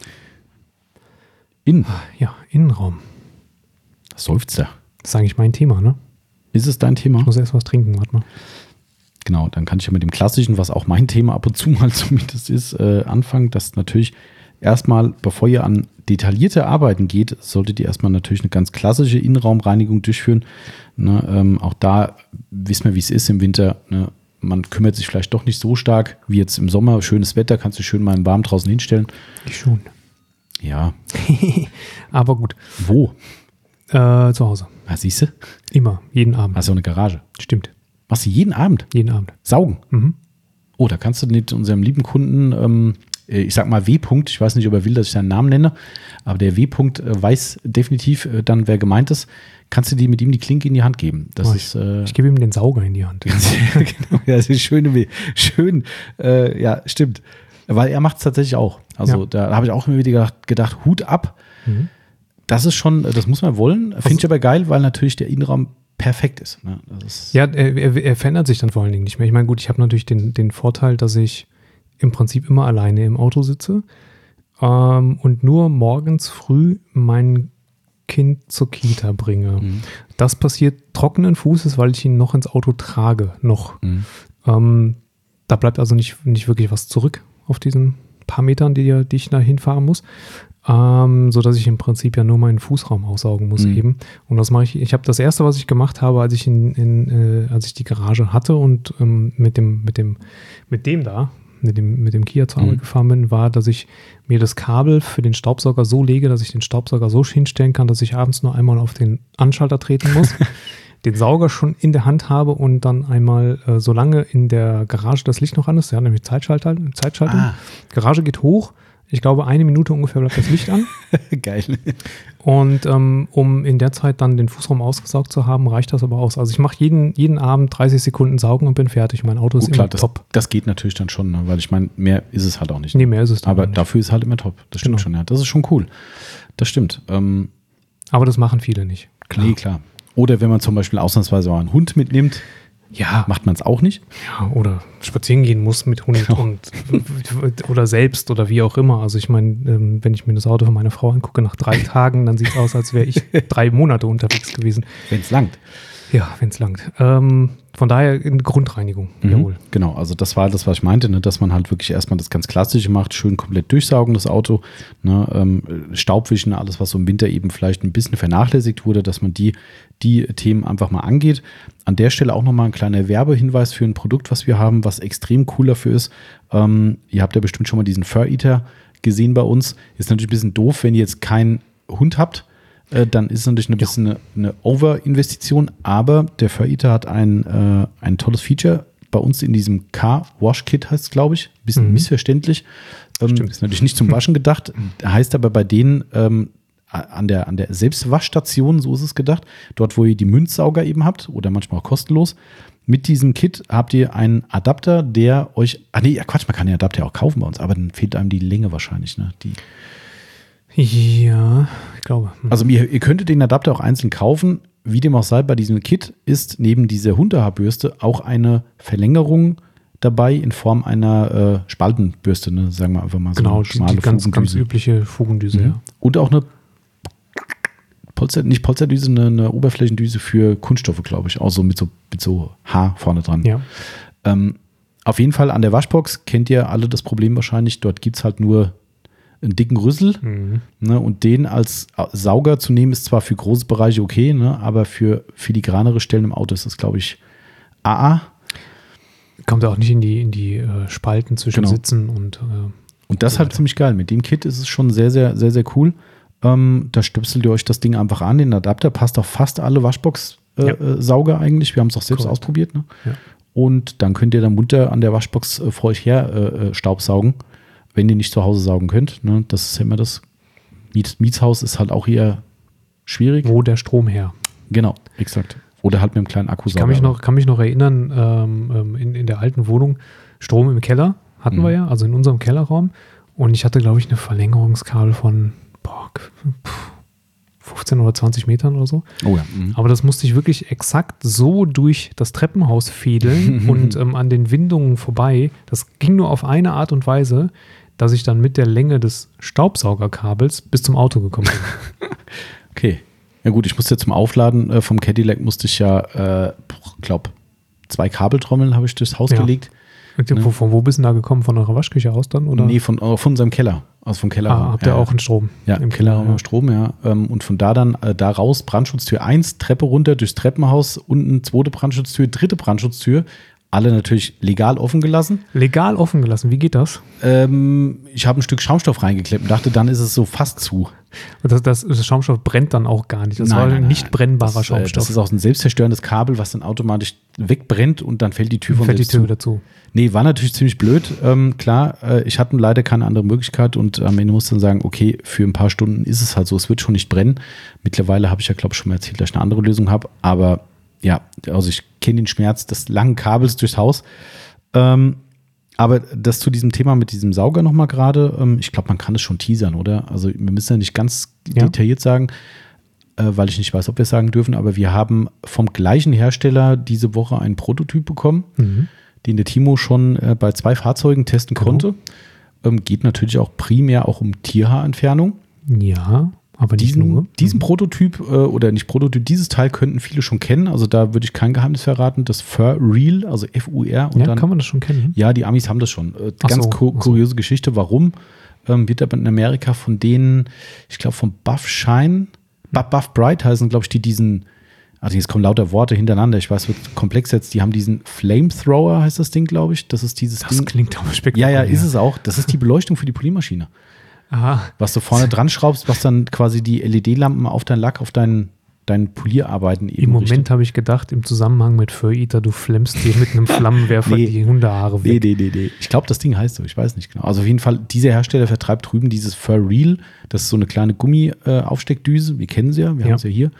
Innenraum. Seufzer. Das ist eigentlich mein Thema, ne? Ist es dein Thema? Ich muss erst was trinken, warte mal. Genau, dann kann ich ja mit dem Klassischen, was auch mein Thema ab und zu mal zumindest ist, anfangen. Das natürlich erstmal, bevor ihr an detaillierte Arbeiten geht, solltet ihr erstmal natürlich eine ganz klassische Innenraumreinigung durchführen. Ne, auch da wissen wir, wie es ist im Winter. Ne, man kümmert sich vielleicht doch nicht so stark wie jetzt im Sommer. Schönes Wetter, kannst du schön mal im Warmen draußen hinstellen. Ich schon. Ja. Aber gut. Wo? Zu Hause. Ah, siehst du? Immer, jeden Abend. Hast du auch eine Garage? Stimmt. Machst du jeden Abend? Jeden Abend. Saugen? Mhm. Oh, da kannst du mit unserem lieben Kunden, ich sag mal W-Punkt, ich weiß nicht, ob er will, dass ich seinen Namen nenne, aber der W-Punkt weiß definitiv dann, wer gemeint ist. Kannst du dir mit ihm die Klinke in die Hand geben? Das ist, ich gebe ihm den Sauger in die Hand. Genau, ja, das ist schön, ja, stimmt. Weil er macht es tatsächlich auch. Also da habe ich auch immer wieder gedacht, Hut ab. Mhm. Das ist schon, das muss man wollen. Finde ich aber geil, weil natürlich der Innenraum perfekt ist. Ne? Das ist er verändert sich dann vor allen Dingen nicht mehr. Ich meine, gut, ich habe natürlich den Vorteil, dass ich im Prinzip immer alleine im Auto sitze und nur morgens früh meinen Kind zur Kita bringe. Das passiert trockenen Fußes, weil ich ihn noch ins Auto trage. Da bleibt also nicht wirklich was zurück auf diesen paar Metern, die ich da hinfahren muss. Sodass ich im Prinzip ja nur meinen Fußraum aussaugen muss eben. Und das mache ich. Ich habe das erste, was ich gemacht habe, als ich als ich die Garage hatte und mit dem Kia zur Arbeit gefahren bin, war, dass ich mir das Kabel für den Staubsauger so lege, dass ich den Staubsauger so hinstellen kann, dass ich abends nur einmal auf den Anschalter treten muss, den Sauger schon in der Hand habe und dann einmal, solange in der Garage das Licht noch an ist, ja, nämlich Zeitschaltung. Garage geht hoch. Ich glaube, 1 Minute ungefähr bleibt das Licht an. Geil. Und um in der Zeit dann den Fußraum ausgesaugt zu haben, reicht das aber aus. Also ich mache jeden Abend 30 Sekunden saugen und bin fertig. Mein Auto ist Gut, klar, immer top. Das geht natürlich dann schon, ne? Weil ich meine, mehr ist es halt auch nicht. Nee, mehr ist es dann aber nicht. dafür ist halt immer top. Das stimmt schon, ja. Das ist schon cool. Das stimmt. Aber das machen viele nicht. Klar. Nee, klar. Oder wenn man zum Beispiel ausnahmsweise mal einen Hund mitnimmt, ja, macht man es auch nicht. Ja, oder spazieren gehen muss mit Hund oder selbst oder wie auch immer. Also ich meine, wenn ich mir das Auto von meiner Frau angucke, nach 3 Tagen, dann sieht es aus, als wäre ich 3 Monate unterwegs gewesen. Wenn es langt. Ja, wenn es langt. Von daher eine Grundreinigung, jawohl. Genau, also das war das, was ich meinte, ne, dass man halt wirklich erstmal das ganz Klassische macht, schön komplett durchsaugen, das Auto, ne, Staubwischen, alles, was so im Winter eben vielleicht ein bisschen vernachlässigt wurde, dass man die Themen einfach mal angeht. An der Stelle auch nochmal ein kleiner Werbehinweis für ein Produkt, was wir haben, was extrem cool dafür ist. Ihr habt ja bestimmt schon mal diesen Fur Eater gesehen bei uns. Ist natürlich ein bisschen doof, wenn ihr jetzt keinen Hund habt. Dann ist es natürlich ein bisschen eine Over-Investition, aber der Fur Eater hat ein tolles Feature. Bei uns in diesem Car-Wash-Kit heißt es, glaube ich. Ein bisschen missverständlich. Ist natürlich nicht zum Waschen gedacht. Heißt aber bei denen an der Selbstwaschstation, so ist es gedacht, dort, wo ihr die Münzsauger eben habt oder manchmal auch kostenlos. Mit diesem Kit habt ihr einen Adapter, der euch, man kann den Adapter auch kaufen bei uns, aber dann fehlt einem die Länge wahrscheinlich, ne? Ja, ich glaube. Also ihr könntet den Adapter auch einzeln kaufen. Wie dem auch sei, bei diesem Kit ist neben dieser Hundehaarbürste auch eine Verlängerung dabei in Form einer Spaltenbürste, ne? Sagen wir einfach mal so eine schmale Fugendüse. Ganz übliche Fugendüse, ja. Und auch eine nicht Polsterdüse, eine Oberflächendüse für Kunststoffe, glaube ich. Auch so mit so Haar vorne dran. Ja. Auf jeden Fall an der Waschbox kennt ihr alle das Problem wahrscheinlich. Dort gibt es halt nur einen dicken Rüssel. Ne, und den als Sauger zu nehmen, ist zwar für große Bereiche okay, ne, aber für filigranere Stellen im Auto ist das, glaube ich, AA. Kommt auch nicht in die Spalten zwischen Sitzen und das ist halt ziemlich geil. Mit dem Kit ist es schon sehr, sehr, sehr, sehr cool. Da stöpselt ihr euch das Ding einfach an. Den Adapter passt auf fast alle Waschbox-Sauger eigentlich. Wir haben es auch selbst ausprobiert. Ne? Ja. Und dann könnt ihr dann munter an der Waschbox vor euch her Staubsaugen, wenn ihr nicht zu Hause saugen könnt. Ne? Das ist immer das. Mietshaus ist halt auch eher schwierig. Wo der Strom her. Genau, exakt. Oder halt mit einem kleinen Akkusauger. Ich kann mich noch erinnern, in der alten Wohnung, Strom im Keller hatten wir ja, also in unserem Kellerraum. Und ich hatte, glaube ich, eine Verlängerungskabel von 15 oder 20 Metern oder so. Oh ja. Aber das musste ich wirklich exakt so durch das Treppenhaus fädeln und an den Windungen vorbei. Das ging nur auf eine Art und Weise, dass ich dann mit der Länge des Staubsaugerkabels bis zum Auto gekommen bin. Okay. Ja gut, ich musste zum Aufladen vom Cadillac musste ich ja, glaube 2 Kabeltrommeln habe ich durchs Haus gelegt. Von wo bist du da gekommen? Von eurer Waschküche aus dann? Oder? Nee, von unserem Keller. Aus vom Kellerraum. Habt ihr auch einen Strom? Ja, im Kellerraum Strom, ja. Und von da dann da raus, Brandschutztür 1, Treppe runter, durchs Treppenhaus, unten 2. Brandschutztür, 3. Brandschutztür. Alle natürlich legal offen gelassen. Legal offen gelassen, wie geht das? Ich habe ein Stück Schaumstoff reingeklebt und dachte, dann ist es so fast zu. Das Schaumstoff brennt dann auch gar nicht. Das war ein nicht brennbarer Schaumstoff. Das ist auch ein selbstzerstörendes Kabel, was dann automatisch wegbrennt und dann fällt die Tür von selbst zu. Dazu. Nee, war natürlich ziemlich blöd. Klar, ich hatte leider keine andere Möglichkeit und am Ende musste dann sagen, okay, für ein paar Stunden ist es halt so, es wird schon nicht brennen. Mittlerweile habe ich ja, glaube ich, schon mal erzählt, dass ich eine andere Lösung habe, aber ja, also ich kenne den Schmerz des langen Kabels durchs Haus. Aber das zu diesem Thema mit diesem Sauger nochmal gerade, ich glaube, man kann es schon teasern, oder? Also wir müssen ja nicht ganz detailliert sagen, weil ich nicht weiß, ob wir es sagen dürfen, aber wir haben vom gleichen Hersteller diese Woche einen Prototyp bekommen, den der Timo schon bei 2 Fahrzeugen testen konnte. Geht natürlich auch primär auch um Tierhaarentfernung. Ja, Aber nicht nur. Diesen Prototyp oder nicht Prototyp, dieses Teil könnten viele schon kennen. Also da würde ich kein Geheimnis verraten. Das Furreel, also F-U-R. Ja, kann man das schon kennen? Ja, die Amis haben das schon. Ganz kuriose Geschichte. Warum? Wird aber in Amerika von denen, ich glaube von Buff Bright heißen, glaube ich, die diesen, also jetzt kommen lauter Worte hintereinander, ich weiß, es wird komplex jetzt, die haben diesen Flamethrower, heißt das Ding, glaube ich. Das ist dieses Ding. Das klingt aber spektakulär. Ja, ist es auch. Das ist die Beleuchtung für die Poliermaschine. Aha. Was du vorne dran schraubst, was dann quasi die LED-Lampen auf deinen Lack, auf deinen Polierarbeiten eben im Moment habe ich gedacht, im Zusammenhang mit Fur Eater, du flemmst dir mit einem Flammenwerfer die Hundehaare weg. Nee. Ich glaube, das Ding heißt so, ich weiß nicht genau. Also auf jeden Fall, dieser Hersteller vertreibt drüben dieses Furreel, das ist so eine kleine Gummi-Aufsteckdüse, wir kennen sie ja, wir haben es ja hier.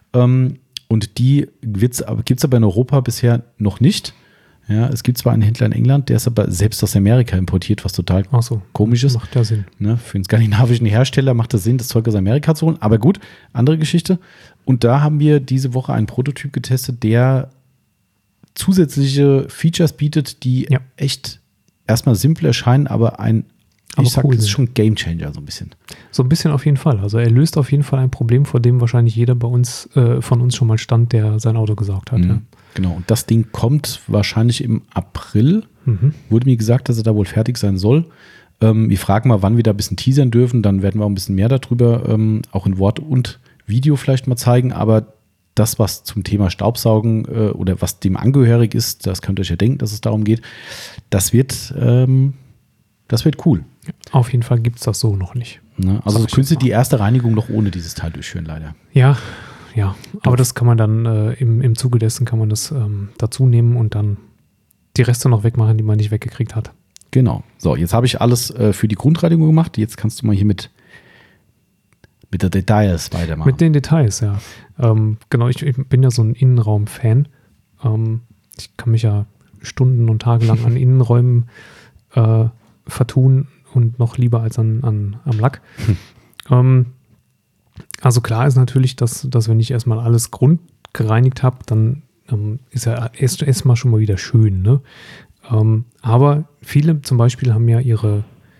Und die gibt es aber in Europa bisher noch nicht. Ja, es gibt zwar einen Händler in England, der ist aber selbst aus Amerika importiert, was total komisch ist. Macht ja Sinn. Ne, für einen skandinavischen Hersteller macht das Sinn, das Zeug aus Amerika zu holen. Aber gut, andere Geschichte. Und da haben wir diese Woche einen Prototyp getestet, der zusätzliche Features bietet, die echt erstmal simpel erscheinen, aber das ist schon ein Gamechanger so ein bisschen. So ein bisschen auf jeden Fall. Also er löst auf jeden Fall ein Problem, vor dem wahrscheinlich jeder von uns schon mal stand, der sein Auto gesaugt hat. Ja. Genau, und das Ding kommt wahrscheinlich im April. Wurde mir gesagt, dass er da wohl fertig sein soll. Wir fragen mal, wann wir da ein bisschen teasern dürfen. Dann werden wir auch ein bisschen mehr darüber, auch in Wort und Video vielleicht mal zeigen. Aber das, was zum Thema Staubsaugen oder was dem angehörig ist, das könnt ihr euch ja denken, dass es darum geht, das wird cool. Auf jeden Fall gibt es das so noch nicht. Ne? Also du könntest die erste Reinigung noch ohne dieses Teil durchführen, leider. Ja, aber das kann man dann im Zuge dessen kann man das dazu nehmen und dann die Reste noch wegmachen, die man nicht weggekriegt hat. Genau. So, jetzt habe ich alles für die Grundreinigung gemacht. Jetzt kannst du mal hier mit der Details weitermachen. Mit den Details, ja. Genau, ich bin ja so ein Innenraum-Fan. Ich kann mich ja Stunden und Tage lang an Innenräumen vertun und noch lieber als am Lack. Also klar ist natürlich, dass wenn ich erstmal alles grundgereinigt habe, dann ist ja erstmal schon mal wieder schön. Ne? Aber viele zum Beispiel haben ja ihre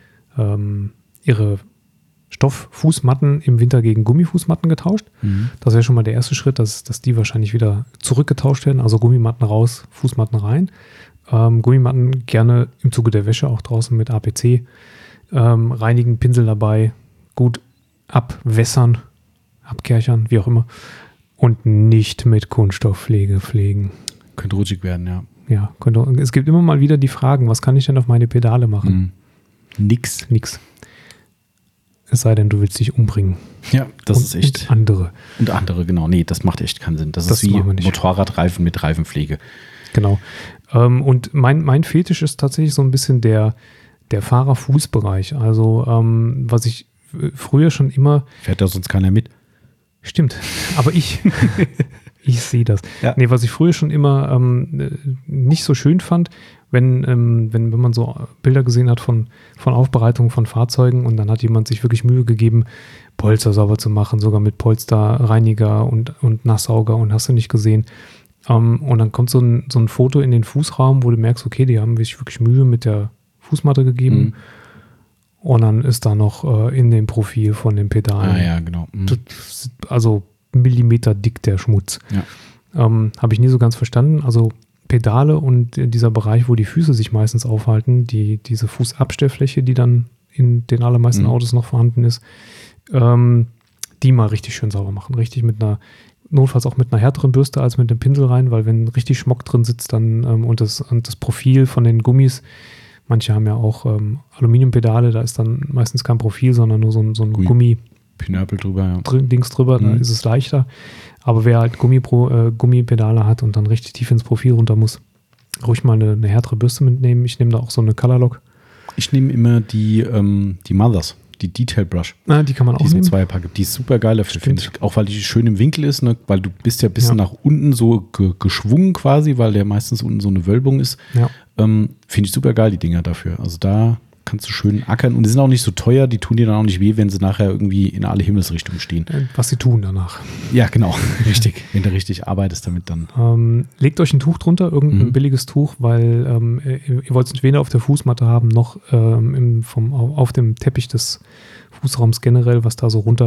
Stofffußmatten im Winter gegen Gummifußmatten getauscht. Das wäre schon mal der erste Schritt, dass die wahrscheinlich wieder zurückgetauscht werden. Also Gummimatten raus, Fußmatten rein. Gummimatten gerne im Zuge der Wäsche auch draußen mit APC. Reinigen, Pinsel dabei, gut abwässern, abkerchern, wie auch immer. Und nicht mit Kunststoffpflege pflegen. Könnte rutschig werden, ja. Ja, es gibt immer mal wieder die Fragen, was kann ich denn auf meine Pedale machen? Nix. Es sei denn, du willst dich umbringen. Ja, das ist echt. Und andere, genau. Nee, das macht echt keinen Sinn. Das ist wie Motorradreifen mit Reifenpflege. Genau. Und mein Fetisch ist tatsächlich so ein bisschen der Fahrerfußbereich. Also, was ich früher schon immer. Fährt da sonst keiner mit? Stimmt, aber ich sehe das. Ja. Nee, was ich früher schon immer nicht so schön fand, wenn man so Bilder gesehen hat von Aufbereitung von Fahrzeugen und dann hat jemand sich wirklich Mühe gegeben, Polster sauber zu machen, sogar mit Polsterreiniger und Nasssauger und hast du nicht gesehen. Und dann kommt so ein Foto in den Fußraum, wo du merkst, okay, die haben sich wirklich Mühe mit der Fußmatte gegeben. Und dann ist da noch in dem Profil von den Pedalen. Ah ja, genau. Also Millimeter dick der Schmutz. Ja. Habe ich nie so ganz verstanden. Also Pedale und dieser Bereich, wo die Füße sich meistens aufhalten, diese Fußabstellfläche, die dann in den allermeisten Autos noch vorhanden ist, die mal richtig schön sauber machen. Richtig notfalls auch mit einer härteren Bürste als mit dem Pinsel rein, weil wenn richtig Schmock drin sitzt dann und das Profil von den Gummis, manche haben ja auch Aluminiumpedale, da ist dann meistens kein Profil, sondern nur so ein Gummi. Pinöpel drüber, ja. Links drüber, da ist es leichter. Aber wer halt Gummipedale hat und dann richtig tief ins Profil runter muss, ruhig mal eine härtere Bürste mitnehmen. Ich nehme da auch so eine Colorlock. Ich nehme immer die Mothers, die Detail Brush. Die kann man auch nehmen. Die Zweierpack. Die ist super geil dafür, finde ich. Auch weil die schön im Winkel ist, ne? Weil du bist ja ein bisschen nach unten so geschwungen quasi, weil der meistens unten so eine Wölbung ist. Ja. Finde ich super geil, die Dinger dafür. Also da kannst du schön ackern und die sind auch nicht so teuer, die tun dir dann auch nicht weh, wenn sie nachher irgendwie in alle Himmelsrichtungen stehen. Was sie tun danach. Ja, genau, richtig. Wenn du richtig arbeitest damit dann. Legt euch ein Tuch drunter, irgendein billiges Tuch, weil ihr wollt es weder auf der Fußmatte haben, noch auf dem Teppich des Fußraums generell, was da so runter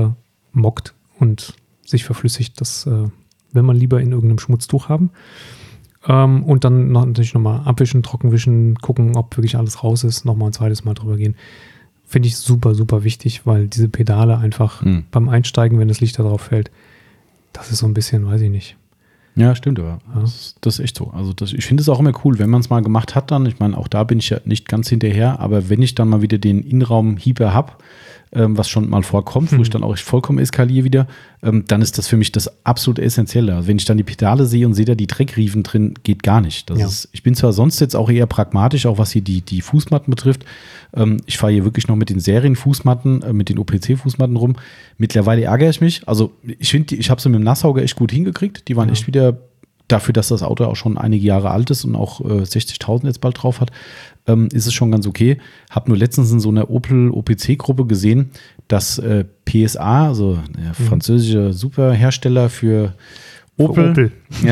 mockt und sich verflüssigt. Das will man lieber in irgendeinem Schmutztuch haben. Und dann natürlich nochmal abwischen, trockenwischen, gucken, ob wirklich alles raus ist, nochmal ein zweites Mal drüber gehen. Finde ich super, super wichtig, weil diese Pedale einfach beim Einsteigen, wenn das Licht da drauf fällt, das ist so ein bisschen, weiß ich nicht. Ja, stimmt, aber das ist echt so. Also ich finde es auch immer cool, wenn man es mal gemacht hat dann. Ich meine, auch da bin ich ja nicht ganz hinterher, aber wenn ich dann mal wieder den Innenraum-Hieber habe, was schon mal vorkommt, wo ich dann auch vollkommen eskaliere wieder, dann ist das für mich das absolut Essentielle. Also wenn ich dann die Pedale sehe und sehe da die Dreckriefen drin, geht gar nicht. Ich bin zwar sonst jetzt auch eher pragmatisch, auch was hier die Fußmatten betrifft. Ich fahre hier wirklich noch mit den Serienfußmatten, mit den OPC-Fußmatten rum. Mittlerweile ärgere ich mich. Also ich finde, ich habe sie mit dem Nasssauger echt gut hingekriegt. Die waren echt wieder, dafür, dass das Auto auch schon einige Jahre alt ist und auch 60.000 jetzt bald drauf hat, ist es schon ganz okay. Habe nur letztens in so einer Opel OPC-Gruppe gesehen, dass PSA, also der französische Superhersteller für Opel.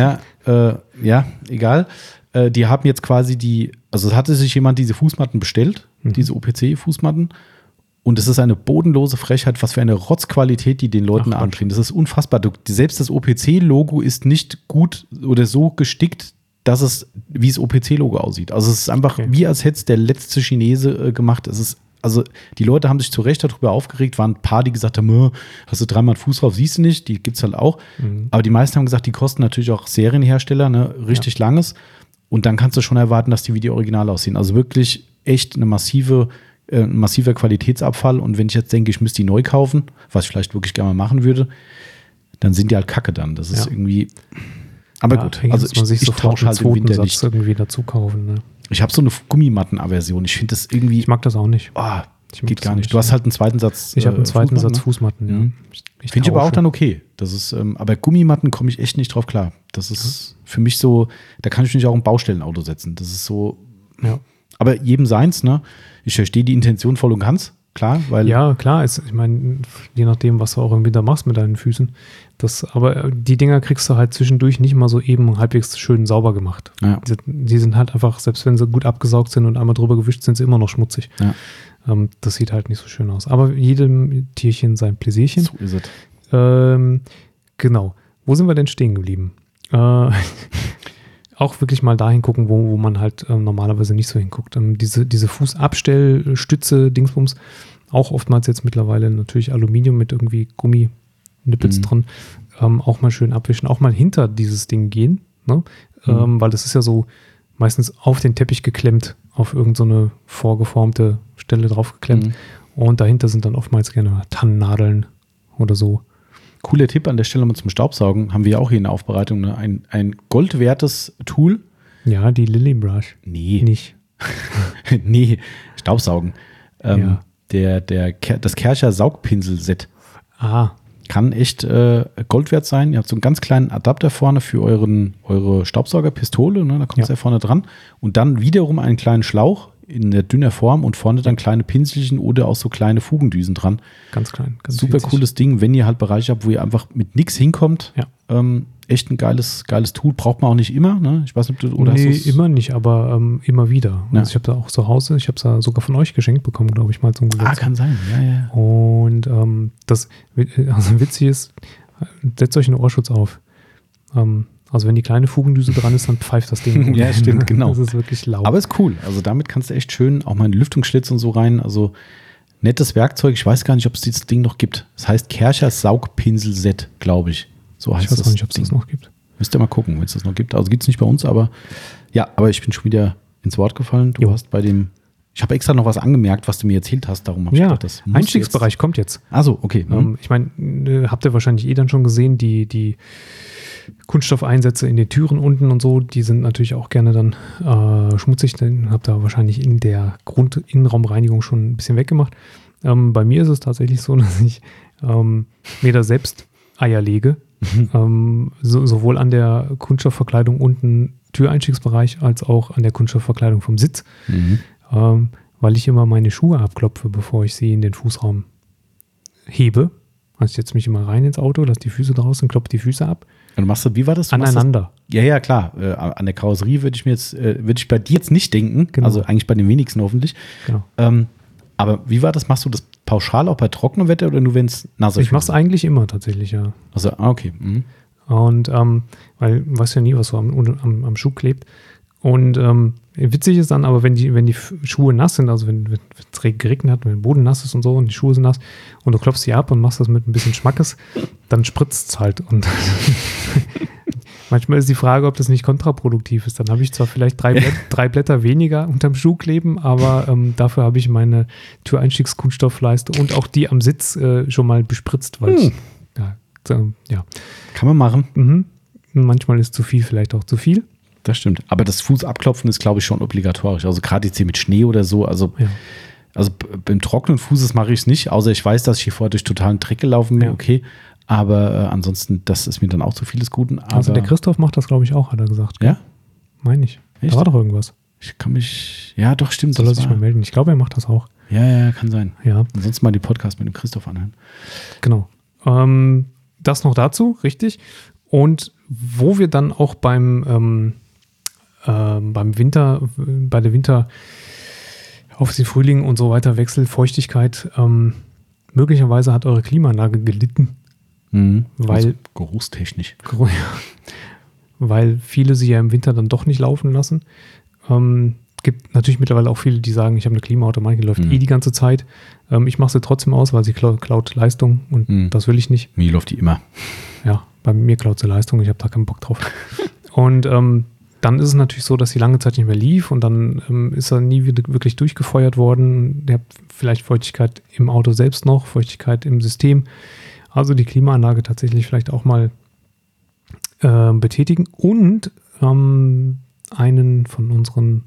Ja, egal. Die haben jetzt quasi also es hatte sich jemand diese Fußmatten bestellt, diese OPC-Fußmatten. Und es ist eine bodenlose Frechheit, was für eine Rotzqualität die den Leuten anbringen. Das ist unfassbar. Selbst das OPC-Logo ist nicht gut oder so gestickt, dass es wie das OPC-Logo aussieht. Also es ist einfach wie als hätte es der letzte Chinese gemacht. Also die Leute haben sich zu Recht darüber aufgeregt, waren ein paar, die gesagt haben, hast du dreimal einen Fuß drauf, siehst du nicht, die gibt es halt auch. Aber die meisten haben gesagt, die kosten natürlich auch Serienhersteller, ne, richtig langes. Und dann kannst du schon erwarten, dass die wie die Original aussehen. Also wirklich echt ein massiver Qualitätsabfall. Und wenn ich jetzt denke, ich müsste die neu kaufen, was ich vielleicht wirklich gerne mal machen würde, dann sind die halt kacke dann. Das ist irgendwie. Aber gut, also ich tausche halt im Winter nicht. Irgendwie dazu kaufen. Ne? Ich habe so eine Gummimatten-Aversion. Ich finde das irgendwie. Ich mag das auch nicht. Geht gar nicht. Du hast halt einen zweiten Satz. Ich habe einen zweiten Satz Fußmatten. Ja. Finde ich aber auch dann okay. Das ist, aber Gummimatten komme ich echt nicht drauf klar. Das ist für mich so, da kann ich mich auch im Baustellenauto setzen. Das ist so. Ja. Aber jedem seins, ne? Ich verstehe die Intention voll und ganz, klar. Weil ja, klar. Ich meine, je nachdem, was du auch im Winter machst mit deinen Füßen. Aber die Dinger kriegst du halt zwischendurch nicht mal so eben halbwegs schön sauber gemacht. Ja. Die sind halt einfach, selbst wenn sie gut abgesaugt sind und einmal drüber gewischt, sind sie immer noch schmutzig. Ja. Das sieht halt nicht so schön aus. Aber jedem Tierchen sein Pläsierchen. So ist es. Genau. Wo sind wir denn stehen geblieben? Auch wirklich mal dahin gucken, wo man halt normalerweise nicht so hinguckt. Diese Fußabstellstütze, Dingsbums, auch oftmals jetzt mittlerweile natürlich Aluminium mit irgendwie Gumminippels dran. Auch mal schön abwischen, auch mal hinter dieses Ding gehen, ne? Weil das ist ja so meistens auf den Teppich geklemmt, auf irgendeine vorgeformte Stelle draufgeklemmt. Und dahinter sind dann oftmals gerne Tannennadeln oder so. Cooler Tipp an der Stelle mal zum Staubsaugen. Haben wir ja auch hier in der Aufbereitung, ne? Ein goldwertes Tool. Ja, die Lily Brush. Nee. Nicht. Nee, Staubsaugen. Das Kärcher Saugpinsel-Set. Kann echt Gold wert sein. Ihr habt so einen ganz kleinen Adapter vorne für eure Staubsaugerpistole, ne? Da kommt es ja vorne dran. Und dann wiederum einen kleinen Schlauch in der dünner Form und vorne dann kleine Pinselchen oder auch so kleine Fugendüsen dran. Ganz klein. Ganz super witzig. Cooles Ding, wenn ihr halt Bereiche habt, wo ihr einfach mit nichts hinkommt. Ja. Echt ein geiles Tool. Braucht man auch nicht immer. Ne? Ich weiß nicht, ob du oder nee, immer nicht, aber immer wieder. Ja. Also ich habe da auch zu Hause, ich habe es da sogar von euch geschenkt bekommen, glaube ich, mal zum Geburtstag. Kann sein. Ja. Und das witzig ist, setzt euch einen Ohrschutz auf. Also wenn die kleine Fugendüse dran ist, dann pfeift das Ding. Ja, stimmt, genau. Das ist wirklich laut. Aber ist cool. Also damit kannst du echt schön auch mal einen Lüftungsschlitz und so rein. Also nettes Werkzeug. Ich weiß gar nicht, ob es dieses Ding noch gibt. Das heißt Kärcher Saugpinsel-Set, glaube ich. So heißt das. Ich weiß auch nicht, ob es das noch gibt. Müsst ihr mal gucken, wenn es das noch gibt. Also gibt es nicht bei uns, aber ja, aber ich bin schon wieder ins Wort gefallen. Du hast bei dem, ich habe extra noch was angemerkt, was du mir erzählt hast. Darum habe ich gedacht, das muss Einstiegsbereich jetzt. Kommt jetzt. Also okay. Ich meine, habt ihr wahrscheinlich dann schon gesehen, die Kunststoffeinsätze in den Türen unten und so, die sind natürlich auch gerne dann schmutzig. Dann habt ihr wahrscheinlich in der Grundinnenraumreinigung schon ein bisschen weggemacht. Bei mir ist es tatsächlich so, dass ich mir da selbst Eier lege. Sowohl an der Kunststoffverkleidung unten Türeinstiegsbereich als auch an der Kunststoffverkleidung vom Sitz. Weil ich immer meine Schuhe abklopfe, bevor ich sie in den Fußraum hebe. Also ich setze mich immer rein ins Auto, lasse die Füße draußen, klopfe die Füße ab. Und machst du, wie war das? Aneinander. Ja, klar. An der Karosserie würde ich bei dir jetzt nicht denken. Genau. Also eigentlich bei den wenigsten hoffentlich. Genau. Aber wie war das? Machst du das pauschal auch bei trockenem Wetter oder nur wenn es nasse Ich mache es eigentlich immer tatsächlich, ja. Also, okay. Mhm. Und weil du weißt ja nie, was so am Schuh klebt. Und witzig ist dann aber, wenn die Schuhe nass sind, also wenn es geregnet hat, wenn der Boden nass ist und so und die Schuhe sind nass und du klopfst sie ab und machst das mit ein bisschen Schmackes, dann spritzt es halt. Und manchmal ist die Frage, ob das nicht kontraproduktiv ist. Dann habe ich zwar vielleicht drei Blätter weniger unterm Schuh kleben, aber dafür habe ich meine Türeinstiegskunststoffleiste und auch die am Sitz schon mal bespritzt, weil ich, ja. Kann man machen. Mhm. Manchmal ist zu viel vielleicht auch zu viel. Das stimmt. Aber das Fußabklopfen ist, glaube ich, schon obligatorisch. Also gerade jetzt hier mit Schnee oder so. Also beim trockenen Fußes mache ich es nicht, außer ich weiß, dass ich hier vorher durch totalen Dreck gelaufen bin. Ja. Okay. Aber ansonsten, das ist mir dann auch zu vieles Guten. Aber also der Christoph macht das, glaube ich, auch, hat er gesagt. Ja? Meine ich. Echt? Da war doch irgendwas. Ich kann mich, ja doch, stimmt. Soll er sich mal melden? Ich glaube, er macht das auch. Ja, kann sein. Ja. Ansonsten mal die Podcast mit dem Christoph anhören. Genau. Das noch dazu, richtig. Und wo wir dann auch beim Winter, bei der Winter auf den Frühling und so weiter Wechsel, Feuchtigkeit, möglicherweise hat eure Klimaanlage gelitten. Weil also geruchstechnisch. Weil viele sie ja im Winter dann doch nicht laufen lassen. Gibt natürlich mittlerweile auch viele, die sagen, ich habe eine Klimaautomatik, die läuft die ganze Zeit. Ich mache sie trotzdem aus, weil sie klaut Leistung und das will ich nicht. Mir läuft die immer. Ja, bei mir klaut sie Leistung, ich habe da keinen Bock drauf. Und dann ist es natürlich so, dass sie lange Zeit nicht mehr lief und dann ist er nie wieder wirklich durchgefeuert worden. Ihr habt vielleicht Feuchtigkeit im Auto selbst noch, Feuchtigkeit im System. Also die Klimaanlage tatsächlich vielleicht auch mal betätigen und einen von unseren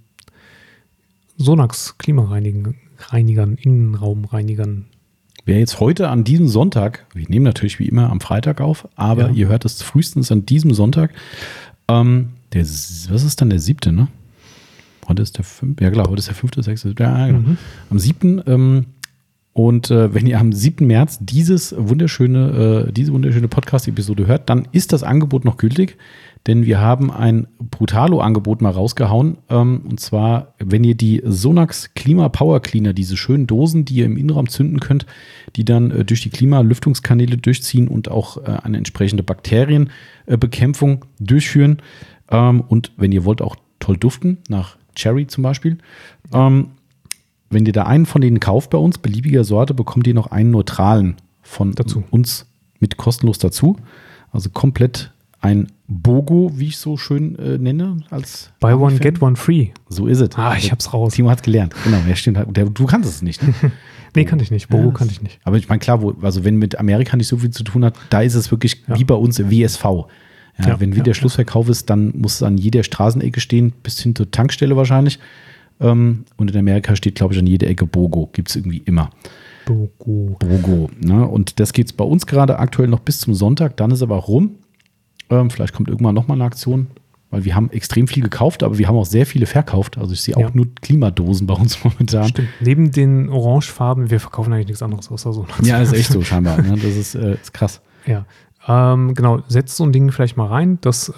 Sonax Klimareinigern, Innenraumreinigern. Wer jetzt heute an diesem Sonntag, wir nehmen natürlich wie immer am Freitag auf, aber ihr hört es frühestens an diesem Sonntag, was ist dann der 7., ne? Heute ist der 5., ja klar, heute ist der 5., 6., ja genau. Am 7., und wenn ihr am 7. März diese wunderschöne Podcast-Episode hört, dann ist das Angebot noch gültig, denn wir haben ein Brutalo-Angebot mal rausgehauen. Und zwar, wenn ihr die Sonax Klima Power Cleaner, diese schönen Dosen, die ihr im Innenraum zünden könnt, die dann durch die Klimalüftungskanäle durchziehen und auch eine entsprechende Bakterienbekämpfung durchführen. Und wenn ihr wollt, auch toll duften, nach Cherry zum Beispiel. Wenn ihr da einen von denen kauft bei uns, beliebiger Sorte, bekommt ihr noch einen neutralen von uns mit kostenlos dazu. Also komplett ein BOGO, wie ich so schön nenne. Als Buy one, get one free. So ist es. Ich hab's raus. Timo hat's gelernt. Genau, ja, stimmt. Du kannst es nicht. Ne? Nee, kann ich nicht. BOGO kann ich nicht. Aber ich meine, klar, also wenn mit Amerika nicht so viel zu tun hat, da ist es wirklich wie bei uns WSV. Wenn der Schlussverkauf ist, dann muss es an jeder Straßenecke stehen, bis hin zur Tankstelle wahrscheinlich. Und in Amerika steht, glaube ich, an jeder Ecke BOGO. Gibt es irgendwie immer. BOGO. Ne? Und das geht es bei uns gerade aktuell noch bis zum Sonntag. Dann ist aber auch rum. Vielleicht kommt irgendwann nochmal eine Aktion, weil wir haben extrem viel gekauft, aber wir haben auch sehr viele verkauft. Also ich sehe auch nur Klimadosen bei uns momentan. Stimmt. Neben den Orangefarben, wir verkaufen eigentlich nichts anderes außer so. Ja, ist echt so scheinbar. Ne? Das ist krass. Ja, genau. Setzt so ein Ding vielleicht mal rein. Das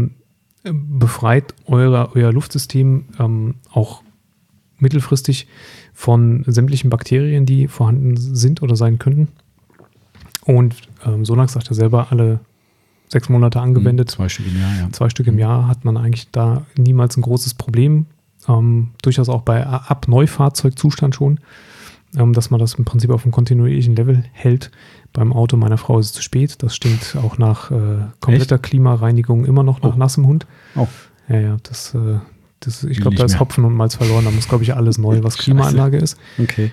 befreit euer Luftsystem auch mittelfristig von sämtlichen Bakterien, die vorhanden sind oder sein könnten. Und Sonax sagt ja selber, alle 6 Monate angewendet. 2 Stück im Jahr, ja. 2 Stück im Jahr hat man eigentlich da niemals ein großes Problem. Durchaus auch bei Ab-Neufahrzeugzustand schon, dass man das im Prinzip auf einem kontinuierlichen Level hält. Beim Auto meiner Frau ist es zu spät. Das stinkt auch nach kompletter Klimareinigung immer noch nach nassem Hund. Oh. Ja, ich glaube, da ist Hopfen und Malz verloren. Da muss, glaube ich, alles neu, was Klimaanlage ist. Okay.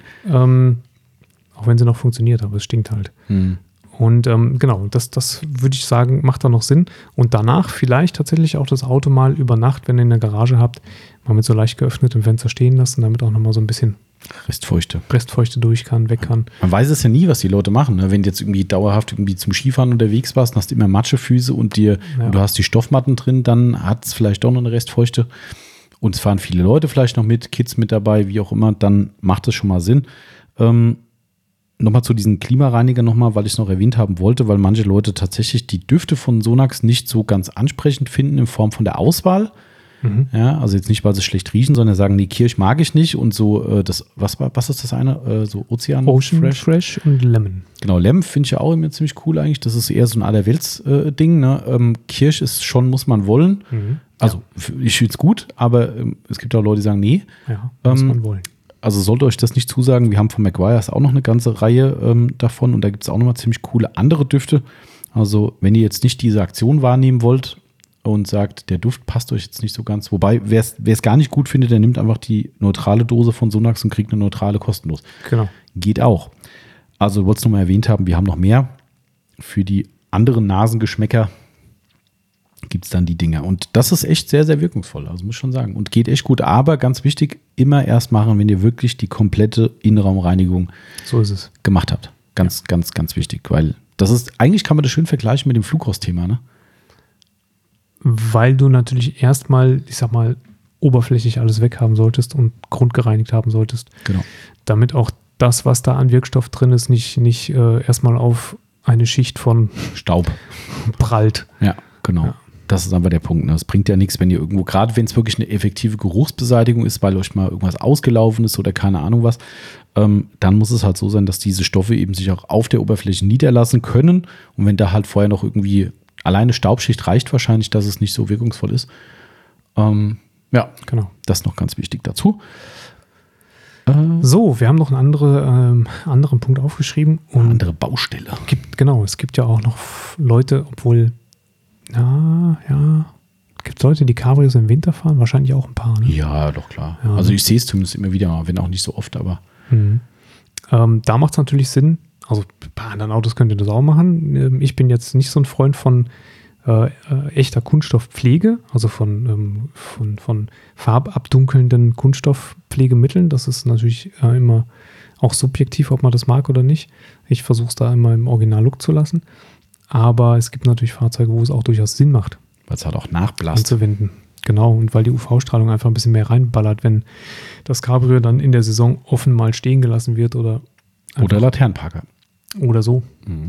Auch wenn sie noch funktioniert, aber es stinkt halt. Und genau, das würde ich sagen, macht da noch Sinn. Und danach vielleicht tatsächlich auch das Auto mal über Nacht, wenn ihr in der Garage habt, mal mit so leicht geöffnetem Fenster stehen lassen, damit auch nochmal so ein bisschen Restfeuchte durch kann, weg kann. Man weiß es ja nie, was die Leute machen. Ne? Wenn du jetzt irgendwie dauerhaft irgendwie zum Skifahren unterwegs warst und hast immer Matschefüße und du hast die Stoffmatten drin, dann hat es vielleicht doch noch eine Restfeuchte. Und es fahren viele Leute vielleicht noch mit, Kids mit dabei, wie auch immer, dann macht es schon mal Sinn. Nochmal zu diesen Klimareinigern weil ich es noch erwähnt haben wollte, weil manche Leute tatsächlich die Düfte von Sonax nicht so ganz ansprechend finden in Form von der Auswahl. Ja, also jetzt nicht, weil sie schlecht riechen, sondern sagen, nee, Kirsch mag ich nicht und so, was ist das eine? So Ocean Fresh und Lemon. Genau, Lemon finde ich ja auch immer ziemlich cool eigentlich. Das ist eher so ein Allerwelts-Ding. Ne? Kirsch ist schon, muss man wollen. Also ich finde es gut, aber es gibt auch Leute, die sagen, nee. Ja, muss man wollen. Also sollte euch das nicht zusagen. Wir haben von Maguire's auch noch eine ganze Reihe davon und da gibt es auch nochmal ziemlich coole andere Düfte. Also wenn ihr jetzt nicht diese Aktion wahrnehmen wollt und sagt, der Duft passt euch jetzt nicht so ganz. Wobei, wer es gar nicht gut findet, der nimmt einfach die neutrale Dose von Sonax und kriegt eine neutrale kostenlos. Genau. Geht auch. Also ich wollte es nochmal erwähnt haben, wir haben noch mehr. Für die anderen Nasengeschmäcker gibt es dann die Dinger. Und das ist echt sehr, sehr wirkungsvoll, also muss ich schon sagen. Und geht echt gut. Aber ganz wichtig, immer erst machen, wenn ihr wirklich die komplette Innenraumreinigung so ist es. Gemacht habt. Ganz wichtig, weil das ist, eigentlich kann man das schön vergleichen mit dem Flugrostthema, ne? Weil du natürlich erstmal, ich sag mal, oberflächlich alles weghaben solltest und grundgereinigt haben solltest. Genau. Damit auch das, was da an Wirkstoff drin ist, nicht erstmal auf eine Schicht von Staub prallt. Ja, genau. Ja. Das ist aber der Punkt. Ne? Es bringt ja nichts, wenn ihr irgendwo, gerade wenn es wirklich eine effektive Geruchsbeseitigung ist, weil euch mal irgendwas ausgelaufen ist oder keine Ahnung was, dann muss es halt so sein, dass diese Stoffe eben sich auch auf der Oberfläche niederlassen können. Und wenn da halt vorher noch irgendwie alleine Staubschicht reicht wahrscheinlich, dass es nicht so wirkungsvoll ist. Ja, genau. Das ist noch ganz wichtig dazu. So, wir haben noch einen anderen Punkt aufgeschrieben. Eine andere Baustelle. Es gibt ja auch noch Leute, obwohl, gibt es Leute, die Cabrios im Winter fahren? Wahrscheinlich auch ein paar, ne? Ja, doch klar. Ja, also ich sehe es zumindest immer wieder, wenn auch nicht so oft, aber. Da macht es natürlich Sinn, also bei anderen Autos könnt ihr das auch machen. Ich bin jetzt nicht so ein Freund von echter Kunststoffpflege, also von farbabdunkelnden Kunststoffpflegemitteln. Das ist natürlich immer auch subjektiv, ob man das mag oder nicht. Ich versuche es da immer im Original-Look zu lassen. Aber es gibt natürlich Fahrzeuge, wo es auch durchaus Sinn macht. Weil es halt auch nachblasst. Anzuwenden. Genau, und weil die UV-Strahlung einfach ein bisschen mehr reinballert, wenn das Cabrio dann in der Saison offen mal stehen gelassen wird oder Laternenparker. Oder so.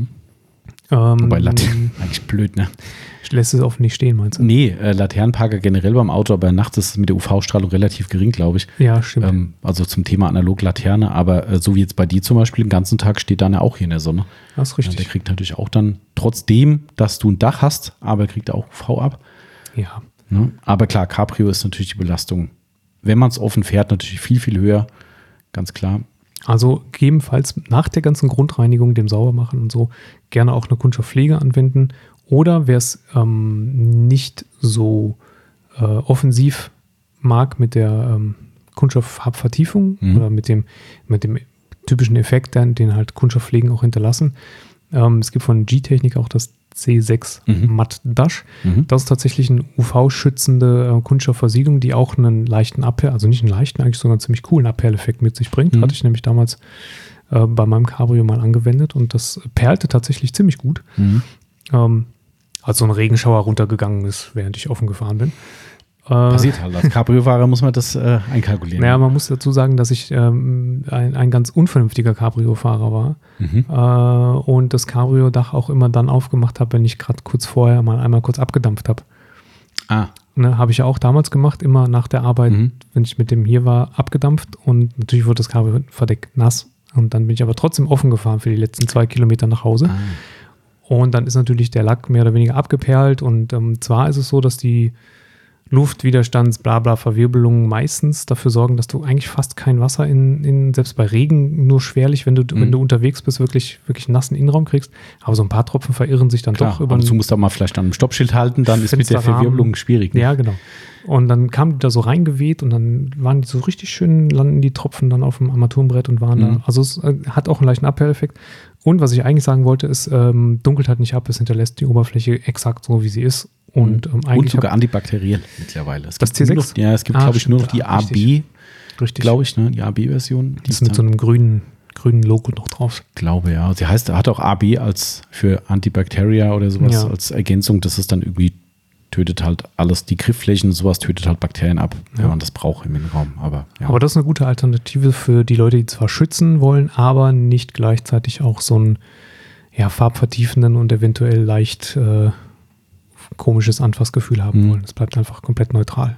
Wobei Laternen, eigentlich blöd, ne? Lässt es offen nicht stehen, meinst du? Nee, Laternenparker generell beim Auto, aber nachts ist es mit der UV-Strahlung relativ gering, glaube ich. Ja, stimmt. Also zum Thema Analog-Laterne, aber so wie jetzt bei dir zum Beispiel, den ganzen Tag steht dann ja auch hier in der Sonne. Das ist richtig. Der kriegt natürlich auch dann, trotzdem, dass du ein Dach hast, aber kriegt er auch UV ab. Ja. Ne? Aber klar, Cabrio ist natürlich die Belastung, wenn man es offen fährt, natürlich viel, viel höher, ganz klar. Also gegebenenfalls nach der ganzen Grundreinigung, dem Saubermachen und so, gerne auch eine Kunststoffpflege anwenden. Oder wer es nicht so offensiv mag mit der Kunststofffarbvertiefung oder mit dem typischen Effekt, den halt Kunststoffpflegen auch hinterlassen. Es gibt von G-Technik auch das C6 Matt Dash. Das ist tatsächlich eine UV-schützende Kunststoffversiegelung, die auch einen leichten Abperl, also nicht einen leichten, eigentlich sogar einen ziemlich coolen Abperleffekt mit sich bringt. Hatte ich nämlich damals bei meinem Cabrio mal angewendet und das perlte tatsächlich ziemlich gut. Als so ein Regenschauer runtergegangen ist, während ich offen gefahren bin. Passiert halt. Als Cabrio-Fahrer muss man das einkalkulieren. Naja, man muss dazu sagen, dass ich ein ganz unvernünftiger Cabrio-Fahrer war und das Cabrio-Dach auch immer dann aufgemacht habe, wenn ich gerade kurz vorher mal einmal kurz abgedampft habe. Ne, habe ich ja auch damals gemacht, immer nach der Arbeit, wenn ich mit dem hier war, abgedampft und natürlich wurde das Cabrio-Verdeck nass und dann bin ich aber trotzdem offen gefahren für die letzten 2 Kilometer nach Hause. Und dann ist natürlich der Lack mehr oder weniger abgeperlt und zwar ist es so, dass die Luftwiderstands-Blabla-Verwirbelungen meistens dafür sorgen, dass du eigentlich fast kein Wasser selbst bei Regen nur schwerlich, wenn du unterwegs bist, wirklich nassen Innenraum kriegst. Aber so ein paar Tropfen verirren sich dann doch über. Aber du musst da mal vielleicht an einem Stoppschild halten, dann ist mit der Verwirbelung schwierig. Ne? Ja, genau. Und dann kam die da so reingeweht und dann waren die so richtig schön, landen die Tropfen dann auf dem Armaturenbrett und waren da. Also es hat auch einen leichten Abperleffekt. Und was ich eigentlich sagen wollte, ist, dunkelt halt nicht ab, es hinterlässt die Oberfläche exakt so, wie sie ist. Und sogar antibakteriell mittlerweile. Es das C6? Es gibt, glaube ich, nur noch die AB, glaube ich, ne? Die AB-Version. Die ist mit so einem grünen Logo noch drauf. Ich glaube, ja. Sie hat auch AB für Antibacteria oder sowas als Ergänzung. Das ist dann irgendwie, tötet halt alles, die Griffflächen und sowas tötet halt Bakterien ab, wenn man das braucht im Innenraum. Aber das ist eine gute Alternative für die Leute, die zwar schützen wollen, aber nicht gleichzeitig auch so einen farbvertiefenden und eventuell leicht komisches Anfassgefühl haben wollen. Es bleibt einfach komplett neutral.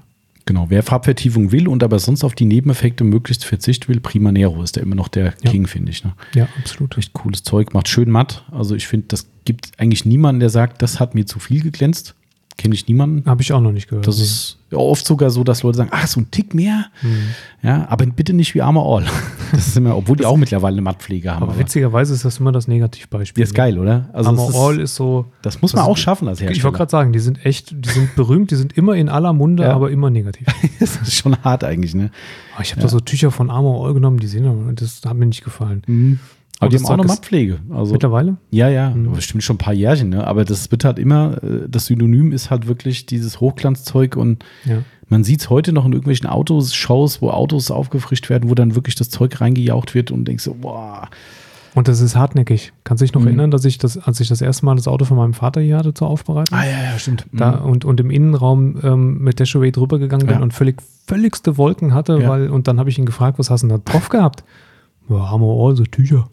Genau, wer Farbvertiefung will und aber sonst auf die Nebeneffekte möglichst verzichten will, Prima Nero ist da immer noch der King, finde ich. Ne? Ja, absolut. Echt cooles Zeug, macht schön matt. Also ich finde, das gibt eigentlich niemanden, der sagt, das hat mir zu viel geglänzt. Kenne ich niemanden. Habe ich auch noch nicht gehört. Das ist oft sogar so, dass Leute sagen, ach, so ein Tick mehr. Ja, aber bitte nicht wie Armor All. Das ist immer, obwohl die auch mittlerweile eine Mattpflege haben. Aber witzigerweise ist das immer das Negativbeispiel. Ja, ist geil, oder? Also Armor All ist so. Das muss man auch schaffen als Hersteller. Ich wollte gerade sagen, die sind berühmt, die sind immer in aller Munde, aber immer negativ. Das ist schon hart eigentlich, ne? Ich habe da so Tücher von Armor All genommen, das hat mir nicht gefallen. Aber die haben auch eine Mattpflege. Also, mittlerweile? Ja, bestimmt schon ein paar Jährchen, ne? Aber das wird halt immer, das Synonym ist halt wirklich dieses Hochglanzzeug und man sieht es heute noch in irgendwelchen Autoshows, wo Autos aufgefrischt werden, wo dann wirklich das Zeug reingejaucht wird und denkst so, boah. Und das ist hartnäckig. Kannst du dich noch erinnern, als ich das erste Mal das Auto von meinem Vater hier hatte zur Aufbereitung? Ja, stimmt. Und im Innenraum mit Dashaway drüber gegangen bin und völligste Wolken hatte, und dann habe ich ihn gefragt, was hast du denn da drauf gehabt? Ja, Armor All, so Tücher.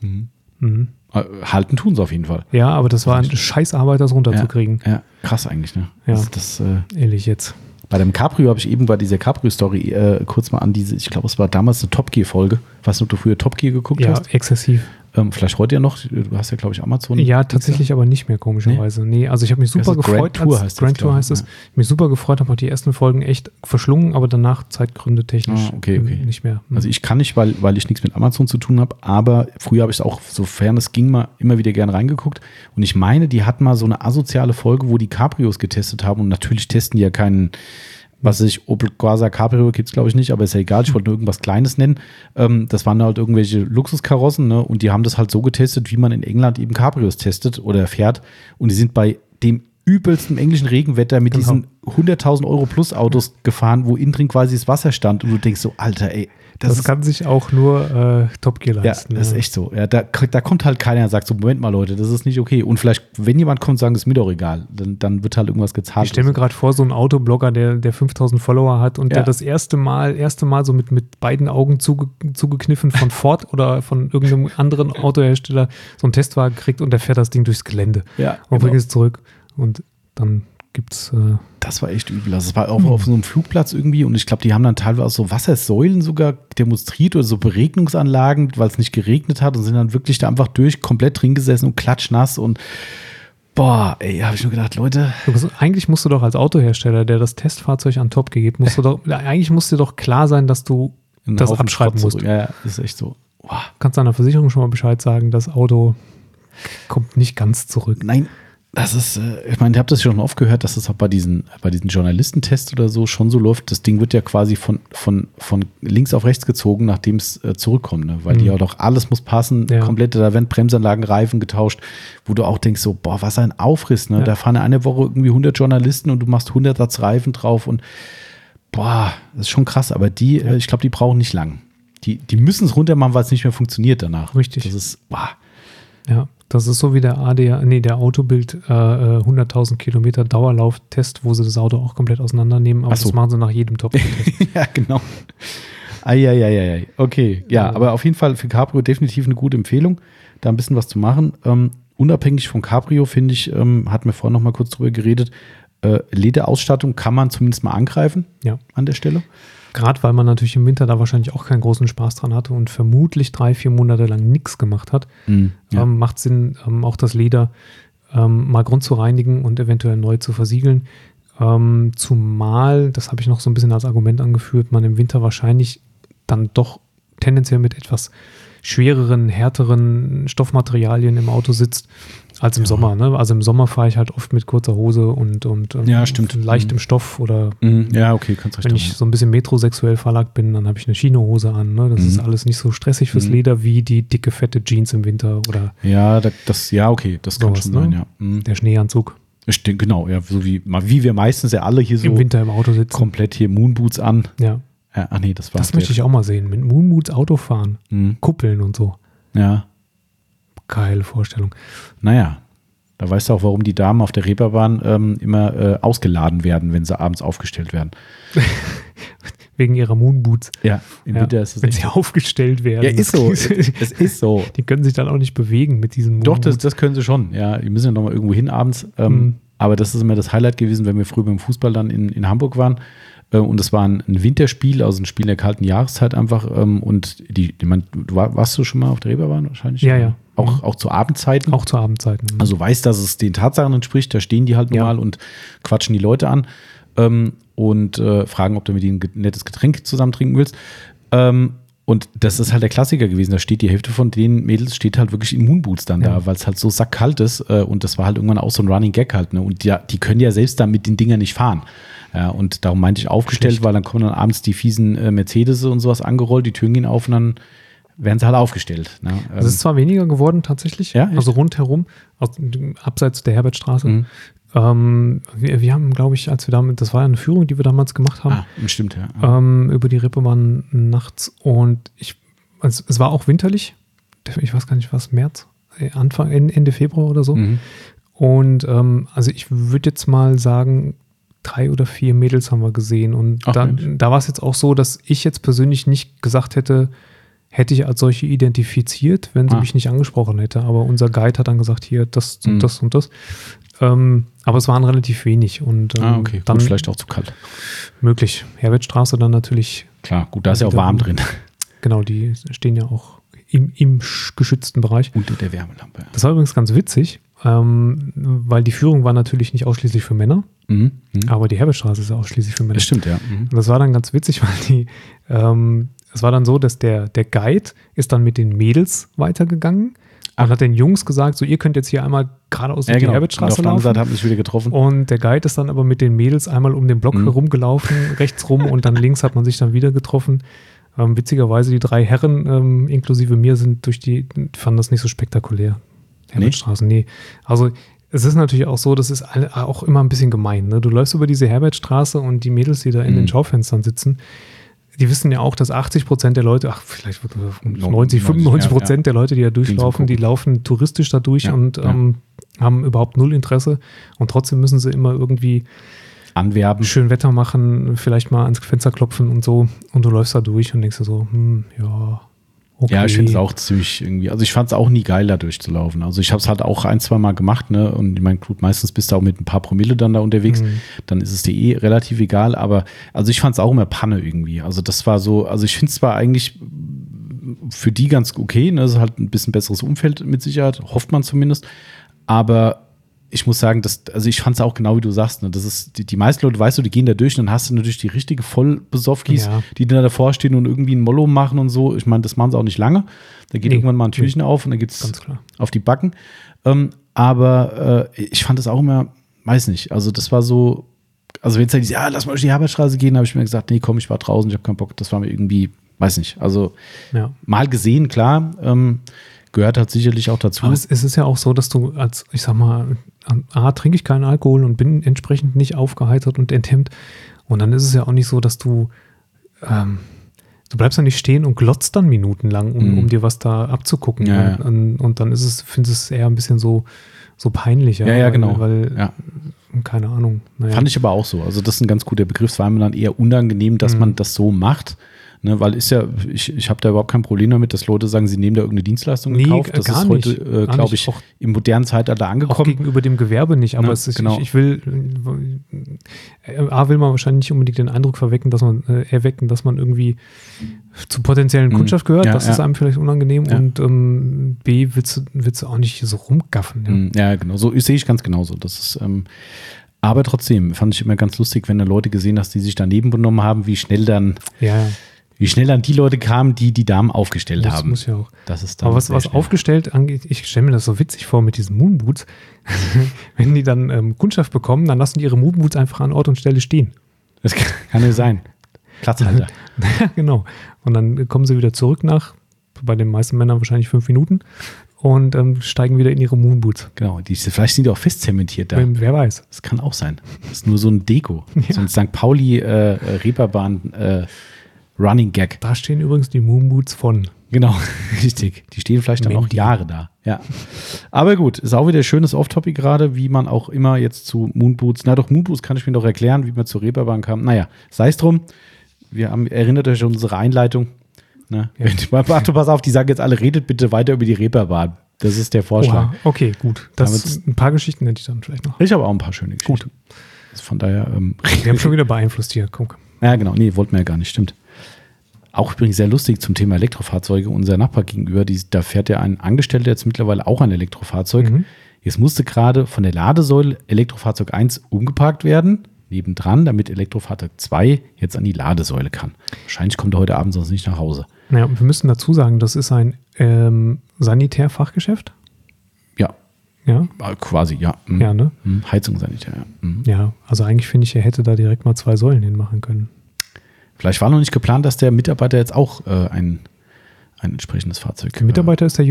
Halten tun sie auf jeden Fall. Ja, aber das war eine Scheißarbeit, das runterzukriegen. Ja, krass eigentlich, ne? Ja, das ehrlich jetzt. Bei dem Cabrio habe ich eben bei dieser Cabrio-Story kurz mal an ich glaube, es war damals eine Top Gear-Folge. Weißt du, ob du früher Top Gear geguckt hast? Ja, exzessiv. Vielleicht heute ja noch. Du hast ja, glaube ich, Amazon. Ja, tatsächlich aber nicht mehr, komischerweise. Nee, also ich habe mich super gefreut. Grand Tour heißt es. Ich habe mich super gefreut, habe auch die ersten Folgen echt verschlungen, aber danach Zeitgründe technisch nicht mehr. Also ich kann nicht, weil ich nichts mit Amazon zu tun habe, aber früher habe ich es auch, sofern es ging, mal immer wieder gern reingeguckt. Und ich meine, die hatten mal so eine asoziale Folge, wo die Cabrios getestet haben und natürlich testen die ja keinen, was weiß ich, Opel Corsa Cabrio gibt es, glaube ich, nicht, aber ist ja egal, ich wollte nur irgendwas Kleines nennen. Das waren halt irgendwelche Luxuskarossen, ne? Und die haben das halt so getestet, wie man in England eben Cabrios testet oder fährt. Und die sind bei dem übelsten englischen Regenwetter mit diesen 100.000 Euro plus Autos gefahren, wo innen drin quasi das Wasser stand. Und du denkst so, Alter, ey. Das kann sich auch nur Top Gear leisten. Ja, das ist echt so. Ja, da kommt halt keiner und sagt so, Moment mal, Leute, das ist nicht okay. Und vielleicht, wenn jemand kommt, sagen, ist mir doch egal. Dann wird halt irgendwas gezahlt. Ich stelle mir gerade vor, so einen Autoblogger, der 5.000 Follower hat und der das erste Mal so mit beiden Augen zugekniffen von Ford oder von irgendeinem anderen Autohersteller so einen Testwagen kriegt und der fährt das Ding durchs Gelände. Ja, und bringt es zurück. Und dann gibt's. Das war echt übel. Also es war auch auf so einem Flugplatz irgendwie und ich glaube, die haben dann teilweise so Wassersäulen sogar demonstriert oder so Beregnungsanlagen, weil es nicht geregnet hat und sind dann wirklich da einfach komplett drin gesessen und klatschnass und boah, ey, habe ich nur gedacht, Leute. Eigentlich musst du doch als Autohersteller, der das Testfahrzeug an Top gegeben, eigentlich muss dir doch klar sein, dass du das abschreiben musst. Ja, ist echt so. Wow. Kannst deiner Versicherung schon mal Bescheid sagen, das Auto kommt nicht ganz zurück. Nein. Das ist, ich meine, ihr habt das schon oft gehört, dass es auch bei diesen Journalistentests oder so schon so läuft. Das Ding wird ja quasi von links auf rechts gezogen, nachdem es zurückkommt, ne? Weil die ja doch alles muss passen, komplett, da werden Bremsanlagen, Reifen getauscht, wo du auch denkst so, boah, was ein Aufriss, ne? Ja. Da fahren eine Woche irgendwie 100 Journalisten und du machst 100 Satz Reifen drauf und boah, das ist schon krass, aber ich glaube, die brauchen nicht lang. Die müssen es runter machen, weil es nicht mehr funktioniert danach. Richtig. Das ist, boah. Ja. Das ist so wie der Autobild 100.000 Kilometer Dauerlauftest, wo sie das Auto auch komplett auseinandernehmen, aber das machen sie nach jedem Top-Test. Ja, genau. Eieieiei. Okay, ja, aber auf jeden Fall für Cabrio definitiv eine gute Empfehlung, da ein bisschen was zu machen. Unabhängig von Cabrio, finde ich, hatten wir vorhin noch mal kurz drüber geredet, Lederausstattung kann man zumindest mal angreifen an der Stelle. Gerade weil man natürlich im Winter da wahrscheinlich auch keinen großen Spaß dran hatte und vermutlich 3-4 Monate lang nichts gemacht hat, macht Sinn, auch das Leder mal Grund zu reinigen und eventuell neu zu versiegeln. Zumal, das habe ich noch so ein bisschen als Argument angeführt, man im Winter wahrscheinlich dann doch tendenziell mit etwas schwereren, härteren Stoffmaterialien im Auto sitzt als im Sommer. Ne? Also im Sommer fahre ich halt oft mit kurzer Hose und leichtem Stoff oder okay, kannst recht wenn ich so ein bisschen metrosexuell verlagt bin, dann habe ich eine Chinohose an. Ne? Das ist alles nicht so stressig fürs Leder wie die dicke, fette Jeans im Winter oder das kann schon sein, ja. Der Schneeanzug. Stimmt, genau, ja, so wie wir meistens ja alle hier so im Winter im Auto sitzen. Komplett hier Moonboots an. Ja. Ach nee, das war. Das möchte ich auch mal sehen, mit Moonboots Auto fahren, Kuppeln und so. Ja. Geile Vorstellung. Naja, da weißt du auch, warum die Damen auf der Reeperbahn immer ausgeladen werden, wenn sie abends aufgestellt werden. Wegen ihrer Moonboots. Ja, im Winter ist es wenn sie aufgestellt werden. Ja, ist so. Es ist so. Die können sich dann auch nicht bewegen mit diesen Moonboots. Doch, das können sie schon. Ja, die müssen ja nochmal irgendwo hin abends. Aber das ist immer das Highlight gewesen, wenn wir früher beim Fußball dann in Hamburg waren. Und es war ein Winterspiel, also ein Spiel in der kalten Jahreszeit einfach. Und warst du schon mal auf der Reeperbahn wahrscheinlich? Ja. Auch zu Abendzeiten? Auch zu Abendzeiten. Also weiß, dass es den Tatsachen entspricht. Da stehen die halt normal und quatschen die Leute an und fragen, ob du mit ihnen ein nettes Getränk zusammen trinken willst. Und das ist halt der Klassiker gewesen. Da steht die Hälfte von den Mädels steht halt wirklich in Moonboots dann da, weil es halt so sackkalt ist. Und das war halt irgendwann auch so ein Running Gag halt. Ne? Und die können ja selbst da mit den Dingern nicht fahren. Ja, und darum meinte ich aufgestellt, weil dann kommen dann abends die fiesen Mercedes und sowas angerollt, die Türen gehen auf und dann werden sie halt aufgestellt. Ne? Es ist zwar weniger geworden tatsächlich, also rundherum, abseits der Herbertstraße. Wir haben, glaube ich, das war ja eine Führung, die wir damals gemacht haben. Stimmt, ja. Über die Reeperbahn nachts und es war auch winterlich. Ich weiß gar nicht, was, März, Ende Februar oder so. Und also ich würde jetzt mal sagen, 3 oder 4 Mädels haben wir gesehen. Und da war es jetzt auch so, dass ich jetzt persönlich nicht gesagt hätte ich als solche identifiziert, wenn sie mich nicht angesprochen hätte. Aber unser Guide hat dann gesagt, hier, das und das und das. Aber es waren relativ wenig. Und, okay. Dann gut, vielleicht auch zu kalt. Möglich. Herbertstraße dann natürlich. Klar, gut, da ist ja auch warm drin. Genau, die stehen ja auch im geschützten Bereich. Unter der Wärmelampe. Ja. Das war übrigens ganz witzig, weil die Führung war natürlich nicht ausschließlich für Männer, aber die Herbertstraße ist ja ausschließlich für Männer. Das stimmt, ja. Und das war dann ganz witzig, weil es war dann so, dass der Guide ist dann mit den Mädels weitergegangen und hat den Jungs gesagt, so ihr könnt jetzt hier einmal geradeaus durch die Herbertstraße laufen. Auf der anderen Seite haben wir sich wieder getroffen. Und der Guide ist dann aber mit den Mädels einmal um den Block herumgelaufen, rechts rum und dann links hat man sich dann wieder getroffen. Witzigerweise die 3 Herren inklusive mir fanden das nicht so spektakulär. Herbertstraße, nee. Also es ist natürlich auch so, das ist auch immer ein bisschen gemein. Ne? Du läufst über diese Herbertstraße und die Mädels, die da in den Schaufenstern sitzen, die wissen ja auch, dass 80% der Leute, vielleicht 90, 95% der Leute, die da durchlaufen, die laufen touristisch da durch und haben überhaupt null Interesse. Und trotzdem müssen sie immer irgendwie anwerben, schön Wetter machen, vielleicht mal ans Fenster klopfen und so. Und du läufst da durch und denkst dir so, okay. Ja, ich finde es auch ziemlich irgendwie, also ich fand es auch nie geil, da durchzulaufen. Also ich habe es halt auch 1-2 Mal gemacht, ne? Und ich meine, gut, meistens bist du auch mit ein paar Promille dann da unterwegs, dann ist es dir relativ egal, aber also ich fand es auch immer Panne irgendwie. Also das war so, also ich finde es zwar eigentlich für die ganz okay, ne? Das ist halt ein bisschen besseres Umfeld mit Sicherheit, hofft man zumindest, aber ich muss sagen, also ich fand es auch genau wie du sagst, ne? Das ist, die meisten Leute, weißt du, die gehen da durch und dann hast du natürlich die richtige Vollbesoffkis, die da davor stehen und irgendwie ein Mollo machen und so. Ich meine, das machen sie auch nicht lange. Da geht irgendwann mal ein Türchen auf und dann geht's auf die Backen. Aber ich fand das auch immer, weiß nicht, also das war so, also wenn es halt lass mal durch die Herbertstraße gehen, habe ich mir gesagt, nee, komm, ich war draußen, ich habe keinen Bock. Das war mir irgendwie, weiß nicht, also mal gesehen, klar, gehört halt sicherlich auch dazu. Aber es ist ja auch so, dass du ich sag mal, trinke ich keinen Alkohol und bin entsprechend nicht aufgeheitert und enthemmt. Und dann ist es ja auch nicht so, dass du bleibst ja nicht stehen und glotzt dann minutenlang, um dir was da abzugucken. Ja, und dann finde ich es eher ein bisschen so peinlich. Ja, genau. Weil keine Ahnung. Naja. Fand ich aber auch so. Also das ist ein ganz guter Begriff. Es war mir dann eher unangenehm, dass man das so macht. Ne, weil ich habe da überhaupt kein Problem damit, dass Leute sagen, sie nehmen da irgendeine Dienstleistung gekauft. Das ist heute, glaube ich, im modernen Zeitalter angekommen. Auch gegenüber dem Gewerbe nicht, aber ich will man wahrscheinlich nicht unbedingt den Eindruck erwecken, dass man irgendwie zur potenziellen Kundschaft gehört. Das ist einem vielleicht unangenehm und B, willst du auch nicht so rumgaffen. Ja, genau. So sehe ich ganz genauso. Das ist aber trotzdem fand ich immer ganz lustig, wenn du Leute gesehen hast, die sich daneben benommen haben, wie schnell dann die Leute kamen, die Damen aufgestellt haben. Das muss ja auch. Das ist dann aber was aufgestellt angeht, ich stelle mir das so witzig vor mit diesen Moonboots. Wenn die dann Kundschaft bekommen, dann lassen die ihre Moonboots einfach an Ort und Stelle stehen. Das kann ja sein. Platzhalter. Ja, genau. Und dann kommen sie wieder zurück bei den meisten Männern wahrscheinlich 5 Minuten und steigen wieder in ihre Moonboots. Genau, vielleicht sind die auch festzementiert da. Wer weiß. Das kann auch sein. Das ist nur so ein Deko. So ein St. Pauli Reeperbahn Running Gag. Da stehen übrigens die Moonboots von. Genau, richtig. Die stehen vielleicht dann auch Jahre da. Ja. Aber gut, ist auch wieder ein schönes Off-Topic gerade, wie man auch immer jetzt zu Moonboots, Moonboots kann ich mir doch erklären, wie man zur Reeperbahn kam. Naja, sei es drum. Erinnert euch an unsere Einleitung. Ne? Ja. Pass auf, die sagen jetzt alle, redet bitte weiter über die Reeperbahn. Das ist der Vorschlag. Oha, okay, gut. Ein paar Geschichten hätte ich dann vielleicht noch. Ich habe auch ein paar schöne Geschichten. Gut. Also von daher. Wir haben schon wieder beeinflusst hier. Guck. Ja, genau. Nee, wollten wir ja gar nicht, stimmt. Auch übrigens sehr lustig zum Thema Elektrofahrzeuge. Unser Nachbar gegenüber, da fährt ja ein Angestellter jetzt mittlerweile auch ein Elektrofahrzeug. Jetzt musste gerade von der Ladesäule Elektrofahrzeug 1 umgeparkt werden, nebendran, damit Elektrofahrzeug 2 jetzt an die Ladesäule kann. Wahrscheinlich kommt er heute Abend sonst nicht nach Hause. Ja, wir müssen dazu sagen, das ist ein Sanitärfachgeschäft. Ja, quasi, ja. Ja, ne? Heizung, Sanitär, ja. Ja, also eigentlich finde ich, er hätte da direkt mal 2 Säulen hinmachen können. Vielleicht war noch nicht geplant, dass der Mitarbeiter jetzt auch ein entsprechendes Fahrzeug. Der Mitarbeiter ist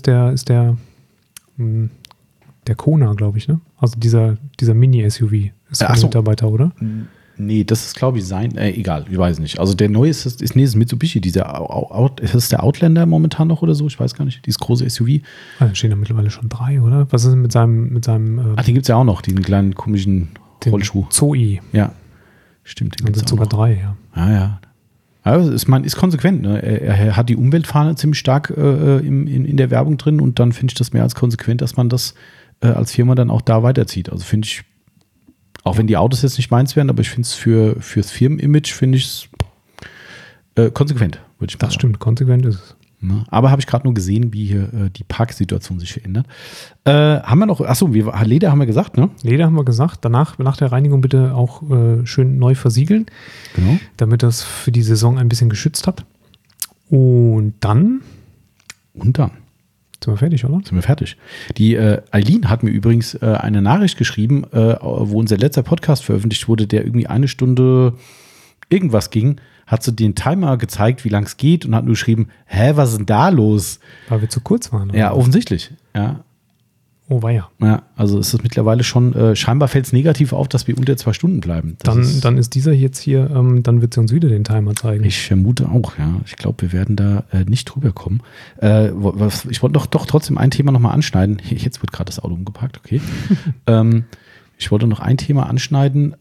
der Kona, glaube ich, ne? Also dieser Mini-SUV ist der Mitarbeiter, oder? Nee, das ist, glaube ich, sein. Egal, ich weiß nicht. Also der neue ist Mitsubishi, ist das der Outlander momentan noch oder so? Ich weiß gar nicht. Dieses große SUV. Da stehen da mittlerweile schon 3, oder? Was ist denn mit seinem den gibt es ja auch noch, diesen kleinen komischen Rollschuh. Zoe. Ja, stimmt. Den sind sogar 3, ja. Ja. Also ist konsequent. Ne? Er hat die Umweltfahne ziemlich stark in der Werbung drin und dann finde ich das mehr als konsequent, dass man das als Firma dann auch da weiterzieht. Also finde ich, auch wenn die Autos jetzt nicht meins wären, aber ich finde es fürs Firmenimage, finde ich es konsequent, würde ich mal sagen. Das stimmt, konsequent ist es. Ne? Aber habe ich gerade nur gesehen, wie hier die Parksituation sich verändert. Haben wir noch, Leder haben wir gesagt, ne? Leder haben wir gesagt. Danach, nach der Reinigung bitte auch schön neu versiegeln. Genau. Damit das für die Saison ein bisschen geschützt hat. Und dann sind wir fertig, oder? Sind wir fertig. Die Eileen hat mir übrigens eine Nachricht geschrieben, wo unser letzter Podcast veröffentlicht wurde, der irgendwie 1 Stunde irgendwas ging, hat sie den Timer gezeigt, wie lang es geht und hat nur geschrieben, was ist denn da los? Weil wir zu kurz waren. Oder? Ja, offensichtlich. Ja. Oh, weia. Ja, also ist es mittlerweile schon, scheinbar fällt es negativ auf, dass wir unter 2 Stunden bleiben. Dann ist dieser jetzt hier, dann wird sie uns wieder den Timer zeigen. Ich vermute auch, ja. Ich glaube, wir werden da nicht drüber kommen. Ich wollte doch trotzdem ein Thema nochmal anschneiden. Jetzt wird gerade das Auto umgeparkt, okay. Ich wollte noch ein Thema anschneiden,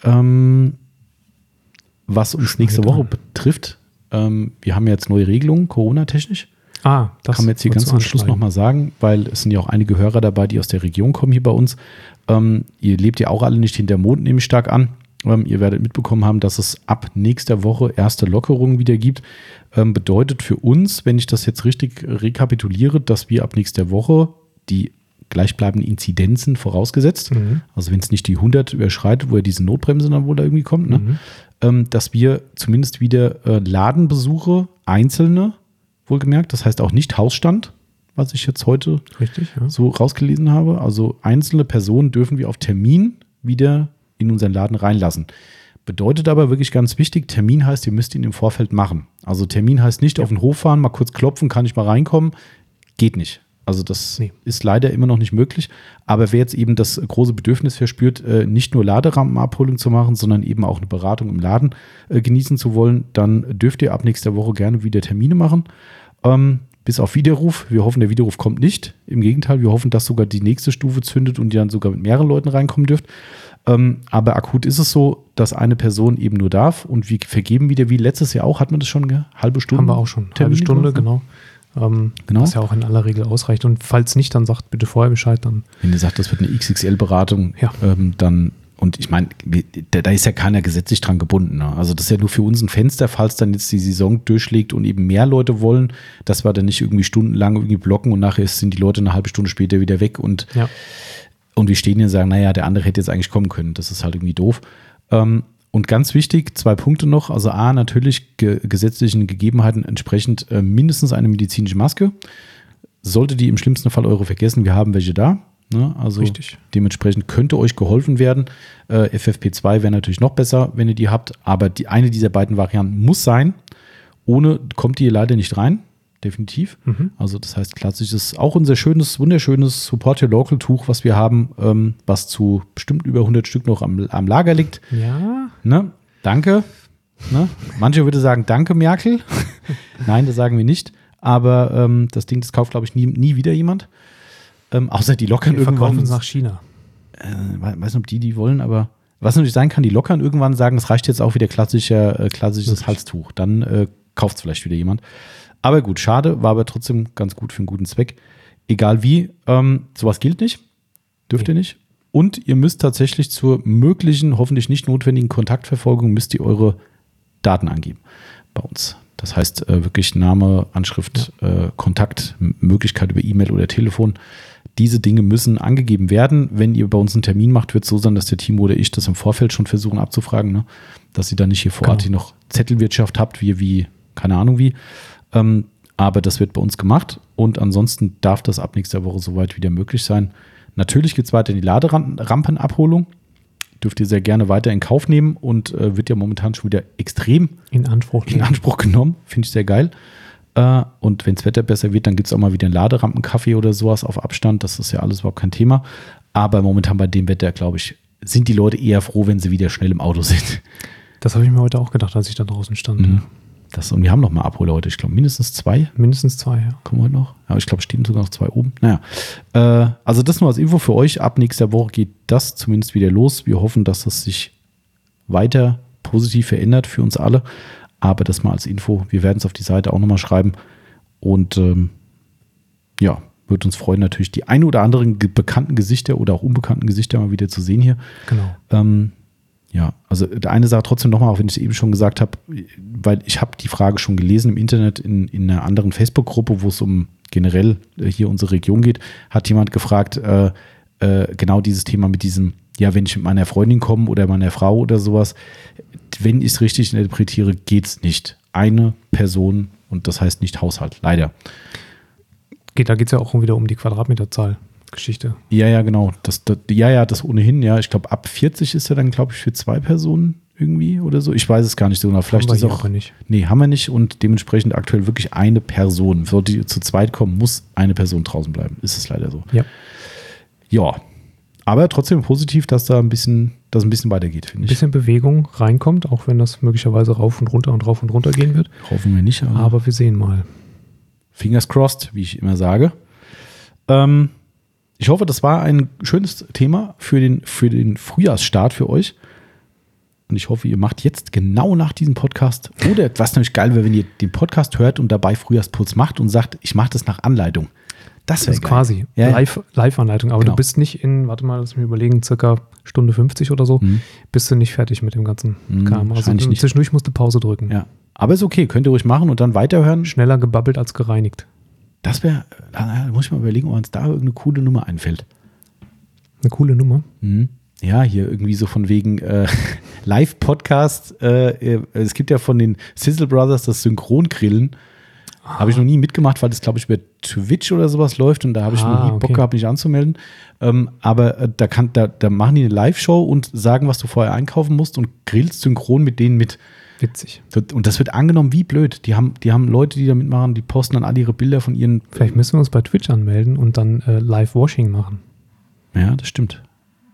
was uns nächste Woche betrifft. Wir haben jetzt neue Regelungen, Corona-technisch. Das kann man jetzt hier ganz zum Schluss nochmal sagen, weil es sind ja auch einige Hörer dabei, die aus der Region kommen hier bei uns. Ihr lebt ja auch alle nicht hinter Mond, nehme ich stark an. Ihr werdet mitbekommen haben, dass es ab nächster Woche erste Lockerungen wieder gibt. Bedeutet für uns, wenn ich das jetzt richtig rekapituliere, dass wir ab nächster Woche die gleichbleibenden Inzidenzen vorausgesetzt, also wenn es nicht die 100 überschreitet, wo ja diese Notbremse dann wohl da irgendwie kommt, ne? Dass wir zumindest wieder Ladenbesuche, einzelne, wohlgemerkt, das heißt auch nicht Hausstand, was ich jetzt heute so rausgelesen habe. Also einzelne Personen dürfen wir auf Termin wieder in unseren Laden reinlassen. Bedeutet aber wirklich ganz wichtig, Termin heißt, ihr müsst ihn im Vorfeld machen. Also Termin heißt nicht auf den Hof fahren, mal kurz klopfen, kann ich mal reinkommen. Geht nicht. Also das ist leider immer noch nicht möglich. Aber wer jetzt eben das große Bedürfnis verspürt, nicht nur Laderampenabholung zu machen, sondern eben auch eine Beratung im Laden genießen zu wollen, dann dürft ihr ab nächster Woche gerne wieder Termine machen. Bis auf Widerruf. Wir hoffen, der Widerruf kommt nicht. Im Gegenteil, wir hoffen, dass sogar die nächste Stufe zündet und ihr dann sogar mit mehreren Leuten reinkommen dürft. Aber akut ist es so, dass eine Person eben nur darf und wir vergeben wieder, wie letztes Jahr auch, hat man das schon, halbe Stunde? Haben wir auch schon, halbe Stunde, genau. Was ja auch in aller Regel ausreicht. Und falls nicht, dann sagt bitte vorher Bescheid. Dann. Wenn ihr sagt, das wird eine XXL-Beratung, dann, und ich meine, da ist ja keiner gesetzlich dran gebunden. Ne? Also das ist ja nur für uns ein Fenster, falls dann jetzt die Saison durchschlägt und eben mehr Leute wollen, dass wir dann nicht irgendwie stundenlang irgendwie blocken und nachher sind die Leute eine halbe Stunde später wieder weg und wir stehen hier und sagen, naja, der andere hätte jetzt eigentlich kommen können. Das ist halt irgendwie doof. Und ganz wichtig, 2 Punkte noch. Also A, natürlich gesetzlichen Gegebenheiten entsprechend mindestens eine medizinische Maske. Sollte die im schlimmsten Fall eure vergessen, wir haben welche da. Ne? Also dementsprechend könnte euch geholfen werden. FFP2 wäre natürlich noch besser, wenn ihr die habt. Aber eine dieser beiden Varianten muss sein. Ohne kommt ihr leider nicht rein. Definitiv. Also das heißt, klassisch ist auch unser wunderschönes Support Your Local Tuch, was wir haben, was zu bestimmt über 100 Stück noch am Lager liegt. Ja. Ne? Danke. Ne? Manche würde sagen, danke Merkel. Nein, das sagen wir nicht. Aber das Ding, das kauft, glaube ich, nie wieder jemand. Außer die lockern wir irgendwann. Verkaufen nach China. Weiß nicht, ob die wollen, aber was natürlich sein kann, die lockern irgendwann sagen, es reicht jetzt auch wieder klassisches Halstuch. Dann kauft es vielleicht wieder jemand. Aber gut, schade, war aber trotzdem ganz gut für einen guten Zweck. Egal wie, sowas gilt nicht, dürft ihr nicht. Und ihr müsst tatsächlich zur möglichen, hoffentlich nicht notwendigen Kontaktverfolgung, müsst ihr eure Daten angeben bei uns. Das heißt wirklich Name, Anschrift, Kontakt, Möglichkeit über E-Mail oder Telefon. Diese Dinge müssen angegeben werden. Wenn ihr bei uns einen Termin macht, wird es so sein, dass der Timo oder ich das im Vorfeld schon versuchen abzufragen, ne? Dass ihr dann nicht hier vor Ort hier noch Zettelwirtschaft habt, wie keine Ahnung wie. Aber das wird bei uns gemacht und ansonsten darf das ab nächster Woche soweit wieder möglich sein. Natürlich geht es weiter in die Laderampenabholung. Dürft ihr sehr gerne weiter in Kauf nehmen und wird ja momentan schon wieder extrem in Anspruch genommen. Finde ich sehr geil. Und wenn das Wetter besser wird, dann gibt es auch mal wieder einen Laderampenkaffee oder sowas auf Abstand. Das ist ja alles überhaupt kein Thema. Aber momentan bei dem Wetter, glaube ich, sind die Leute eher froh, wenn sie wieder schnell im Auto sind. Das habe ich mir heute auch gedacht, als ich da draußen stand. Mhm. Und wir haben noch mal Abholer heute. Ich glaube, mindestens 2. Mindestens 2, ja. Kommen heute noch. Aber ich glaube, stehen sogar noch 2 oben. Naja. Also das nur als Info für euch. Ab nächster Woche geht das zumindest wieder los. Wir hoffen, dass das sich weiter positiv verändert für uns alle. Aber das mal als Info. Wir werden es auf die Seite auch nochmal schreiben. Und würde uns freuen, natürlich die ein oder anderen bekannten Gesichter oder auch unbekannten Gesichter mal wieder zu sehen hier. Genau. Also eine Sache trotzdem nochmal, auch wenn ich es eben schon gesagt habe, weil ich habe die Frage schon gelesen im Internet in einer anderen Facebook-Gruppe, wo es um generell hier unsere Region geht, hat jemand gefragt, genau dieses Thema mit diesem, wenn ich mit meiner Freundin komme oder meiner Frau oder sowas, wenn ich es richtig interpretiere, geht es nicht. Eine Person und das heißt nicht Haushalt, leider. Da geht es ja auch wieder um die Quadratmeterzahl. Geschichte. Ja, genau. Das ohnehin, ja. Ich glaube, ab 40 ist er dann, glaube ich, für 2 Personen irgendwie oder so. Ich weiß es gar nicht so genau. Vielleicht haben ist auch nicht. Nee, haben wir nicht und dementsprechend aktuell wirklich eine Person. Sollte die zu zweit kommen, muss eine Person draußen bleiben. Ist es leider so. Ja. Ja. Aber trotzdem positiv, dass da ein bisschen weitergeht, finde ich. Ein bisschen Bewegung reinkommt, auch wenn das möglicherweise rauf und runter gehen wird. Hoffen wir nicht. Aber wir sehen mal. Fingers crossed, wie ich immer sage. Ich hoffe, das war ein schönes Thema für den Frühjahrsstart für euch. Und ich hoffe, ihr macht jetzt genau nach diesem Podcast oder was natürlich geil wäre, wenn ihr den Podcast hört und dabei Frühjahrsputz macht und sagt, ich mache das nach Anleitung. Das wäre quasi Live-Anleitung. Aber du bist nicht lass mich überlegen, circa Stunde 50 oder so, bist du nicht fertig mit dem ganzen Kram. Also zwischendurch musst du Pause drücken. Ja. Aber ist okay, könnt ihr ruhig machen und dann weiterhören. Schneller gebabbelt als gereinigt. Das wäre, da muss ich mal überlegen, ob uns da irgendeine coole Nummer einfällt. Eine coole Nummer? Mhm. Ja, hier irgendwie so von wegen Live-Podcast. Es gibt ja von den Sizzle Brothers das Synchrongrillen. Habe ich noch nie mitgemacht, weil das, glaube ich, über Twitch oder sowas läuft und da habe ich noch nie Bock gehabt, mich anzumelden. Aber da machen die eine Live-Show und sagen, was du vorher einkaufen musst und grillst synchron mit denen mit. Witzig. Und das wird angenommen wie blöd. Die haben Leute, die da mitmachen, die posten dann alle ihre Bilder von ihren. Vielleicht müssen wir uns bei Twitch anmelden und dann Live-Washing machen. Ja, das stimmt.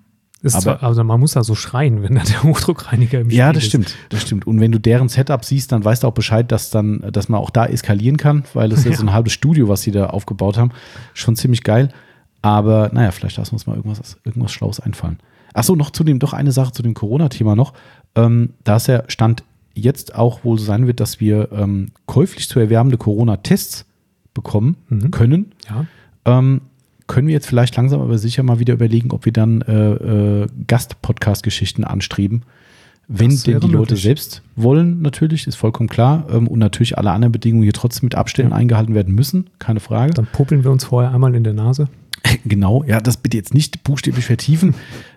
Also man muss da so schreien, wenn da der Hochdruckreiniger im Spiel ist. Ja, das stimmt. Und wenn du deren Setup siehst, dann weißt du auch Bescheid, dass man auch da eskalieren kann, weil das ist so ein halbes Studio, was sie da aufgebaut haben. Schon ziemlich geil. Aber naja, vielleicht lassen wir uns mal irgendwas Schlaues einfallen. Achso, doch eine Sache zu dem Corona-Thema noch. Da ist ja Stand jetzt auch wohl so sein wird, dass wir käuflich zu erwerbende Corona-Tests bekommen können. Ja. Können wir jetzt vielleicht langsam aber sicher mal wieder überlegen, ob wir dann Gast-Podcast-Geschichten anstreben. Wenn denn die Leute selbst wollen, natürlich, ist vollkommen klar. Und natürlich alle anderen Bedingungen hier trotzdem mit Abständen eingehalten werden müssen, keine Frage. Dann puppeln wir uns vorher einmal in der Nase. Genau, ja, das bitte jetzt nicht buchstäblich vertiefen.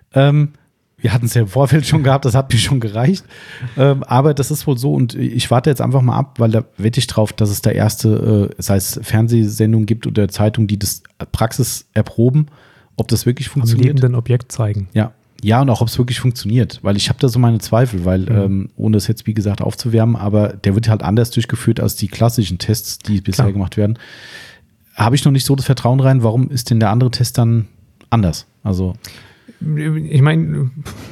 Wir hatten es ja im Vorfeld schon gehabt, das hat mir schon gereicht. Aber das ist wohl so und ich warte jetzt einfach mal ab, weil da wette ich drauf, dass es da erste, sei es Fernsehsendungen gibt oder Zeitungen, die das Praxis erproben, ob das wirklich funktioniert. Am lebenden Objekt zeigen. Ja, und auch ob es wirklich funktioniert, weil ich habe da so meine Zweifel, weil ohne es jetzt wie gesagt aufzuwärmen, aber der wird halt anders durchgeführt als die klassischen Tests, die bisher gemacht werden. Habe ich noch nicht so das Vertrauen rein, warum ist denn der andere Test dann anders? Also ich meine,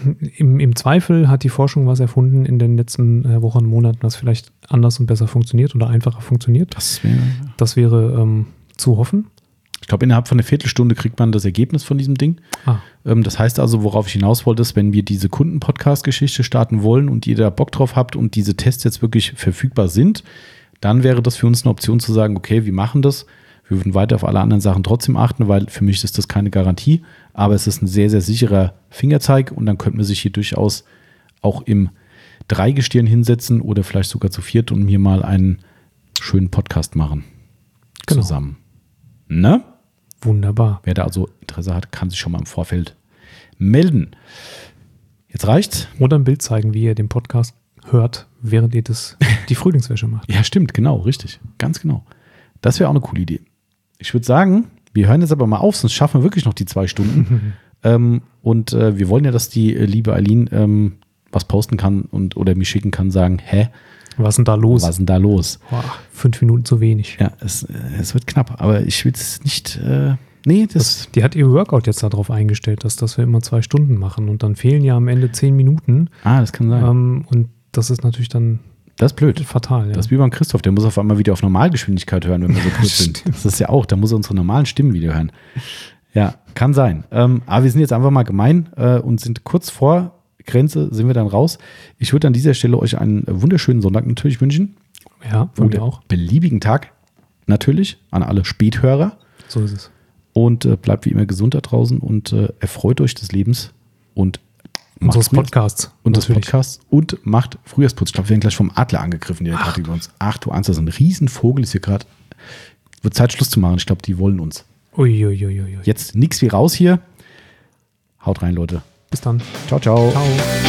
im Zweifel hat die Forschung was erfunden in den letzten Wochen und Monaten, was vielleicht anders und besser funktioniert oder einfacher funktioniert. Das wäre zu hoffen. Ich glaube, innerhalb von einer Viertelstunde kriegt man das Ergebnis von diesem Ding. Das heißt also, worauf ich hinaus wollte, ist, wenn wir diese Kunden-Podcast-Geschichte starten wollen und ihr da Bock drauf habt und diese Tests jetzt wirklich verfügbar sind, dann wäre das für uns eine Option zu sagen, okay, wir machen das. Wir würden weiter auf alle anderen Sachen trotzdem achten, weil für mich ist das keine Garantie, aber es ist ein sehr, sehr sicherer Fingerzeig und dann könnte man sich hier durchaus auch im Dreigestirn hinsetzen oder vielleicht sogar zu viert und mir mal einen schönen Podcast machen. Genau. Zusammen. Ne? Wunderbar. Wer da also Interesse hat, kann sich schon mal im Vorfeld melden. Jetzt reicht's. Oder ein Bild zeigen, wie ihr den Podcast hört, während ihr die Frühlingswäsche macht. Ja, stimmt, genau, richtig. Ganz genau. Das wäre auch eine coole Idee. Ich würde sagen, wir hören jetzt aber mal auf, sonst schaffen wir wirklich noch die 2 Stunden. Und wir wollen ja, dass die liebe Eileen was posten kann oder mich schicken kann, sagen, hä? Was ist denn da los? Was ist denn da los? Boah, 5 Minuten zu wenig. Ja, es wird knapp, aber ich will es nicht, Die hat ihr Workout jetzt darauf eingestellt, dass wir immer 2 Stunden machen und dann fehlen ja am Ende 10 Minuten. das kann sein. Und das ist natürlich dann Das ist blöd. fatal. Ja. Das ist wie beim Christoph, der muss auf einmal wieder auf Normalgeschwindigkeit hören, wenn wir so kurz sind. Das ist ja auch, da muss er unsere normalen Stimmen wieder hören. Ja, kann sein. Aber wir sind jetzt einfach mal gemein und sind kurz vor Grenze, sind wir dann raus. Ich würde an dieser Stelle euch einen wunderschönen Sonntag natürlich wünschen. Ja, von mir auch. Beliebigen Tag natürlich an alle Späthörer. So ist es. Und bleibt wie immer gesund da draußen und erfreut euch des Lebens und Unseres Podcasts. und des Podcasts und macht Frühjahrsputz. Ich glaube, wir werden gleich vom Adler angegriffen, der gerade über uns. Ach du Angst, das ist ein Riesenvogel, ist hier gerade. Wird Zeit, Schluss zu machen. Ich glaube, die wollen uns. Uiuiuiui. Jetzt nix wie raus hier. Haut rein, Leute. Bis dann. Ciao, ciao. Ciao.